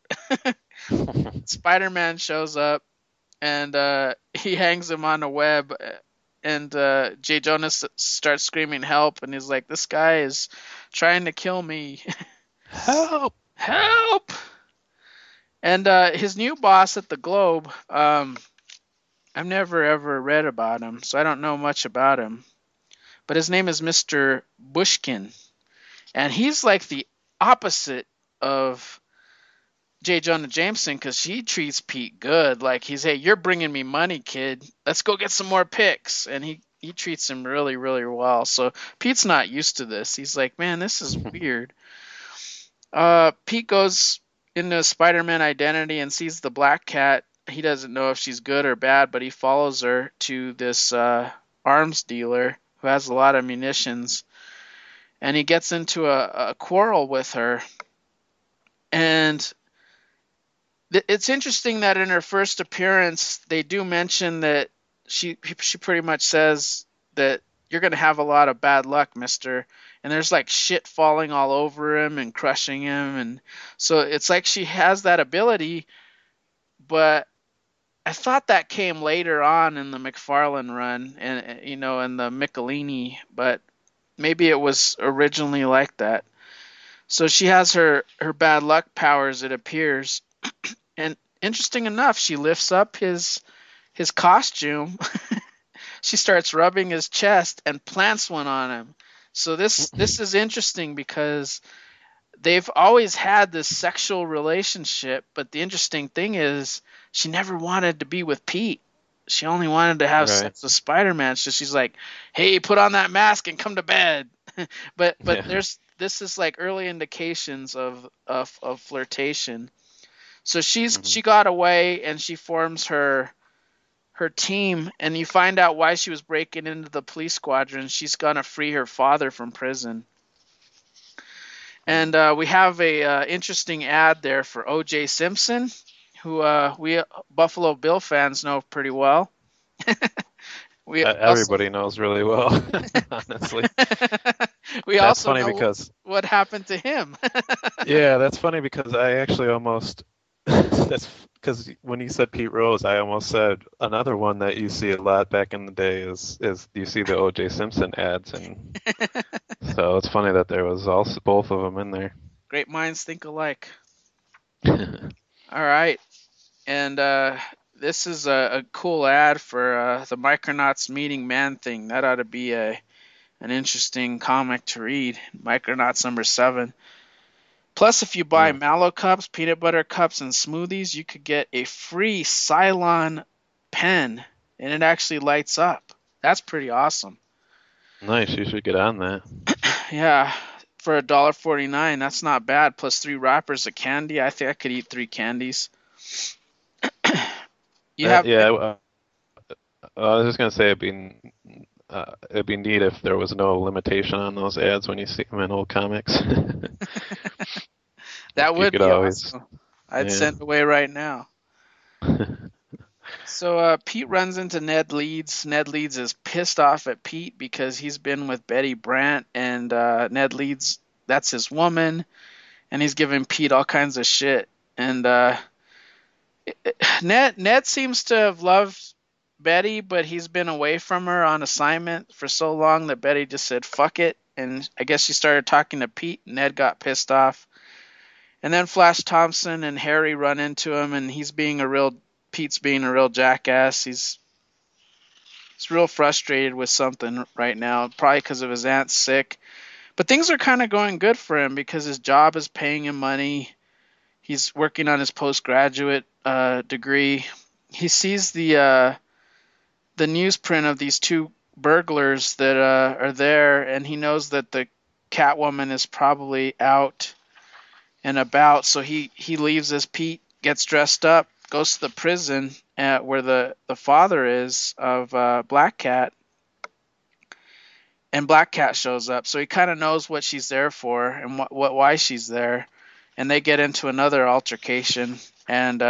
Spider-Man shows up, and he hangs him on a web, and J. Jonas starts screaming help, and he's like, "This guy is trying to kill me." Help! Help. And his new boss at the Globe, I've never ever read about him, so I don't know much about him. But his name is Mr. Bushkin, and he's like the opposite of J. Jonah Jameson because he treats Pete good. Like "Hey, you're bringing me money, kid. Let's go get some more picks." And he treats him really, really well. So Pete's not used to this. He's like, "Man, this is weird." Pete goes into Spider-Man identity and sees the Black Cat. He doesn't know if she's good or bad, but he follows her to this arms dealer who has a lot of munitions. and he gets into a quarrel with her. And it's interesting that in her first appearance, they do mention that she pretty much says that you're gonna have a lot of bad luck, Mister. And there's like shit falling all over him and crushing him, and so it's like she has that ability. But I thought that came later on in the McFarlane run, and in the Michelini, but maybe it was originally like that. So she has her bad luck powers, it appears. And interesting enough, she lifts up his costume. She starts rubbing his chest and plants one on him. So this is interesting because they've always had this sexual relationship, but the interesting thing is she never wanted to be with Pete. She only wanted to have Right. sex with Spider-Man. So she's like, "Hey, put on that mask and come to bed." but Yeah. there's this is like early indications of flirtation. So Hmm. she got away and she forms her team, and you find out why she was breaking into the police squadron. She's gonna free her father from prison. And we have a interesting ad there for O.J. Simpson, who we Buffalo Bill fans know pretty well. We also Everybody knows really well, honestly. we That's also funny know because, what happened to him. yeah, that's funny because I actually almost, that's because when you said Pete Rose, I almost said another one that you see a lot back in the day is you see the O.J. Simpson ads, and so it's funny that there was also both of them in there. Great minds think alike. All right, and this is a cool ad for the Micronauts meeting Man Thing. That ought to be an interesting comic to read. Micronauts number 7. Plus, if you buy Hmm. Mallow cups, peanut butter cups, and smoothies, you could get a free Cylon pen, and it actually lights up. That's pretty awesome. Nice, you should get on that. Yeah, for $1.49, that's not bad. Plus 3 wrappers of candy. I think I could eat 3 candies. You have Yeah, I was just gonna say it'd be neat if there was no limitation on those ads when you see them in old comics. that Like you would could be always, awesome. I'd yeah. send away right now. So Pete runs into Ned Leeds. Ned Leeds is pissed off at Pete because he's been with Betty Brant, and Ned Leeds, that's his woman, and he's giving Pete all kinds of shit. And Ned seems to have loved Betty, but he's been away from her on assignment for so long that Betty just said fuck it, and I guess she started talking to Pete. Ned got pissed off, and then Flash Thompson and Harry run into him, and Pete's being a real jackass. He's real frustrated with something right now, probably because of his aunt's sick. But things are kind of going good for him because his job is paying him money. He's working on his postgraduate degree. He sees the newsprint of these 2 burglars that are there, and he knows that the Catwoman is probably out and about. So he leaves as Pete gets dressed up, goes to the prison where the father is of Black Cat, and Black Cat shows up. So he kind of knows what she's there for and why she's there. And they get into another altercation, and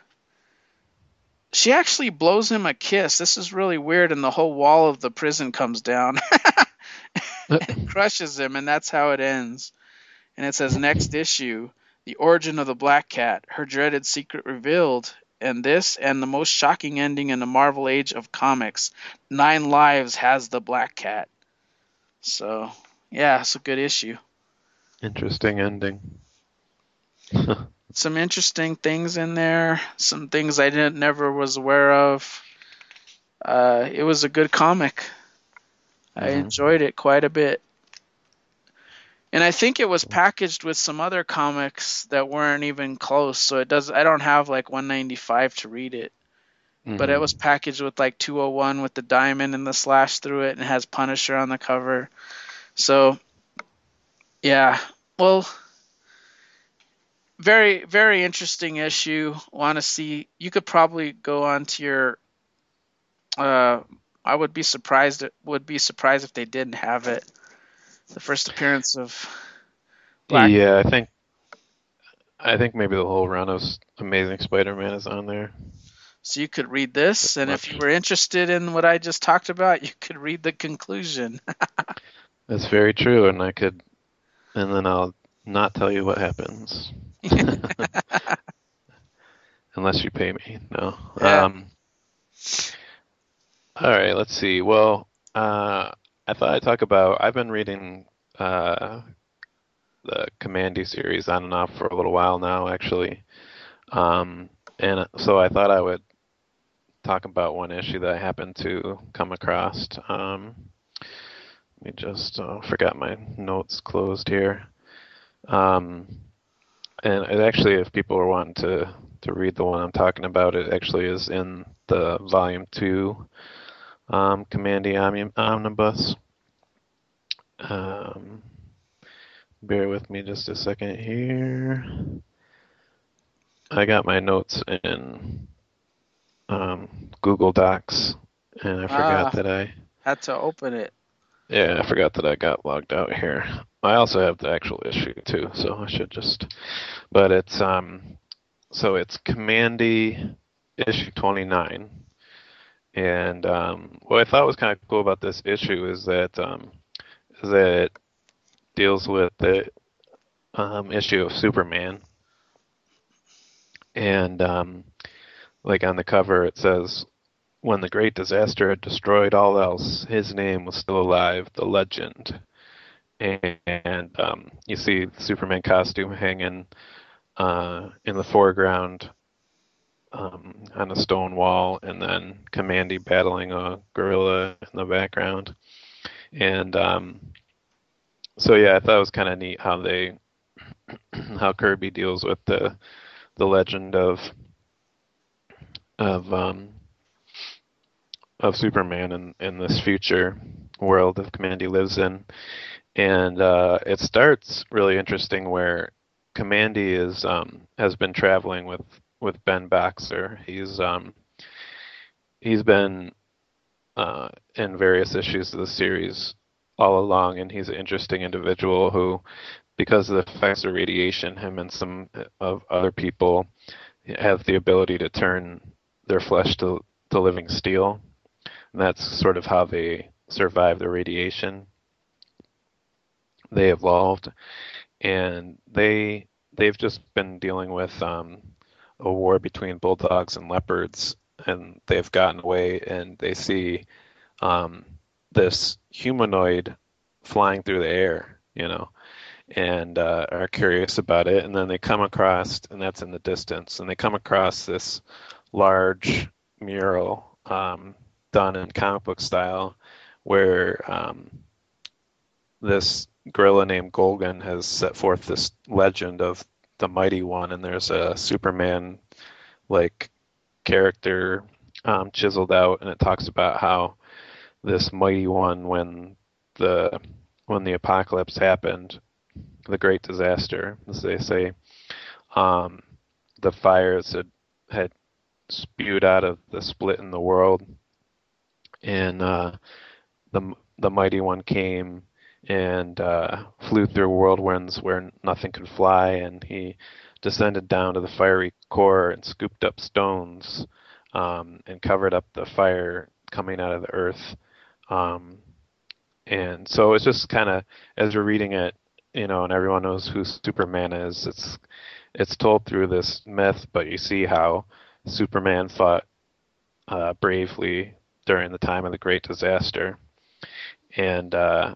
she actually blows him a kiss. This is really weird, and the whole wall of the prison comes down and crushes him, and that's how it ends. And it says next issue, the origin of the Black Cat, her dreaded secret revealed, and this and the most shocking ending in the Marvel age of comics. 9 lives has the Black Cat. So yeah, it's a good issue. Interesting ending. Some interesting things in there. Some things I didn't never was aware of. It was a good comic. I Hmm. enjoyed it quite a bit. And I think it was packaged with some other comics that weren't even close. So it does. I don't have like 195 to read it, but it was Hmm. packaged with like 201 with the diamond and the slash through it, and it has Punisher on the cover. So yeah, well, very very interesting issue. Want to see? You could probably go on to your. Uh, I would be surprised. Would be surprised if they didn't have it. The first appearance of Black. Yeah, I think maybe the whole run of Amazing Spider-Man is on there. So you could read this, Pretty and if you much. were interested in what I just talked about, you could read the conclusion. That's very true, and then I'll not tell you what happens. Unless you pay me. No. Yeah. All right, let's see. Well, I thought I'd talk about, I've been reading uh, the Commandy series on and off for a little while now, actually. Um, and so I thought I would talk about one issue that I happened to come across. Let me just forgot my notes closed here. Um, and it actually, if people are wanting to read the one I'm talking about, it actually is in the volume two Commandy Omnibus. Um, bear with me just a second here. I got my notes in Google Docs, and I forgot Ah, that had to open it. yeah, I forgot that I got logged out here. I also have the actual issue too, so I should just, but so it's Commandy issue 29, and what I thought was kind of cool about this issue is that it deals with the issue of Superman, and like on the cover it says, when the great disaster had destroyed all else, his name was still alive, the legend. And you see the Superman costume hanging in the foreground on a stone wall, and then Commandy battling a gorilla in the background. And so yeah, I thought it was kind of neat how they how Kirby deals with the legend of um, of Superman in this future world that Commandy lives in. And it starts really interesting where Commandy is has been traveling with Ben Baxter. He's been in various issues of the series all along, and he's an interesting individual who, because of the effects of radiation, him and some of other people have the ability to turn their flesh to living steel, and that's sort of how they survive the radiation. They evolved, and they've just been dealing with a war between bulldogs and leopards, and they've gotten away, and they see um, this humanoid flying through the air, and are curious about it, and then they come across, and that's in the distance, and they come across this large mural done in comic book style, where this gorilla named Golgan has set forth this legend of the Mighty One, and there's a Superman like character chiseled out, and it talks about how this Mighty One, the when the apocalypse happened, the great disaster, as they say, um, the fires had spewed out of the split in the world, and the Mighty One came and flew through whirlwinds where nothing could fly, and he descended down to the fiery core and scooped up stones and covered up the fire coming out of the earth. Um, and so it's just kind of, as you're reading it, and everyone knows who Superman is. It's told through this myth, but you see how Superman fought bravely during the time of the Great Disaster, and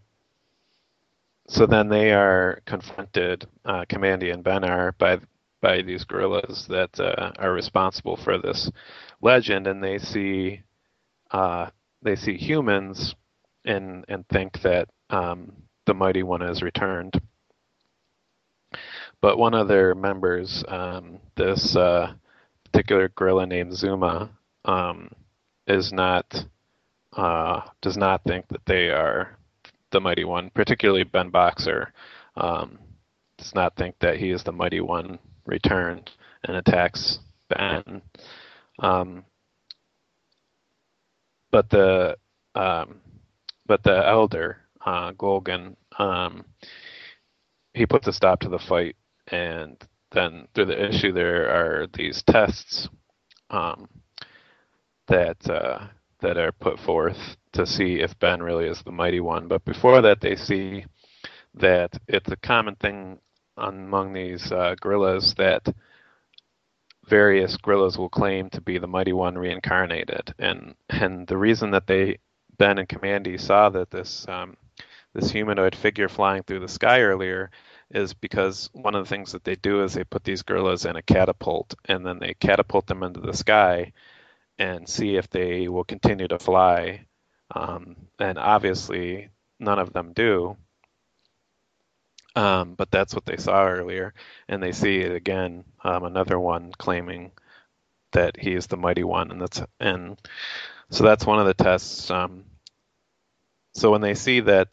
so then they are confronted, Commandy and Ben are, by these gorillas that are responsible for this legend, and uh, they see humans and think that the Mighty One has returned. But one of their members, this particular gorilla named Zuma, um, is not does not think that they are the Mighty One, particularly Ben Boxer, um, does not think that he is the Mighty One returned and attacks Ben. Um, but the um, but the elder, Golgan, he puts a stop to the fight, and then through the issue there are these tests um, that that are put forth to see if Ben really is the mighty one. But before that, they see that it's a common thing among these gorillas that various gorillas will claim to be the mighty one reincarnated, and the reason that they Ben and Commandy saw that this humanoid figure flying through the sky earlier is because one of the things that they do is they put these gorillas in a catapult and then they catapult them into the sky and see if they will continue to fly. And obviously, none of them do. But that's what they saw earlier, and they see it again. Another one claiming that he is the mighty one, and so that's one of the tests. So when they see that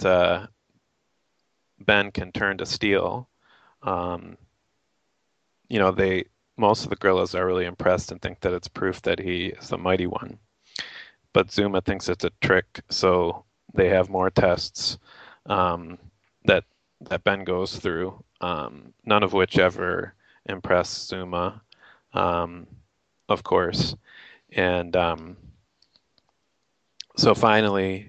Ben can turn to steel, um, they most of the gorillas are really impressed and think that it's proof that he is the mighty one. But Zuma thinks it's a trick, so they have more tests um, that that Ben goes through, none of which ever impress Zuma, um, of course. And so finally,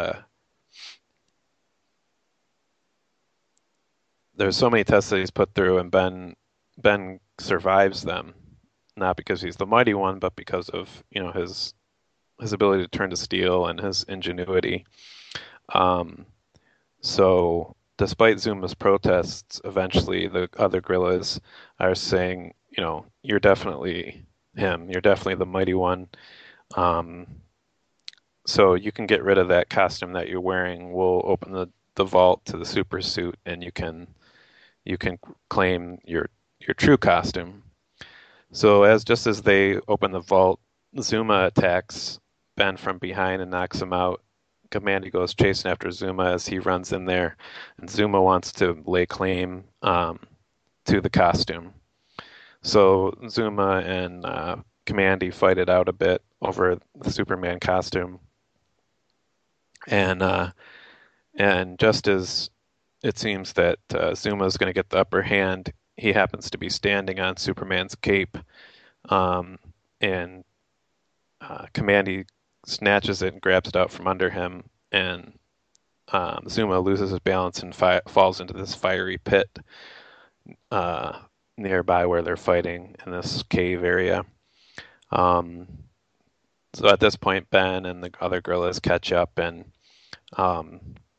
there's so many tests that he's put through, and Ben survives them, not because he's the mighty one, but because of his ability to turn to steel and his ingenuity. Um, so despite Zuma's protests, eventually the other gorillas are saying, you're definitely him. You're definitely the mighty one. Um, so you can get rid of that costume that you're wearing. We'll open the vault to the super suit, and you can claim your true costume. So just as they open the vault, Zuma attacks Ben from behind and knocks him out. Commandy goes chasing after Zuma as he runs in there, and Zuma wants to lay claim to the costume. So Zuma and Commandy fight it out a bit over the Superman costume, and just as it seems that Zuma is going to get the upper hand, he happens to be standing on Superman's cape, um, and Commandy snatches it and grabs it out from under him, and Zuma loses his balance and falls into this fiery pit uh, nearby where they're fighting in this cave area. Um, so at this point, Ben and the other gorillas catch up, um,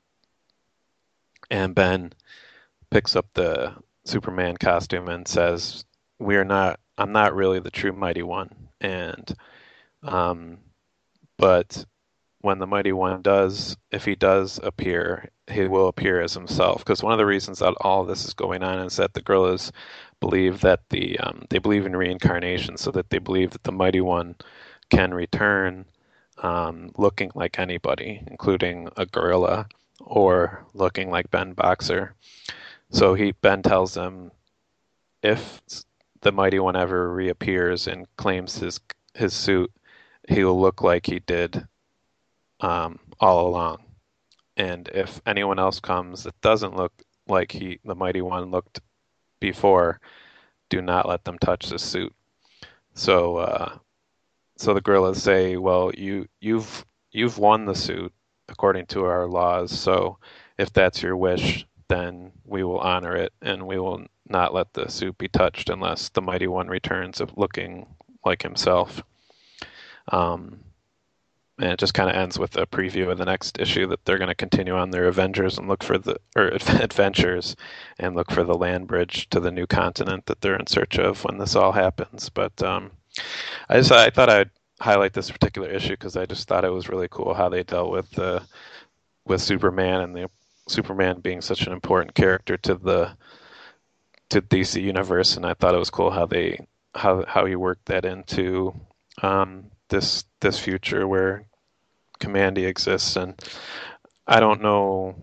and Ben picks up the Superman costume and says, I'm not really the true Mighty One." And um, but when the Mighty One does, if he does appear, he will appear as himself. Because one of the reasons that all of this is going on is that the gorillas believe that they believe in reincarnation, so that they believe that the Mighty One can return looking like anybody, including a gorilla or looking like Ben Boxer. So Ben tells them if the Mighty One ever reappears and claims his suit, he will look like he did all along. And if anyone else comes that doesn't look like the Mighty One looked before, do not let them touch the suit. So so the gorillas say, well, you've won the suit according to our laws. So if that's your wish, then we will honor it, and we will not let the suit be touched unless the Mighty One returns of looking like himself. Um, and it just kind of ends with a preview of the next issue that they're going to continue on their Avengers and look for adventures and look for the land bridge to the new continent that they're in search of when this all happens. But I thought I'd highlight this particular issue because I just thought it was really cool how they dealt with Superman and the Superman being such an important character to DC Universe, and I thought it was cool how he worked that into this future where Commandy exists. And I don't know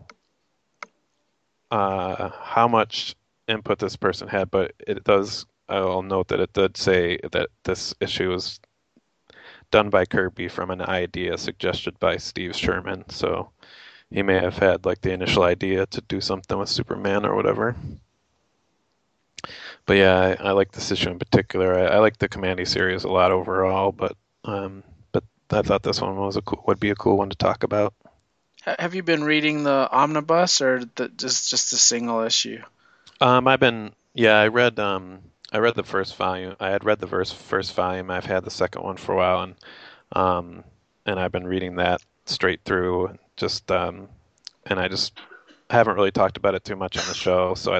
how much input this person had, but it does. I'll note that it did say that this issue was done by Kirby from an idea suggested by Steve Sherman. So he may have had like the initial idea to do something with Superman or whatever. But yeah, I like this issue in particular. I like the Commandy series a lot overall, but I thought this one would be a cool one to talk about. Have you been reading the omnibus or just a single issue? I read the first volume. I had read the first volume. I've had the second one for a while, um, and I've been reading that straight through. And I just haven't really talked about it too much on the show. So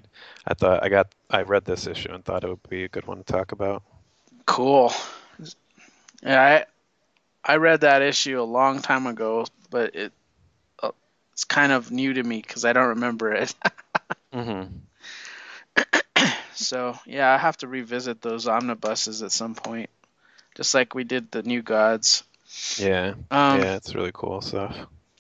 I read this issue and thought it would be a good one to talk about. Cool. Yeah, I read that issue a long time ago, but it's kind of new to me because I don't remember it. Hmm. So yeah, I have to revisit those omnibuses at some point, just like we did the New Gods. Yeah, Um, yeah, it's really cool stuff.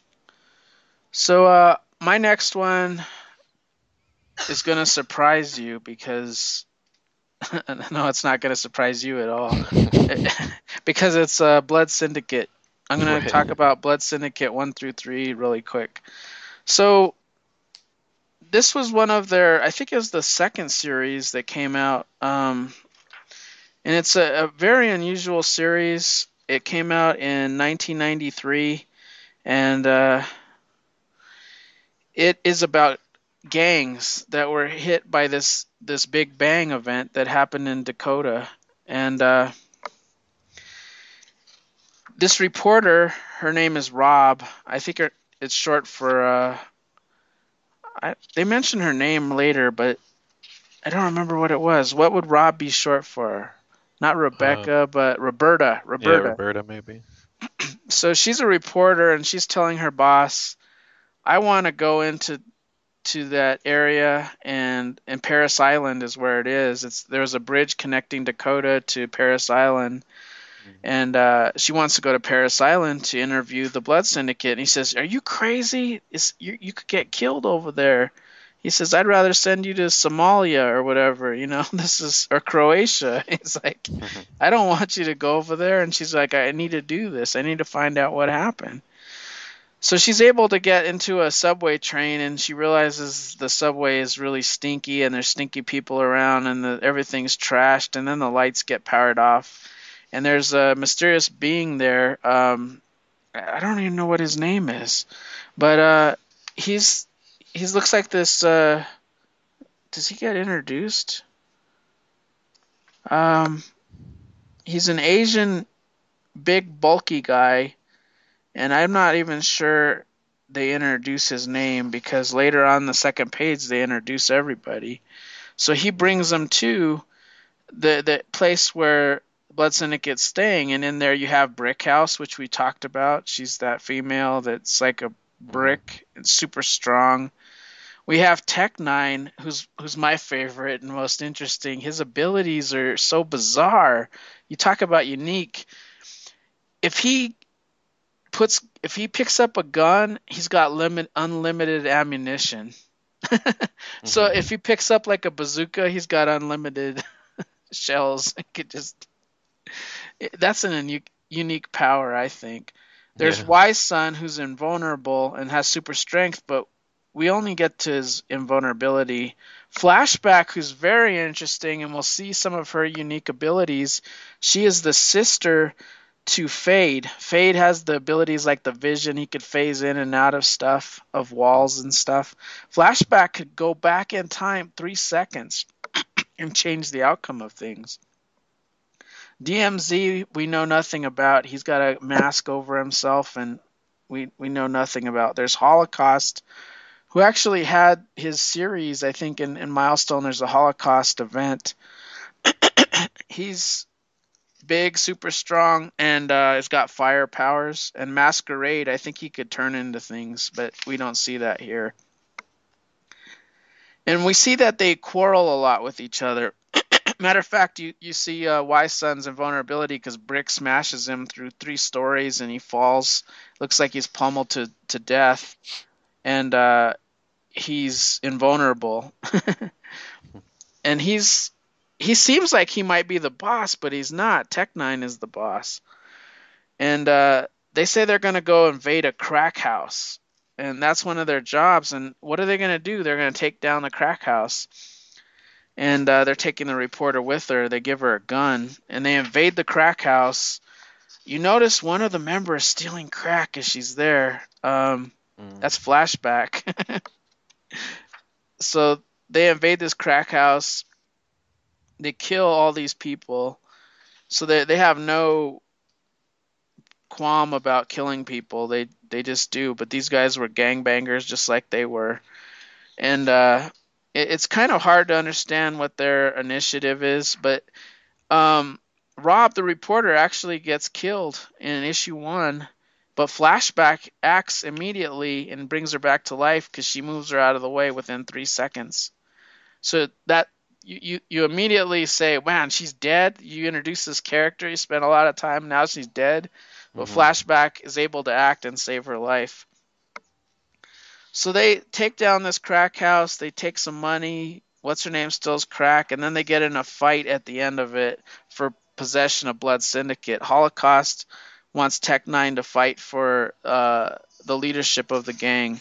so my next one is gonna surprise you because no, it's not gonna surprise you at all because it's Blood Syndicate. I'm gonna Right. talk about Blood Syndicate 1 through 3 really quick. So this was one of their, I think it was the second series that came out, and it's a very unusual series. It came out in 1993, and it is about gangs that were hit by this Big Bang event that happened in Dakota, and this reporter, her name is Rob. I think it's short for. They mentioned her name later, but I don't remember what it was. What would Rob be short for? Not Uh, Rebecca, but Roberta. yeah, Roberta. Roberta maybe. So she's a reporter, and she's telling her boss, "I want to go into that area, and Paris Island is where it is. There's a bridge connecting Dakota to Paris Island, and she wants to go to Paris Island to interview the Blood Syndicate." And he says, "Are you crazy? You could get killed over there." He says, "I'd rather send you to Somalia or whatever, this is, or Croatia." He's like, Mhm. "I don't want you to go over there." And she's like, "I need to do this. I need to find out what happened." So she's able to get into a subway train, and she realizes the subway is really stinky and there's stinky people around, and everything's trashed, and then the lights get powered off, and there's a mysterious being there. I don't even know what his name is, but he's he looks like this. Does he get introduced? Um, he's an Asian, big, bulky guy, and I'm not even sure they introduce his name because later on the second page they introduce everybody. So he brings them to the place where Blood Syndicate's staying, and in there you have Brickhouse, which we talked about. She's that female that's like a Mhm. brick and super strong. We have Tech Nine, who's my favorite and most interesting. His abilities are so bizarre. You talk about unique. If he if he picks up a gun, he's got unlimited ammunition. So if Mhm. he picks up like a bazooka, he's got unlimited shells. It could just That's an unique power, I think. There's Yeah. Wise Son, who's invulnerable and has super strength, but we only get to his invulnerability. Flashback, who's very interesting, and we'll see some of her unique abilities. She is the sister to Fade. Fade has the abilities like the vision. He could phase in and out of stuff, of walls and stuff. Flashback could go back in time 3 seconds and change the outcome of things. DMZ, we know nothing about. He's got a mask over himself, and we know nothing about. There's Holocaust, who actually had his series, I think, in Milestone. There's a Holocaust event. He's big, super strong, and has got fire powers. And Masquerade, I think he could turn into things, but we don't see that here. And we see that they quarrel a lot with each other. Matter of fact, you see Wise Son's invulnerability because Brick smashes him through 3 stories and he falls. Looks like he's pummeled to death, and he's invulnerable. And he seems like he might be the boss, but he's not. Tech Nine is the boss, and they say they're gonna go invade a crack house. and that's one of their jobs. And what are they going to do? They're going to take down the crack house, and they're taking the reporter with her. They give her a gun, and they invade the crack house. You notice one of the members stealing crack as she's there. Mm. That's flashback. So they invade this crack house. They kill all these people. So they have no qualm about killing people. They just do. But these guys were gangbangers, just like they were. And it's kind of hard to understand what their initiative is. But Rob, the reporter, actually gets killed in issue 1. But Flashback acts immediately and brings her back to life because she moves her out of the way within 3 seconds. So that you immediately say, "Man, she's dead." You introduce this character, you spend a lot of time, now she's dead. But Hmm. Flashback is able to act and save her life. So they take down this crack house. They take some money. What's her name steals crack, and then they get in a fight at the end of it for possession of Blood Syndicate. Holocaust wants Tech Nine to fight for the leadership of the gang,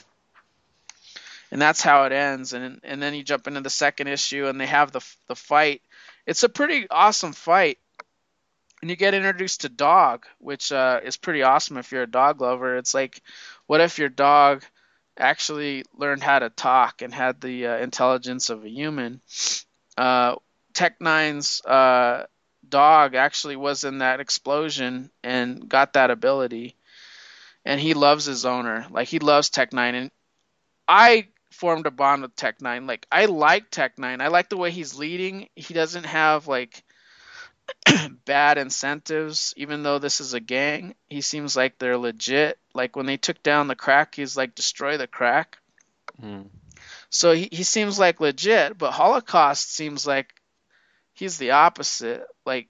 and that's how it ends. And then you jump into the second issue, and they have the fight. It's a pretty awesome fight, and you get introduced to Dog, which is pretty awesome if you're a dog lover. It's like, what if your dog actually learned how to talk and had the intelligence of a human? Uh, Tech Nine's dog actually was in that explosion and got that ability, and he loves his owner. Like, he loves Tech Nine, and I formed a bond with Tech Nine. Like, I like Tech Nine. I like the way he's leading. He doesn't have like bad incentives, even though this is a gang. He seems like they're legit. Like when they took down the crack, he's like, destroy the crack. Mm. So he seems like legit, but Holocaust seems like he's the opposite. Like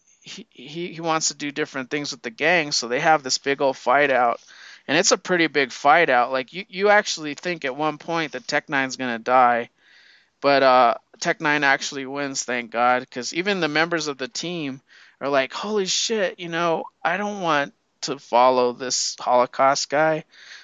he wants to do different things with the gang, so they have this big old fight out. And it's a pretty big fight out. Like you actually think at one point that Tech Nine's gonna die, but Tech Nine actually wins, thank God, because even the members of the team are like, "Holy shit, I don't want to follow this Holocaust guy."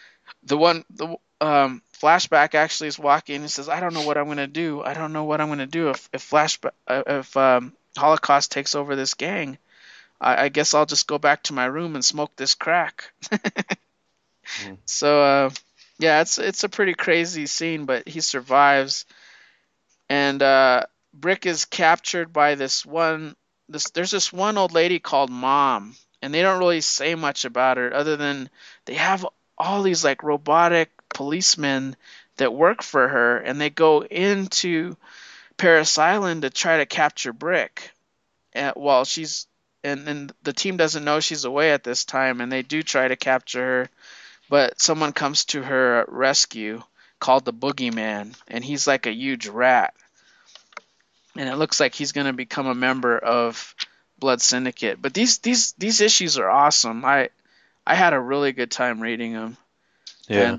The Flashback actually is walking and says, "I don't know what I'm gonna do. I don't know what I'm gonna do if Flashback if Holocaust takes over this gang. I guess I'll just go back to my room and smoke this crack." Mm. So yeah, it's a pretty crazy scene, but he survives. And Brick is captured by there's this one old lady called Mom, and they don't really say much about her other than they have all these like robotic policemen that work for her, and they go into Paris Island to try to capture Brick while she's and the team doesn't know she's away at this time, and they do try to capture her, but someone comes to her rescue called the Boogeyman, and he's like a huge rat, and it looks like he's going to become a member of Blood Syndicate. But these issues are awesome. I had a really good time reading them, Yeah. and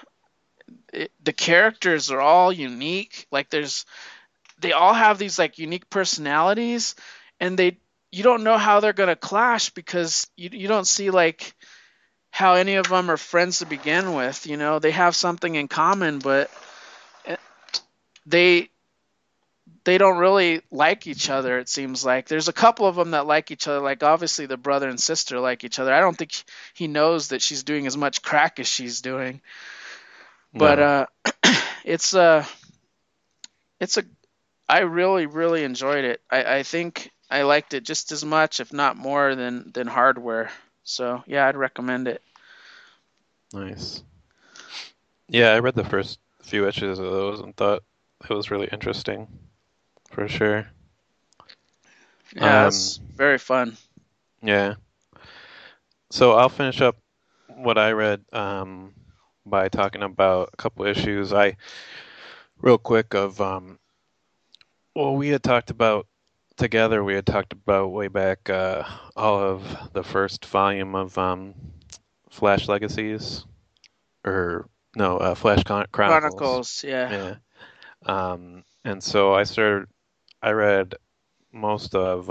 the characters are all unique. Like they all have these like unique personalities, and you don't know how they're going to clash because you don't see like how any of them are friends to begin with. They have something in common, but eh, they they don't really like each other. It seems like there's a couple of them that like each other. Like obviously the brother and sister like each other. I don't think he knows that she's doing as much crack as she's doing. But No. it's a it's a I really really enjoyed it. I think I liked it just as much, if not more, than Hardware. So yeah, I'd recommend it. Nice. Yeah, I read the first few issues of those and thought it was really interesting for sure. Yeah, Um, it's very fun. yeah. So I'll finish up what I read by talking about a couple issues. Real quick of well, we had talked about together. We had talked about way back all of the first volume of Flash Legacies, or no, Chronicles. Chronicles, yeah. Yeah. And so I read most of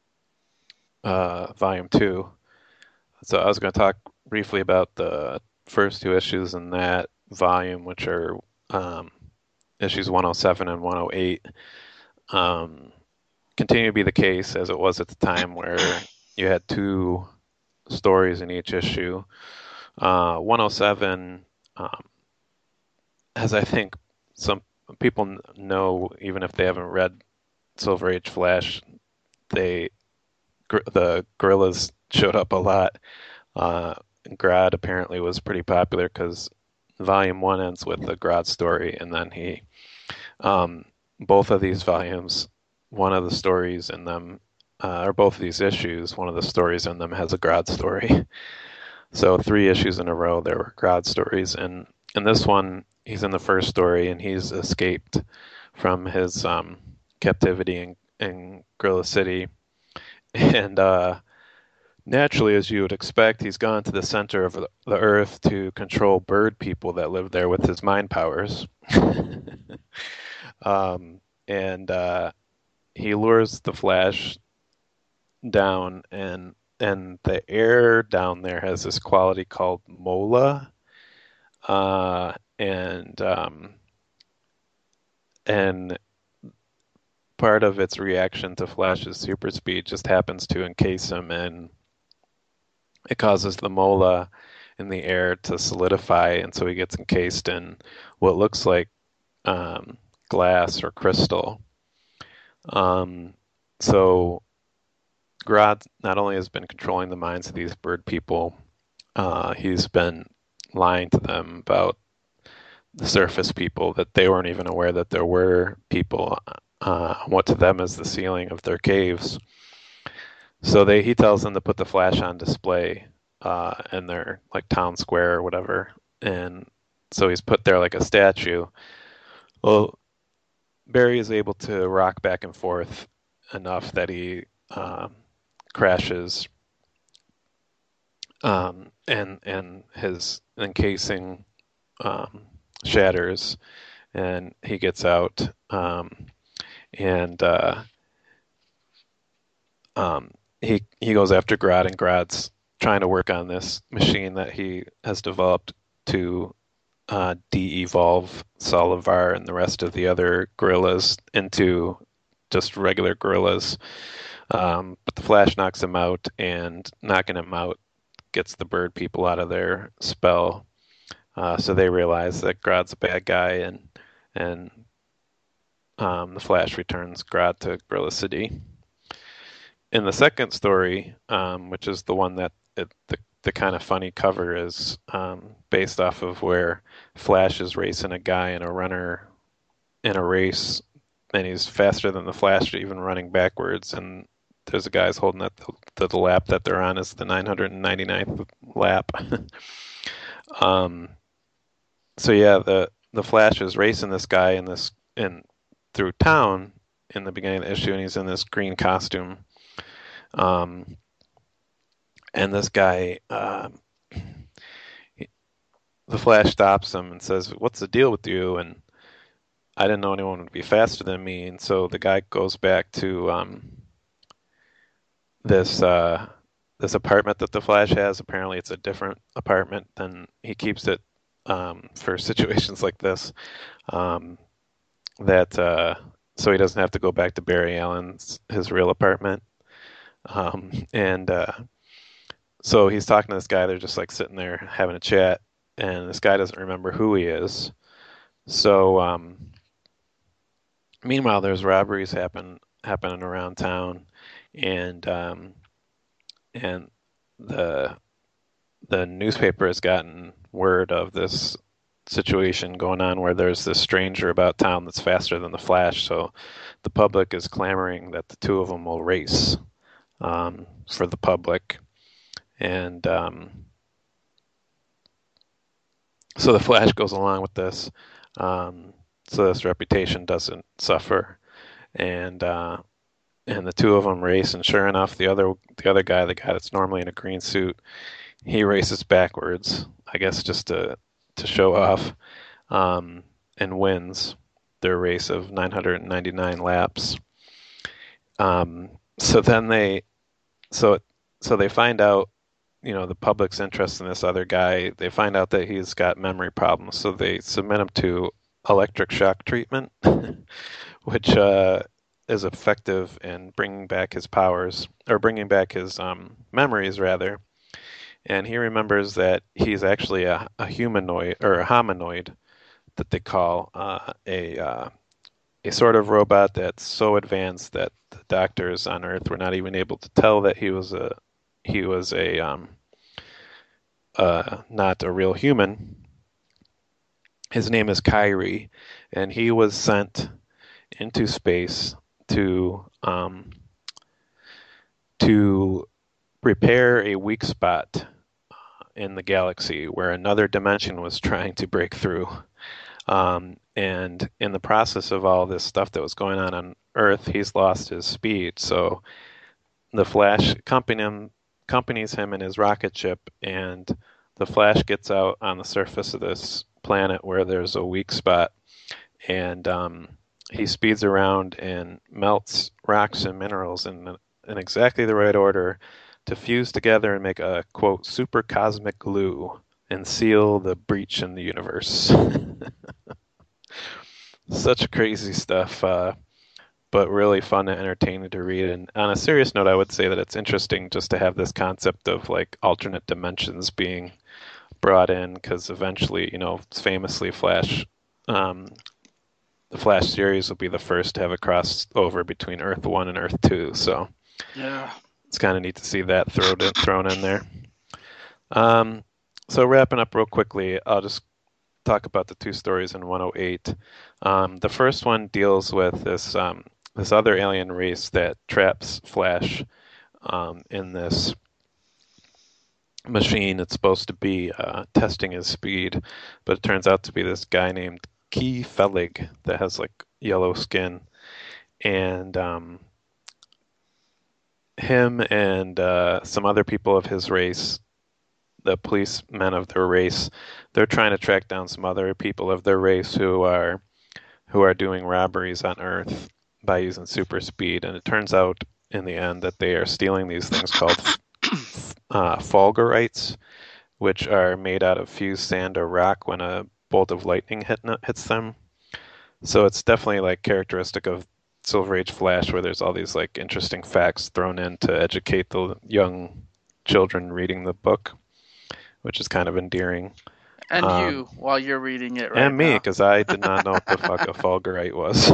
volume two. So I was going to talk briefly about the first two issues in that volume, which are um, issues 107 and 108, um, continue to be the case as it was at the time, where you had two stories in each issue. 107, as I think some people know, even if they haven't read Silver Age Flash, they the gorillas showed up a lot. Uh, Grodd apparently was pretty popular because Volume One ends with the Grodd story, and then um, both of these volumes, one of the stories in them, or both of these issues, one of the stories in them has a Grodd story. So three issues in a row there were Grodd stories, and in this one, he's in the first story and he's escaped from his captivity in Gorilla City, and naturally, as you would expect, he's gone to the center of the earth to control bird people that live there with his mind powers. um, and he lures the Flash down, and the air down there has this quality called mola, and part of its reaction to Flash's super speed just happens to encase him, and it causes the mola in the air to solidify, and so he gets encased in what looks like um, glass or crystal. Um, so Grodd not only has been controlling the minds of these bird people, he's been lying to them about the surface people, that they weren't even aware that there were people, what to them is the ceiling of their caves. So he tells them to put the Flash on display in their like town square or whatever, and so he's put there like a statue. Well, Barry is able to rock back and forth enough that he crashes, and his encasing shatters, and he gets out, and he goes after Grodd, and Grodd's trying to work on this machine that he has developed to de-evolve Solivar and the rest of the other gorillas into just regular gorillas. But the Flash knocks him out, and knocking him out gets the bird people out of their spell. So they realize that Grodd's a bad guy, and the Flash returns Grodd to Gorilla City. In the second story, which is the one that the kind of funny cover is based off of, where Flash is racing a guy and a runner in a race, and he's faster than the Flash, even running backwards. And there's a guy's holding that the lap that they're on is the 999th lap. So yeah, the Flash is racing this guy in through town in the beginning of the issue, and he's in this green costume. And this guy, the Flash stops him and says, "What's the deal with you?" And I didn't know anyone would be faster than me. And so the guy goes back to this this apartment that the Flash has. Apparently, it's a different apartment than he keeps it for situations like this. That so he doesn't have to go back to Barry Allen's his real apartment. And so he's talking to this guy. They're just like sitting there having a chat, and this guy doesn't remember who he is. So meanwhile, there's robberies happening around town, and and the newspaper has gotten word of this situation going on, where there's this stranger about town that's faster than the Flash. So the public is clamoring that the two of them will race for the public. And so the Flash goes along with this, so this reputation doesn't suffer. And the two of them race, and sure enough, the other guy, the guy that's normally in a green suit, he races backwards, I guess just to show off, and wins their race of 999 laps. So then they find out the public's interest in this other guy. They find out that he's got memory problems, so they submit him to electric shock treatment, which is effective in bringing back his powers, or bringing back his memories, rather. And he remembers that he's actually a humanoid, or a hominoid, that they call a sort of robot that's so advanced that the doctors on Earth were not even able to tell that he was a not a real human. His name is Kyrie, and he was sent into space to to repair a weak spot in the galaxy where another dimension was trying to break through. And in the process of all this stuff that was going on Earth, he's lost his speed. So the Flash accompanies him in his rocket ship, and the Flash gets out on the surface of this planet where there's a weak spot, and he speeds around and melts rocks and minerals in exactly the right order to fuse together and make a, quote, super cosmic glue and seal the breach in the universe. Such crazy stuff, but really fun and entertaining to read. And on a serious note, I would say that it's interesting just to have this concept of like alternate dimensions being brought in, because eventually, famously, the Flash series will be the first to have a crossover between Earth 1 and Earth 2. So Yeah. it's kind of neat to see that thrown in there. So wrapping up real quickly, I'll just talk about the two stories in 108. The first one deals with this other alien race that traps Flash in this machine. It's supposed to be testing his speed, but it turns out to be this guy named Key Felig that has like yellow skin, and him and some other people of his race, the policemen of their race, they're trying to track down some other people of their race who are doing robberies on Earth by using super speed. And it turns out in the end that they are stealing these things called fulgurites, which are made out of fused sand or rock when a bolt of lightning hits them. So it's definitely like characteristic of Silver Age Flash, where there's all these like interesting facts thrown in to educate the young children reading the book, which is kind of endearing. And Um, you, while you're reading it right and me, now. because I did not know what the fuck a fulgurite was.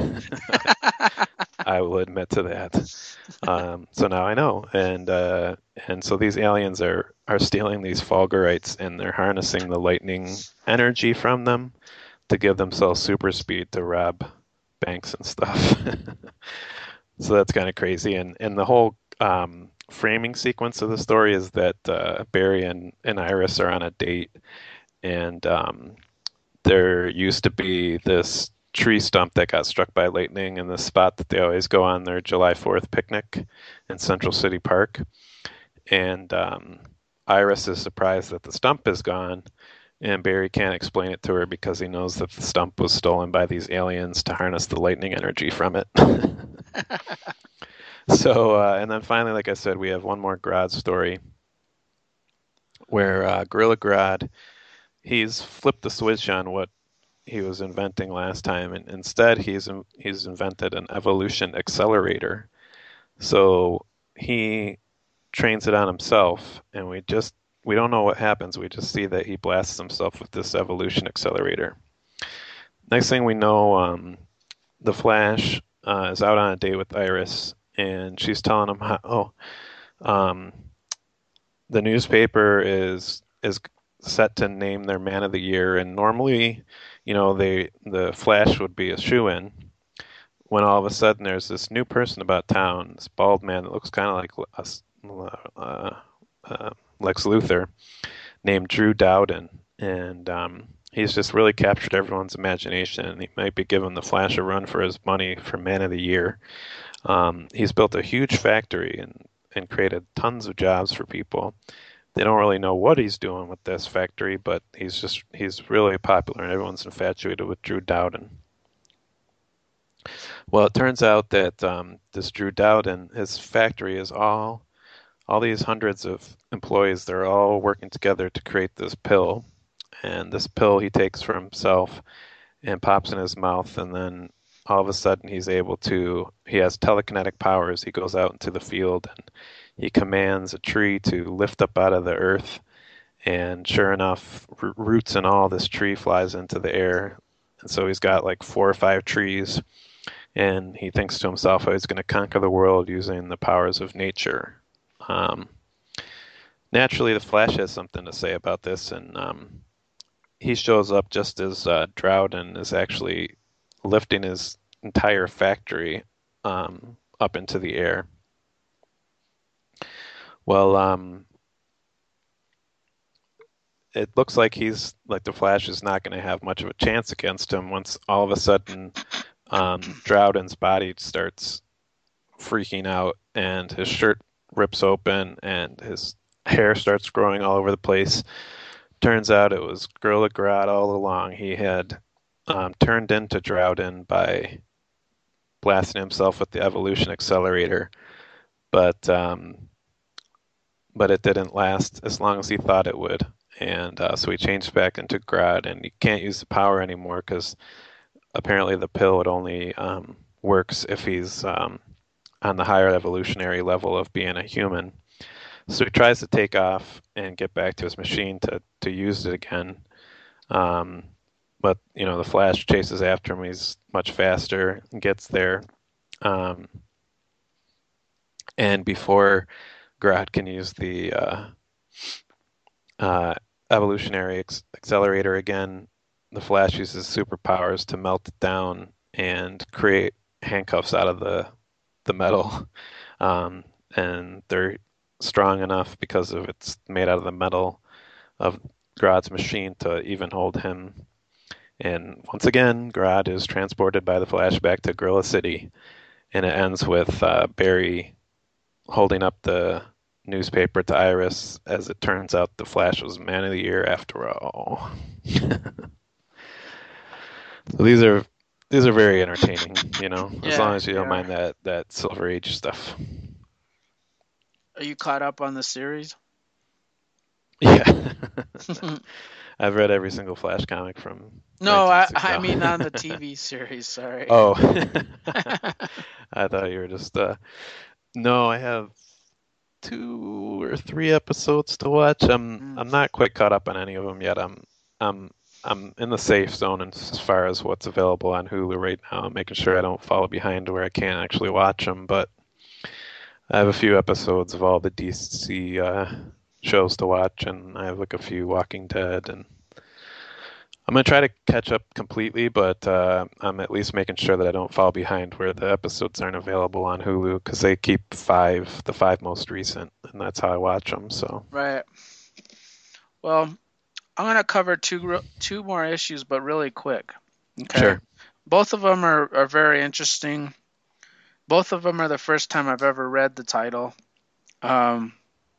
I will admit to that. So now I know, and so these aliens are stealing these fulgurites, and they're harnessing the lightning energy from them to give themselves super speed to rob banks and stuff. So that's kind of crazy, and the whole framing sequence of the story is that Barry and Iris are on a date, and there used to be this tree stump that got struck by lightning in the spot that they always go on their July 4th picnic in Central City Park. And Iris is surprised that the stump is gone, and Barry can't explain it to her because he knows that the stump was stolen by these aliens to harness the lightning energy from it. So, and then finally, like I said, we have one more Grodd story where Gorilla Grodd, he's flipped the switch on what he was inventing last time, and instead he's invented an evolution accelerator. So he trains it on himself, and we don't know what happens. We just see that he blasts himself with this evolution accelerator. Next thing we know, the Flash is out on a date with Iris, and she's telling him um, the newspaper is set to name their Man of the Year, and normally, the Flash would be a shoo-in. When all of a sudden there's this new person about town, this bald man that looks kind of like Lex Luthor, named Drew Dowden, and he's just really captured everyone's imagination, and he might be giving the Flash a run for his money for Man of the Year. He's built a huge factory and created tons of jobs for people. They don't really know what he's doing with this factory, but he's really popular, and everyone's infatuated with Drew Dowden. Well, it turns out that this Drew Dowden, his factory is all all these hundreds of employees, they're all working together to create this pill. And this pill he takes for himself and pops in his mouth, and then all of a sudden he has telekinetic powers. He goes out into the field and he commands a tree to lift up out of the earth. And sure enough, roots and all, this tree flies into the air. And so he's got like 4 or 5 trees, and he thinks to himself, oh, he's going to conquer the world using the powers of nature. Um, Naturally, the Flash has something to say about this, and he shows up just as Drowden is actually lifting his entire factory up into the air. Well, it looks like the Flash is not going to have much of a chance against him once all of a sudden Drowden's body starts freaking out and his shirt rips open and his hair starts growing all over the place. Turns out it was Gorilla Grodd all along. He had turned into Drowden by blasting himself with the evolution accelerator, but um, but it didn't last as long as he thought it would. And so he changed back into Grodd, and he can't use the power anymore because apparently the pill it only works if he's on the higher evolutionary level of being a human. So he tries to take off and get back to his machine to use it again. Um, but the Flash chases after him. He's much faster and gets there. Um, and before Grodd can use the uh, evolutionary accelerator again, the Flash uses superpowers to melt it down and create handcuffs out of the metal. And they're strong enough because of it's made out of the metal of Grodd's machine to even hold him. And once again, Grodd is transported by the Flash back to Gorilla City, and it ends with Barry holding up the newspaper to Iris. As it turns out, the Flash was Man of the Year after all. So these are very entertaining, as long Yeah, as you they don't are. mind that Silver Age stuff. Are you caught up on the series? Yeah. I've read every single Flash comic from No, I 1960. mean on the TV series. Sorry. Oh, I thought you were just. No, I have 2 or 3 episodes to watch. Mm. I'm not quite caught up on any of them yet. I'm I'm in the safe zone as far as what's available on Hulu right now. I'm making sure I don't fall behind where I can't actually watch them. But I have a few episodes of all the DC shows to watch, and I have like a few Walking Dead, and I'm gonna try to catch up completely, but I'm at least making sure that I don't fall behind where the episodes aren't available on Hulu because they keep the five most recent, and that's how I watch them. So Right. Well, I'm gonna cover two more issues, but really quick. Okay. sure. Both of them are very interesting. Both of them are the first time I've ever read the title. Um,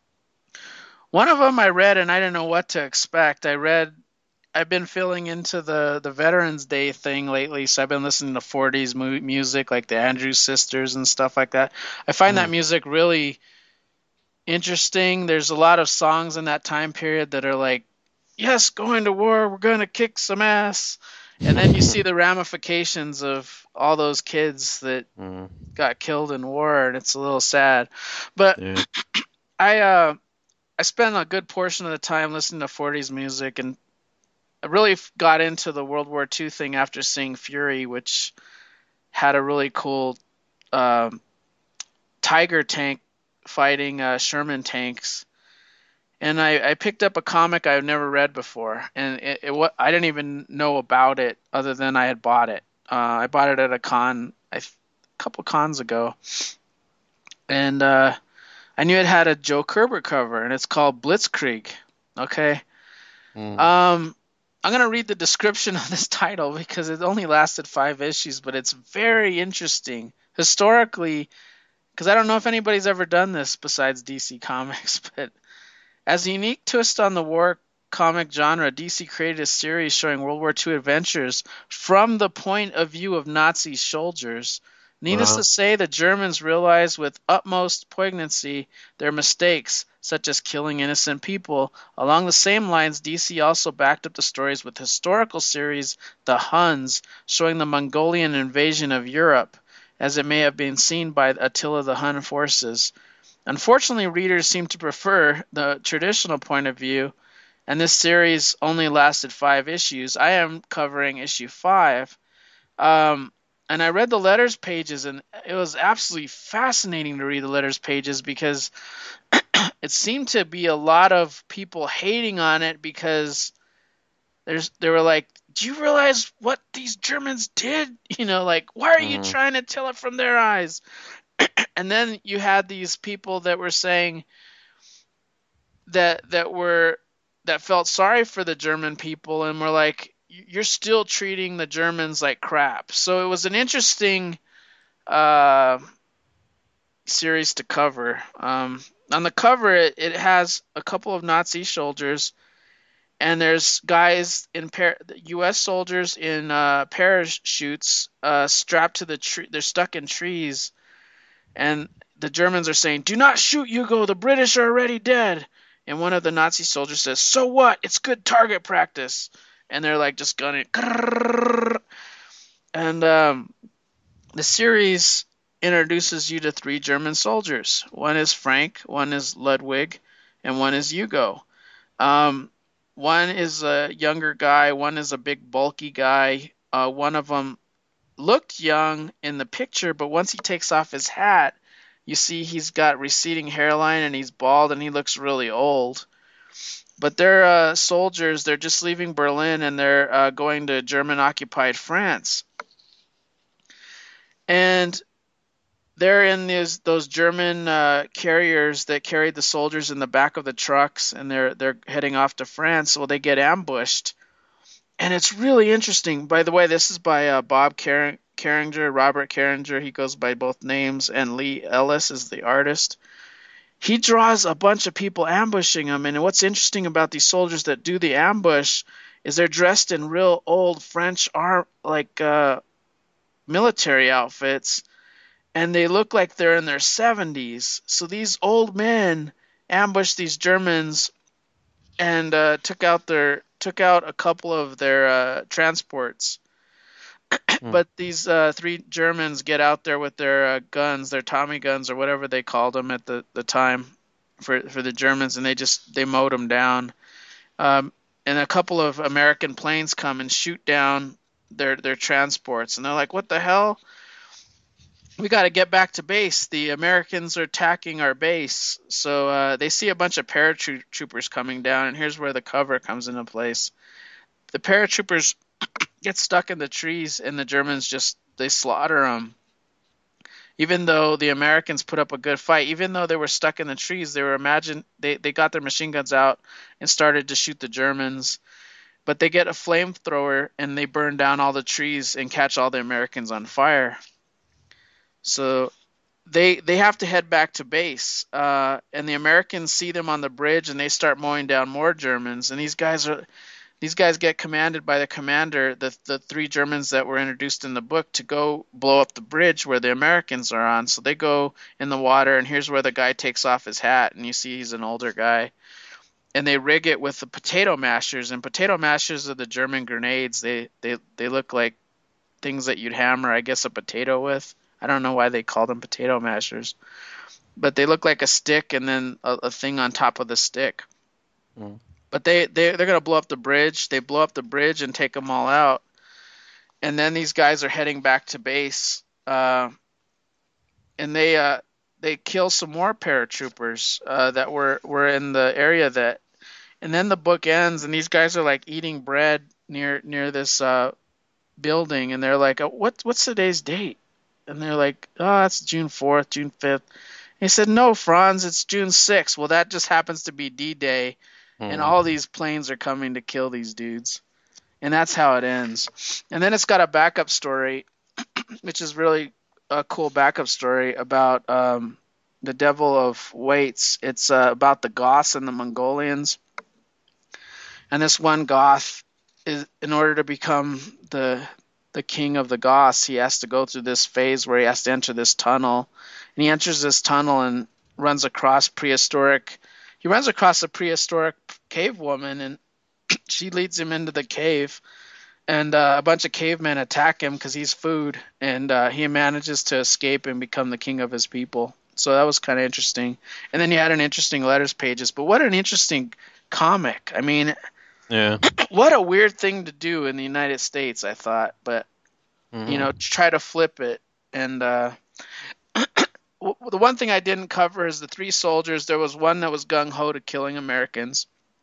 One of them I read and I didn't know what to expect. I've been feeling into the Veterans Day thing lately, so I've been listening to 40s music like the Andrews Sisters and stuff like that. I find that Mm, music really interesting. There's a lot of songs in that time period that are like, yes, going to war, we're going to kick some ass. And then you see the ramifications of all those kids that mm, got killed in war, and it's a little sad. But yeah. I uh, I spent a good portion of the time listening to 40s music, and I really got into the World War II thing after seeing Fury, which had a really cool um, Tiger tank fighting Sherman tanks. And I picked up a comic I've never read before, and I didn't even know about it other than I had bought it. I bought it at a con a couple cons ago, and I knew it had a Joe Kerber cover, and it's called Blitzkrieg. Okay. Mm, Um, I'm gonna read the description of this title because it only lasted 5 issues, but it's very interesting historically. Because I don't know if anybody's ever done this besides DC Comics, but as a unique twist on the war comic genre, DC created a series showing World War II adventures from the point of view of Nazi soldiers Needless to Well, say, the Germans realized with utmost poignancy their mistakes, such as killing innocent people. Along the same lines, DC also backed up the stories with historical series The Huns, showing the Mongolian invasion of Europe, as it may have been seen by Attila the Hun forces. Unfortunately, readers seem to prefer the traditional point of view, and this series only lasted 5 issues. I am covering issue 5. Um, and I read the letters pages, and it was absolutely fascinating to read the letters pages because it seemed to be a lot of people hating on it because they were like, "Do you realize what these Germans did? Like, why are you mm, trying to tell it from their eyes?" And then you had these people that were saying that felt sorry for the German people and were like, "You're still treating the Germans like crap." So it was an interesting uh, series to cover. On the cover, it has a couple of Nazi soldiers, and there's guys in U.S. soldiers in parachutes strapped to the tree. They're stuck in trees, and the Germans are saying, "Do not shoot, Hugo. The British are already dead." And one of the Nazi soldiers says, "So what? It's good target practice." And they're like just gunning. And the series introduces you to 3 German soldiers. One is Frank, one is Ludwig, and one is Hugo. Um, one is a younger guy, one is a big bulky guy. One of them looked young in the picture, but once he takes off his hat, you see he's got receding hairline and he's bald and he looks really old. But they're soldiers. They're just leaving Berlin and they're going to German occupied France. And they're in those German carriers that carried the soldiers in the back of the trucks, and they're heading off to France. Well, they get ambushed, and it's really interesting. By the way, this is by Bob Carringer, Robert Carringer. He goes by both names, and Lee Ellis is the artist. He draws a bunch of people ambushing him, and what's interesting about these soldiers that do the ambush is they're dressed in real old French military outfits, and they look like they're in their 70s. So these old men ambushed these Germans and took out a couple of their transports. mm, But these 3 Germans get out there with their guns, their Tommy guns or whatever they called them at the time for the Germans, and they mowed them down. And a couple of American planes come and shoot down their transports, and they're like, "What the hell? We got to get back to base. The Americans are attacking our base." So they see a bunch of paratroopers coming down, and here's where the cover comes into place. The paratroopers get stuck in the trees, and the Germans they slaughter them. Even though the Americans put up a good fight, even though they were stuck in the trees, they got their machine guns out and started to shoot the Germans. But they get a flamethrower and they burn down all the trees and catch all the Americans on fire. So they have to head back to base, and the Americans see them on the bridge and they start mowing down more Germans. And these guys get commanded by the commander, the 3 Germans that were introduced in the book, to go blow up the bridge where the Americans are on. So they go in the water, and here's where the guy takes off his hat, and you see he's an older guy. And they rig it with the potato mashers, and potato mashers are the German grenades. They look like things that you'd hammer, I guess, a potato with. I don't know why they call them potato mashers, but they look like a stick and then a thing on top of the stick. mm. But they're gonna blow up the bridge. They blow up the bridge and take them all out, and then these guys are heading back to base, and they kill some more paratroopers that were in the area that. And then the book ends, and these guys are like eating bread near this building, and they're like, "What's today's date?" And they're like, "Oh, it's June 4th, June 5th." He said, "No, Franz, it's June 6th." Well, that just happens to be D-Day, and Mm. all these planes are coming to kill these dudes. And that's how it ends. And then it's got a backup story, which is really a cool backup story about the Devil of Waits. It's about the Goths and the Mongolians. And this one Goth is, in order to become the king of the Goths, he has to go through this phase where he has to enter this tunnel, and he enters this tunnel and runs across prehistoric. He runs across a prehistoric cave woman, and she leads him into the cave. And a bunch of cavemen attack him because he's food, and he manages to escape and become the king of his people. So that was kind of interesting. And then you had an interesting letters pages. But what an interesting comic! I mean, Yeah. what a weird thing to do in the United States, I thought. But Hmm. try to flip it. And the one thing I didn't cover is the three soldiers. There was one that was gung ho to killing Americans.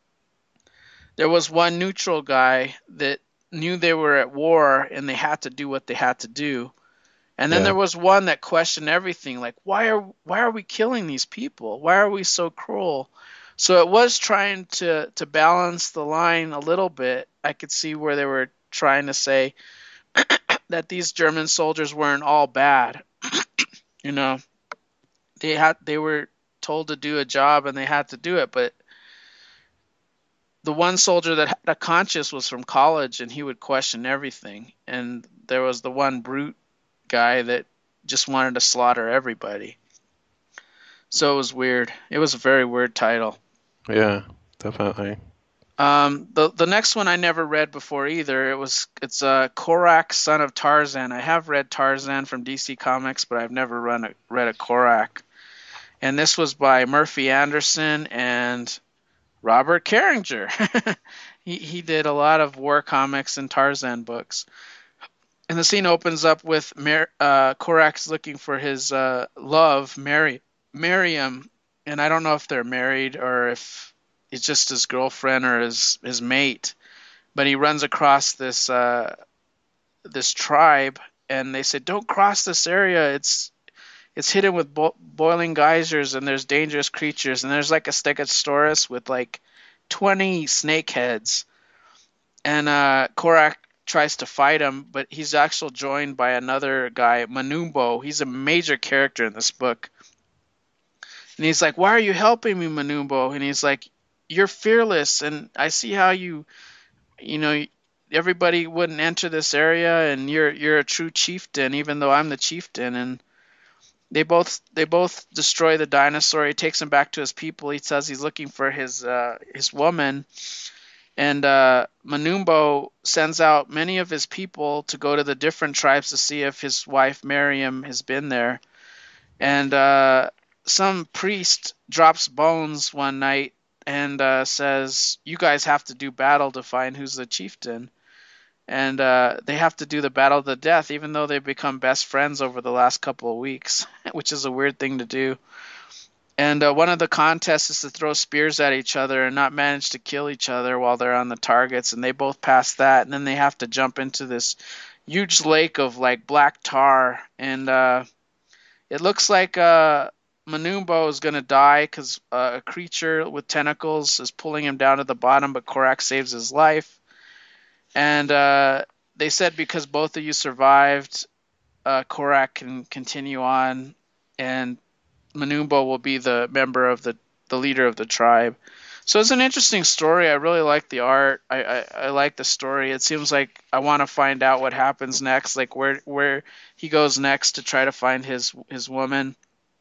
There was one neutral guy that knew they were at war and they had to do what they had to do. And then Yeah. there was one that questioned everything, like why are we killing these people? Why are we so cruel? So it was trying to balance the line a little bit. I could see where they were trying to say that these German soldiers weren't all bad. You know, they were told to do a job and they had to do it, but the one soldier that had a conscience was from college and he would question everything. And there was the one brute guy that just wanted to slaughter everybody. So it was weird. It was a very weird title. Yeah. Definitely. The next one I never read before either. It's Korak, Son of Tarzan. I have read Tarzan from DC Comics, but I've never read a Korak. And this was by Murphy Anderson and Robert Carringer. He did a lot of war comics and Tarzan books. And the scene opens up with Korak's looking for his love, Miriam, and I don't know if they're married or if it's just his girlfriend or his mate. But he runs across this tribe, and they said, "Don't cross this area. It's hidden with boiling geysers, and there's dangerous creatures, and there's like a stegosaurus with like 20 snake heads." And Korak tries to fight him, but he's actually joined by another guy, Manumbo. He's a major character in this book. And he's like, "Why are you helping me, Manumbo?" And he's like, "You're fearless, and I see how you know, everybody wouldn't enter this area, and you're a true chieftain, even though I'm the chieftain." And they both destroy the dinosaur. He takes him back to his people. He says he's looking for his woman, and Manumbo sends out many of his people to go to the different tribes to see if his wife Miriam has been there. And some priest drops bones one night and says, "You guys have to do battle to find who's the chieftain." And they have to do the battle to the death, even though they've become best friends over the last couple of weeks, which is a weird thing to do. And one of the contests is to throw spears at each other and not manage to kill each other while they're on the targets. And they both pass that, and then they have to jump into this huge lake of like black tar. And it looks like Manumbo is gonna die because a creature with tentacles is pulling him down to the bottom, but Korak saves his life. And they said because both of you survived, Korak can continue on, and Manumbo will be the member of the leader of the tribe. So it's an interesting story. I really like the art. I like the story. It seems like I want to find out what happens next, like where he goes next to try to find his woman.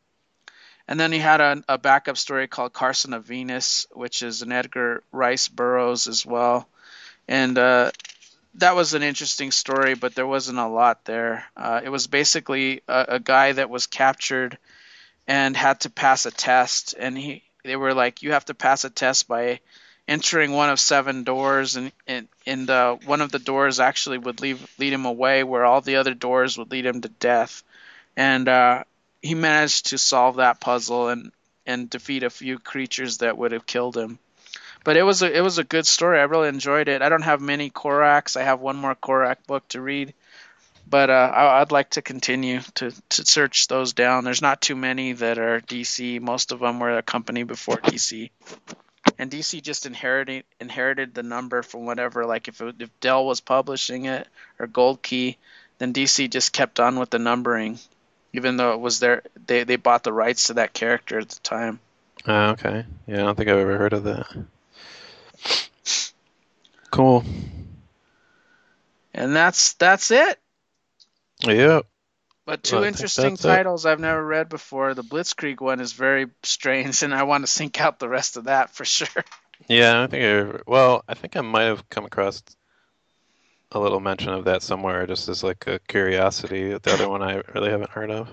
And then he had a backup story called Carson of Venus, which is an Edgar Rice Burroughs as well. And that was an interesting story, but there wasn't a lot there. It was basically a guy that was captured and had to pass a test, and they were like, you have to pass a test by entering one of 7 doors, and one of the doors actually would lead him away, where all the other doors would lead him to death. And he managed to solve that puzzle and defeat a few creatures that would have killed him. But it was a good story. I really enjoyed it. I don't have many Koraks. I have one more Korak book to read, but I'd like to continue to search those down. There's not too many that are DC. Most of them were a company before DC, and DC just inherited the number from whatever. Like if Dell was publishing it or Gold Key, then DC just kept on with the numbering, even though it was their they bought the rights to that character at the time. Okay. Yeah, I don't think I've ever heard of that. Cool. And that's it. Yeah, But two I think interesting that's it. titles I've never read before. The Blitzkrieg one is very strange, and I want to seek out the rest of that for sure. Yeah, I think I might have come across a little mention of that somewhere, just as like a curiosity. The other one I really haven't heard of.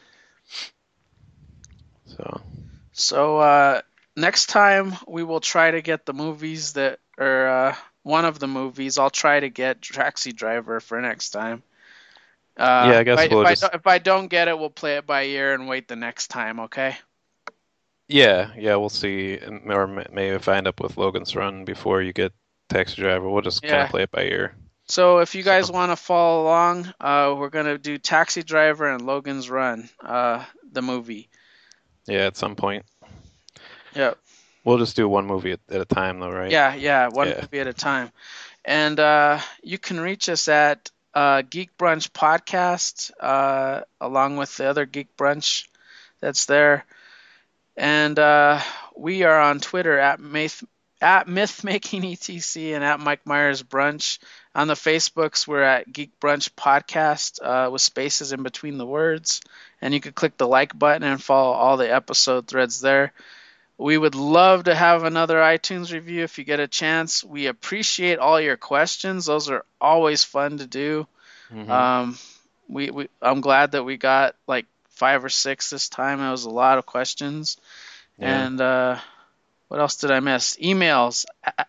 So, So next time we will try to get the movies that, or one of the movies. I'll try to get Taxi Driver for next time. yeah, I guess we'll just, If I don't get it, we'll play it by ear and wait the next time. Okay. yeah, we'll see. Or maybe if I end up with Logan's Run before you get Taxi Driver, we'll just kind of Yeah. play it by ear. So if you So, guys want to follow along, we're gonna do Taxi Driver and Logan's Run, the movie. yeah, at some point. Yep. We'll just do one movie at a time, though, right? Yeah, one Yeah. movie at a time. And you can reach us at Geek Brunch Podcast, along with the other Geek Brunch that's there. And we are on Twitter at Mythmaking ETC and at Mike Myers Brunch. On the Facebooks, we're at Geek Brunch Podcast with spaces in between the words. And you can click the like button and follow all the episode threads there. We would love to have another iTunes review if you get a chance. We appreciate all your questions. Those are always fun to do. Hmm. Um, I'm glad that we got like 5 or 6 this time. It was a lot of questions. Yeah. And what else did I miss? Emails,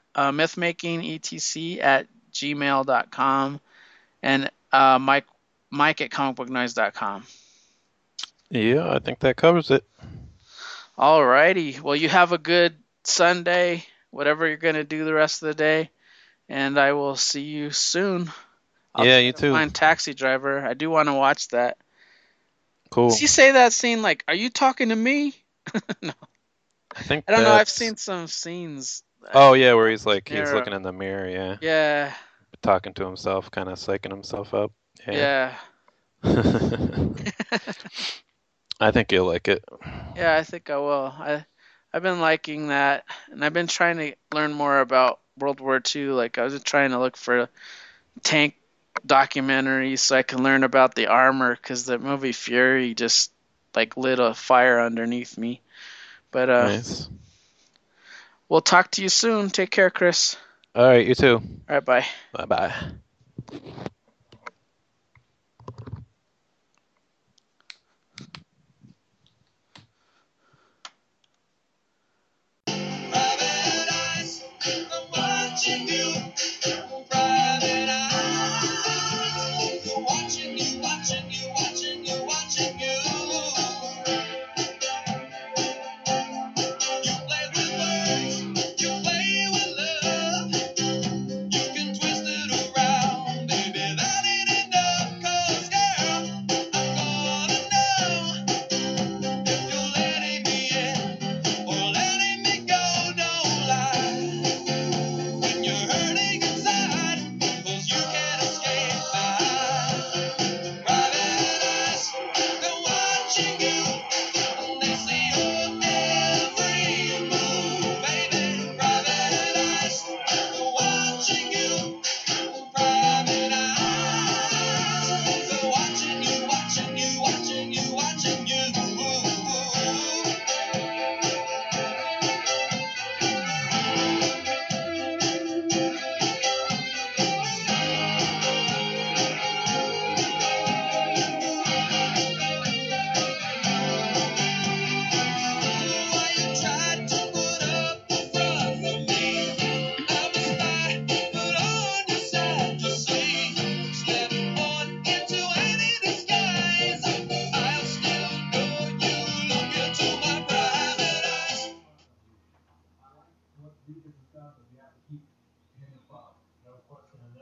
mythmakingetc@gmail.com and Mike at comicbooknoise.com. Yeah, I think that covers it. Alrighty. Well, you have a good Sunday, whatever you're going to do the rest of the day, and I will see you soon. I'll Yeah, try you to too. find Taxi Driver. I do want to watch that. Does Cool. he say that scene like, "Are you talking to me?" No, I think I don't know. I've that's. seen some scenes. Oh yeah, where he's Mirror. looking in the mirror, yeah, Yeah, talking to himself, kind of psyching himself up. Yeah. yeah. I think you'll like it. Yeah, I think I will. I've been liking that, and I've been trying to learn more about World War II. Like I was just trying to look for tank documentaries so I can learn about the armor because the movie Fury just like lit a fire underneath me. But Nice. we'll talk to you soon. Take care, Chris. All right, you too. All right, bye. Bye bye.